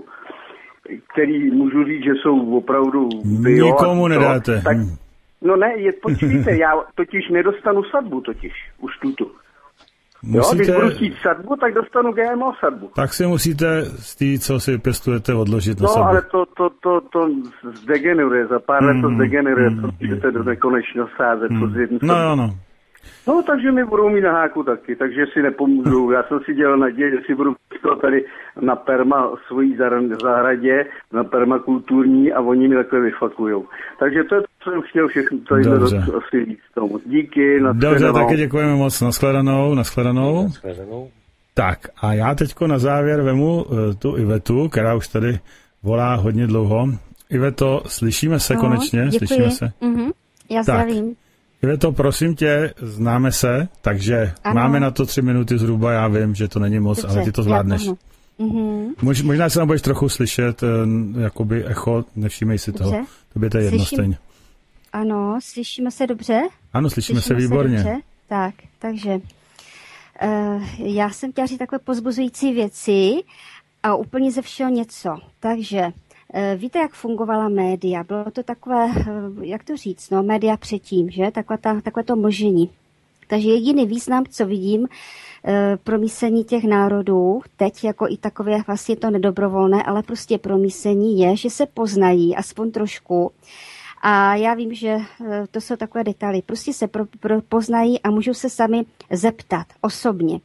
který můžu říct, že jsou opravdu bio. Nikomu nedáte. Tak, no ne, je, počkejte, já totiž nedostanu sadbu totiž, už tuto. Musíte... Jo, když budu chtít sadbu, tak dostanu G M O sadbu. Tak si musíte z té, co si pěstujete, odložit na no, sadbu. No, ale to, to, to, to zdegeneruje, za pár mm, let to zdegeneruje, mm, protože to do nekonečného sázet. Mm. To z jednu no, no, no. No, takže mi budou mít na háku taky, takže si nepomůžu. Já jsem si dělal naději, že si budu tady na perma svojí zahradě, na permakulturní a oni mi takhle vyfakujou. Takže to je to, co jsem chtěl všechno tady asi říct tomu. Díky, nashledanou. Dobře, taky děkujeme moc, nashledanou, nashledanou. Nashledanou. Tak a já teďko na závěr vemu uh, tu Ivetu, která už tady volá hodně dlouho. Iveto, slyšíme se no, konečně? Děkuji. Slyšíme se? Mm-hmm. Já zdravím. Iveto, prosím tě, známe se, takže ano. Máme na to tři minuty zhruba, já vím, že to není moc, dobře, ale ty to zvládneš. Mm-hmm. Mož, možná se tam budeš trochu slyšet, jakoby echo, nevšímej si dobře. Toho, tobě to je jedno stejně. Ano, slyšíme se dobře? Ano, slyšíme, slyšíme se výborně. Se tak, takže uh, já jsem chtěla říct takové pozbuzující věci a úplně ze všeho něco, takže víte, jak fungovala média? Bylo to takové, jak to říct, no, média předtím, že? Takové, ta, takové to mlžení. Takže jediný význam, co vidím, promísení těch národů, teď jako i takové vlastně to nedobrovolné, ale prostě promísení je, že se poznají aspoň trošku. A já vím, že to jsou takové detaily. Prostě se pro, pro, poznají a můžou se sami zeptat osobně.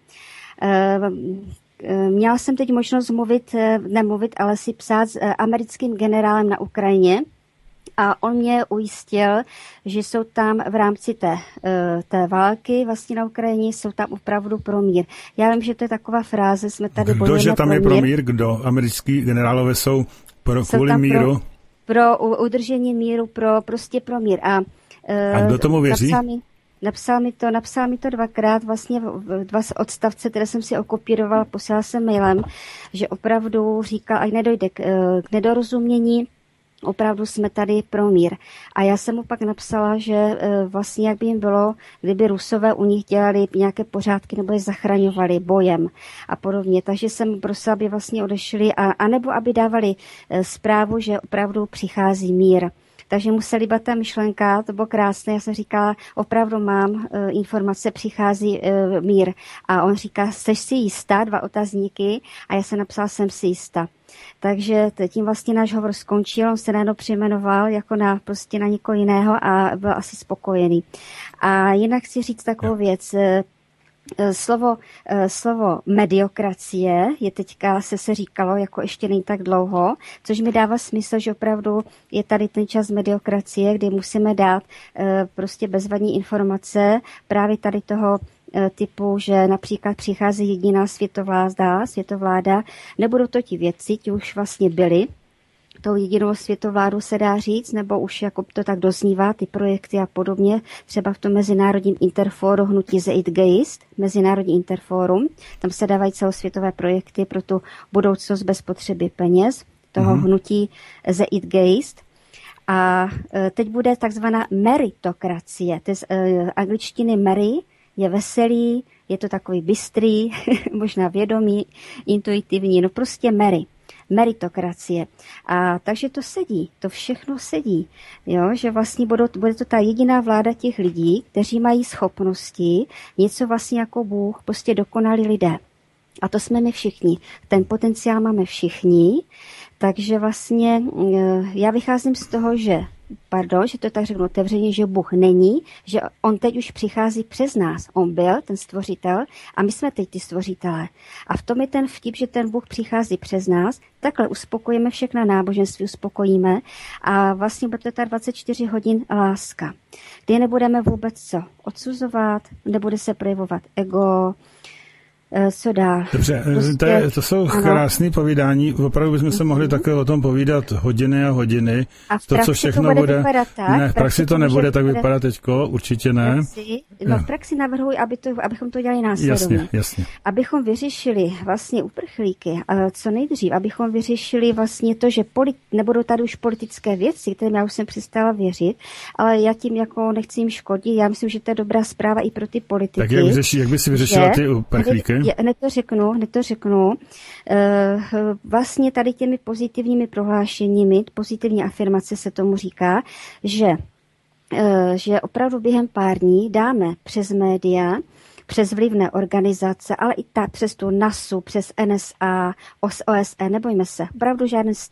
Měla jsem teď možnost mluvit, nemluvit, ale si psát s americkým generálem na Ukrajině a on mě ujistil, že jsou tam v rámci té, té války vlastně na Ukrajině, jsou tam opravdu pro mír. Já vím, že to je taková fráze, jsme tady bojujeme pro mír. Kdože tam je pro mír? Kdo? Americký generálové jsou pro, jsou kvůli míru? Pro, pro udržení míru, pro, prostě pro mír. A, a kdo tomu věří? Napsal mi to, napsal mi to dvakrát, vlastně dva odstavce, které jsem si okopírovala, poslala jsem mailem, že opravdu říkal, ať nedojde k, k nedorozumění, opravdu jsme tady pro mír. A já jsem mu pak napsala, že vlastně jak by jim bylo, kdyby Rusové u nich dělali nějaké pořádky nebo je zachraňovali bojem a podobně. Takže jsem prosila, aby vlastně odešli a, anebo aby dávali zprávu, že opravdu přichází mír. Takže museli být ta myšlenka, to bylo krásné, já jsem říkala, opravdu mám e, informace, přichází e, mír. A on říká, jsi si jistá, dva otazníky, a já jsem napsala, jsem si jistá. Takže tím vlastně náš hovor skončil, on se najednou přejmenoval jako na, prostě na někoho jiného a byl asi spokojený. A jinak chci říct takovou věc, Slovo, slovo mediokracie je teďka, se se říkalo, jako ještě není tak dlouho, což mi dává smysl, že opravdu je tady ten čas mediokracie, kdy musíme dát prostě bezvadní informace právě tady toho typu, že například přichází jediná světovláda, světovláda, nebudou to ti vědci, ti už vlastně byli, tou jedinou světovládu se dá říct, nebo už jako to tak doznívá, ty projekty a podobně, třeba v tom mezinárodním interforu hnutí Zeitgeist, mezinárodní interforum, tam se dávají celosvětové projekty pro tu budoucnost bez potřeby peněz, toho mm-hmm. hnutí Zeitgeist. A teď bude takzvaná meritokracie, to je z angličtiny Mary, je veselý, je to takový bystrý, možná vědomý, intuitivní, no prostě Mary. Meritokracie. A takže to sedí, to všechno sedí, jo, že vlastně budou, bude to ta jediná vláda těch lidí, kteří mají schopnosti, něco vlastně jako Bůh, prostě dokonalí lidé. A to jsme my všichni. Ten potenciál máme všichni, takže vlastně já vycházím z toho, že pardon, že to tak řeknu otevřeně, že Bůh není, že on teď už přichází přes nás. On byl ten stvořitel a my jsme teď ty stvořitelé. A v tom je ten vtip, že ten Bůh přichází přes nás, takhle uspokojíme všechna náboženství, uspokojíme a vlastně bude to ta dvacet čtyři hodin láska, kdy nebudeme vůbec co odsuzovat, nebude se projevovat ego, co dál. Dobře, prostě, to, je, to jsou krásné povídání. Opravdu bychom se mohli také o tom povídat hodiny a hodiny. A v to, co všechno to bude, bude vypadat tak. Ne, v praxi to nebude tak vypadat teďko, určitě ne. Praxi, no v praxi navrhuji, aby to, abychom to dělali následovně. Jasně, jasně. Abychom vyřešili vlastně uprchlíky, co nejdřív, abychom vyřešili vlastně to, že polit, nebudou tady už politické věci, kterým já už jsem přestala věřit, ale já tím jako nechci jim škodit. Já myslím, že to je dobrá zpráva i pro ty politiky. Tak jak, vyřeší, jak by si vyřešila ty uprchlíky? Hned to řeknu, hned to řeknu. Vlastně tady těmi pozitivními prohlášeními, pozitivní afirmace se tomu říká, že, že opravdu během pár dní dáme přes média, přes vlivné organizace, ale i ta, přes tu NASU, přes N S A, O S N, nebojme se, opravdu žádný strach.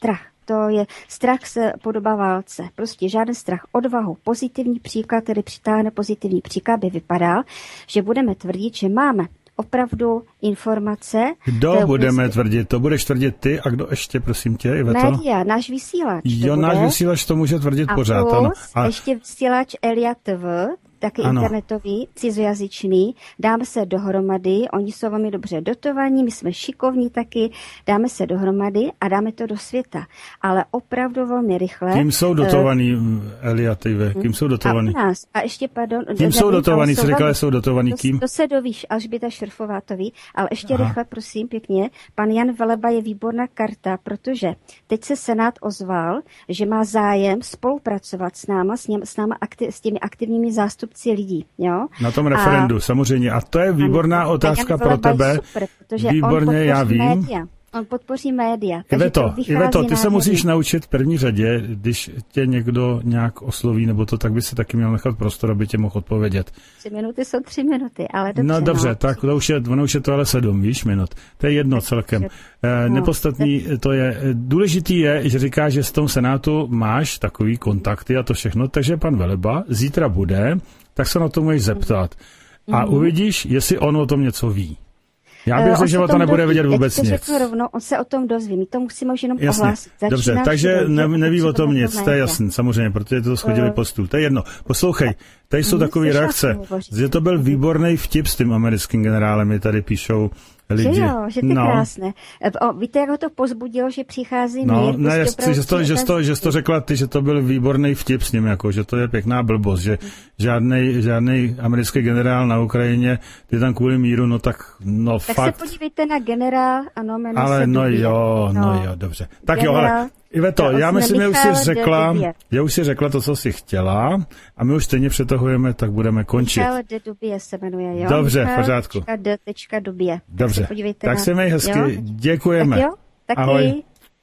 to je strach se podobá válce. Prostě žádný strach, odvahu, pozitivní příklad, který přitáhne pozitivní příklad, by vypadal, že budeme tvrdit, že máme opravdu informace. Kdo budeme bude... tvrdit? To budeš tvrdit ty a kdo ještě, prosím tě, Iveto? Média, náš vysílač. Jo, náš vysílač to může tvrdit a pořád. Plus, ano. A ještě vysílač Elia T V, taky ano. Internetový, cizojazyčný, dáme se dohromady, oni jsou velmi dobře dotovaní, my jsme šikovní taky, dáme se dohromady a dáme to do světa. Ale opravdu velmi rychle. Kým jsou dotovaní, uh, Elia T V, kým jsou dotovaní? A u nás, a ještě, pardon. Kým jsou dotovaní, jsi řekla, jsou dotovaní kým? To se dovíš, Alžběta Šrfová to ví, ale ještě Aha. rychle, prosím, pěkně, pan Jan Veleba je výborná karta, protože teď se Senát ozval, že má zájem spolupracovat s náma, s, něm, s, náma aktiv, s těmi aktivními zástupci lidí, jo? Na tom referendu, a, samozřejmě. A to je výborná ano, otázka pro tebe. Super, protože výborně, on já vím. Média. On podpoří média. Iveto, Iveto, ty se musíš naučit v první řadě, když tě někdo nějak osloví, nebo to, tak by se taky měl nechat prostor, aby tě mohl odpovědět. Tři minuty jsou tři minuty, ale dobře. No dobře, no. tak to už je, ono už je to ale sedm, víš, minut. To je jedno celkem. Eh, nepodstatný to je, důležitý je, že říká, že z tom Senátu máš takový kontakty a to všechno, takže pan Veleba zítra bude, tak se na to můžeš zeptat. A mm. uvidíš, jestli on o tom něco ví. Já bych řekl, že o to nebude vědět vůbec nic. Řeknu rovno, on se o tom dozví, my to musíme už jenom jasně. ohlásit. Začíná dobře, takže ne, neví o tom nic, to je jasný, samozřejmě, protože to schodili uh, po stůl. To je jedno. Poslouchej, tady jsou takové reakce, že to byl výborný vtip s tím americkým generálem, mi tady píšou lidi. Že jo, že to je no. krásné. O, víte, jak ho to pozbudilo, že přichází no, mír? Ne, prostě že, to, že, to, že to řekla ty, že to byl výborný vtip s ním, jako, že to je pěkná blbost, že žádnej, žádnej americký generál na Ukrajině, ty tam kvůli míru, no tak, no tak fakt. Tak se podívejte na generál, ano, jmenuje ale se no Dubě. jo, no. no jo, dobře. Tak generál, jo, ale Iveto, já, já myslím, že už jsi řekla, já už jsi řekla to, co jsi chtěla a my už stejně přetahujeme, tak budeme končit. Michal de Dubě se jmenuje, jo? Dobře, v pořádku. D. Dubě. Dobře, tak, se tak na... se měj hezky, jo? děkujeme. Tak jo, taky. Ahoj.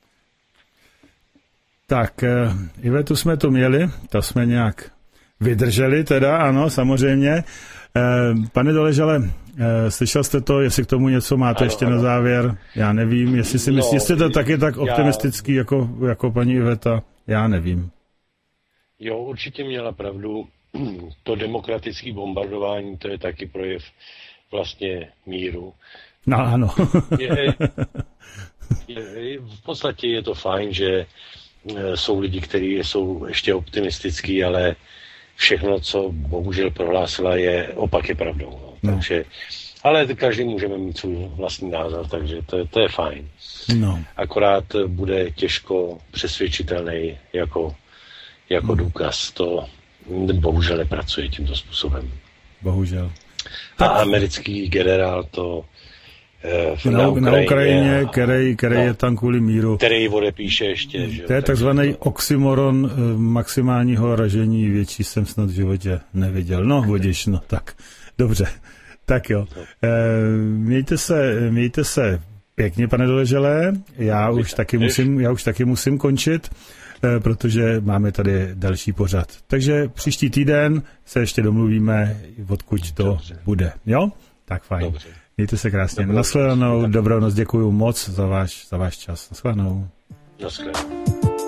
Tak, uh, Ivetu jsme tu měli, to jsme nějak vydrželi teda, ano, samozřejmě. Uh, pane Doležale, uh, slyšel jste to, jestli k tomu něco máte ano, ještě ano. na závěr? Já nevím, jestli si no, myslíte, jestli to taky tak optimistický já... jako, jako paní Iveta, já nevím. Jo, určitě měla pravdu. To demokratické bombardování, to je taky projev vlastně míru. No, ano. je, je, v podstatě je to fajn, že jsou lidi, kteří jsou ještě optimistický, ale všechno, co bohužel prohlásila, je opak je pravdou. No. No. Takže, ale každý můžeme mít svůj vlastní názor, takže to, to je fajn. No. Akorát bude těžko přesvědčitelný jako, jako no. důkaz. To bohužel nepracuje tímto způsobem. Bohužel. A americký generál to Na, na Ukrajině, na Ukrajině který, který no, je tam kvůli míru. Který odepíše ještě. Že? To je takzvaný to... oxymoron maximálního ražení, větší jsem snad v životě neviděl. No, vodiš, no tak, dobře. Tak jo. E, mějte se, mějte se pěkně, pane Doleželé. Já už taky musím, já už taky musím končit, e, protože máme tady další pořad. Takže příští týden se ještě domluvíme, odkud to dobře. bude. Jo? Tak fajn. Dobře. Mějte se krásně. Naschledanou, dobrou noc, děkuju moc za váš, za váš čas. Naschledanou. Naschledanou.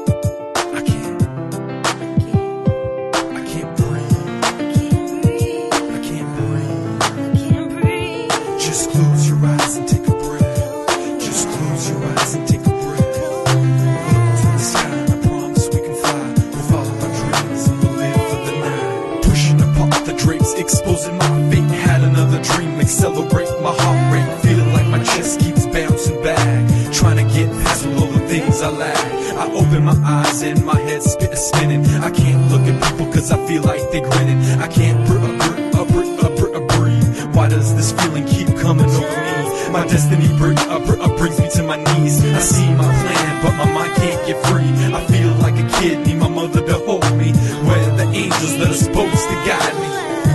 Exposing my fate, had another dream, accelerate my heart rate, feeling like my chest keeps bouncing back, trying to get past all the things I lack. I open my eyes and my head spit spinning. I can't look at people cause I feel like they're grinning. I can't breathe, breathe, breathe, breathe, breathe. Why does this feeling keep coming over me? My destiny brings, brings me to my knees. I see my plan, but my mind can't get free. I feel like a kid, need my mother to hold me, where the angels that are supposed to guide me.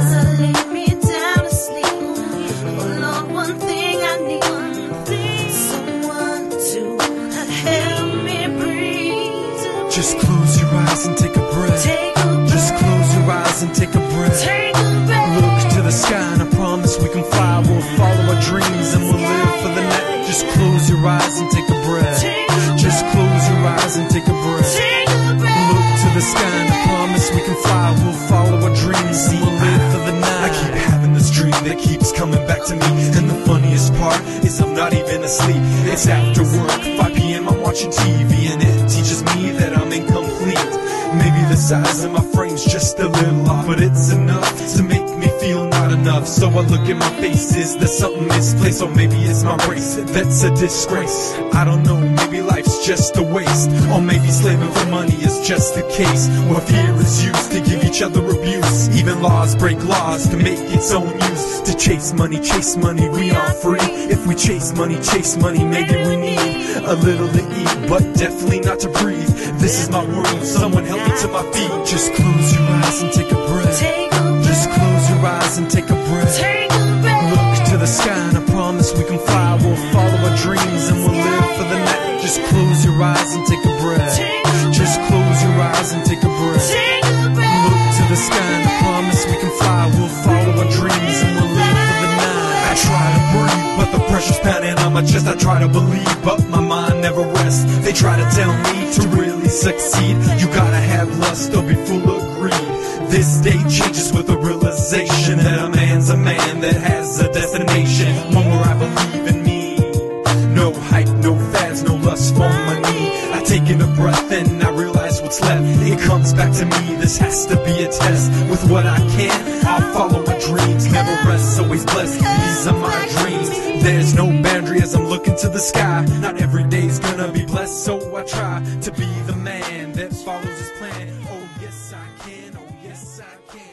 Just close your eyes and take a breath. Take a breath. Just close your eyes and take a breath. Take a breath. Look to the sky and I promise we can fly. We'll follow our dreams and we'll live for the night. Just close your eyes and take a breath. Take a Just close your eyes and take a breath. sleep. It's after work, five p.m. I'm watching T V, and it teaches me that I'm incomplete. Maybe the size of my frame's just a little off, but it's enough to make me feel not enough. So I look at my face, is there something misplaced? Or maybe it's my race that's a disgrace. I don't know, maybe life's just a waste. Or maybe slaving for money is just the case, where fear is used to give each other abuse. Even laws break laws to make its own use. To chase money, chase money, we aren't free. If we chase money, chase money, maybe we need a little to eat, but definitely not to breathe. This is my world, someone help me to my feet. Just close your eyes and take a breath. Just close your eyes and take a breath. Look to the sky and I promise we can fly. We'll follow our dreams and we'll live for the night. Just close your eyes and take a breath. Just close your eyes and take a breath. Look to the sky and I promise we can fly. We'll follow our dreams and we'll live for the night. I try to breathe, but the pressure's pounding on my chest. I try to believe, but my mind never rests. They try to tell me to really succeed, you gotta have lust or be full of greed. This day changes with the realization that a man's a man that has a destination, one where I believe in me. No hype, no fads, no lust for money. I take in a breath and I realize what's left. It comes back to me, this has to be a test. With what I can, I'll follow my dreams. Never rest, always blessed, these are my dreams. There's no boundary as I'm looking to the sky. Not every day's gonna be blessed, so I try to be the man that follows his plan. Oh yes I can, oh yes I can.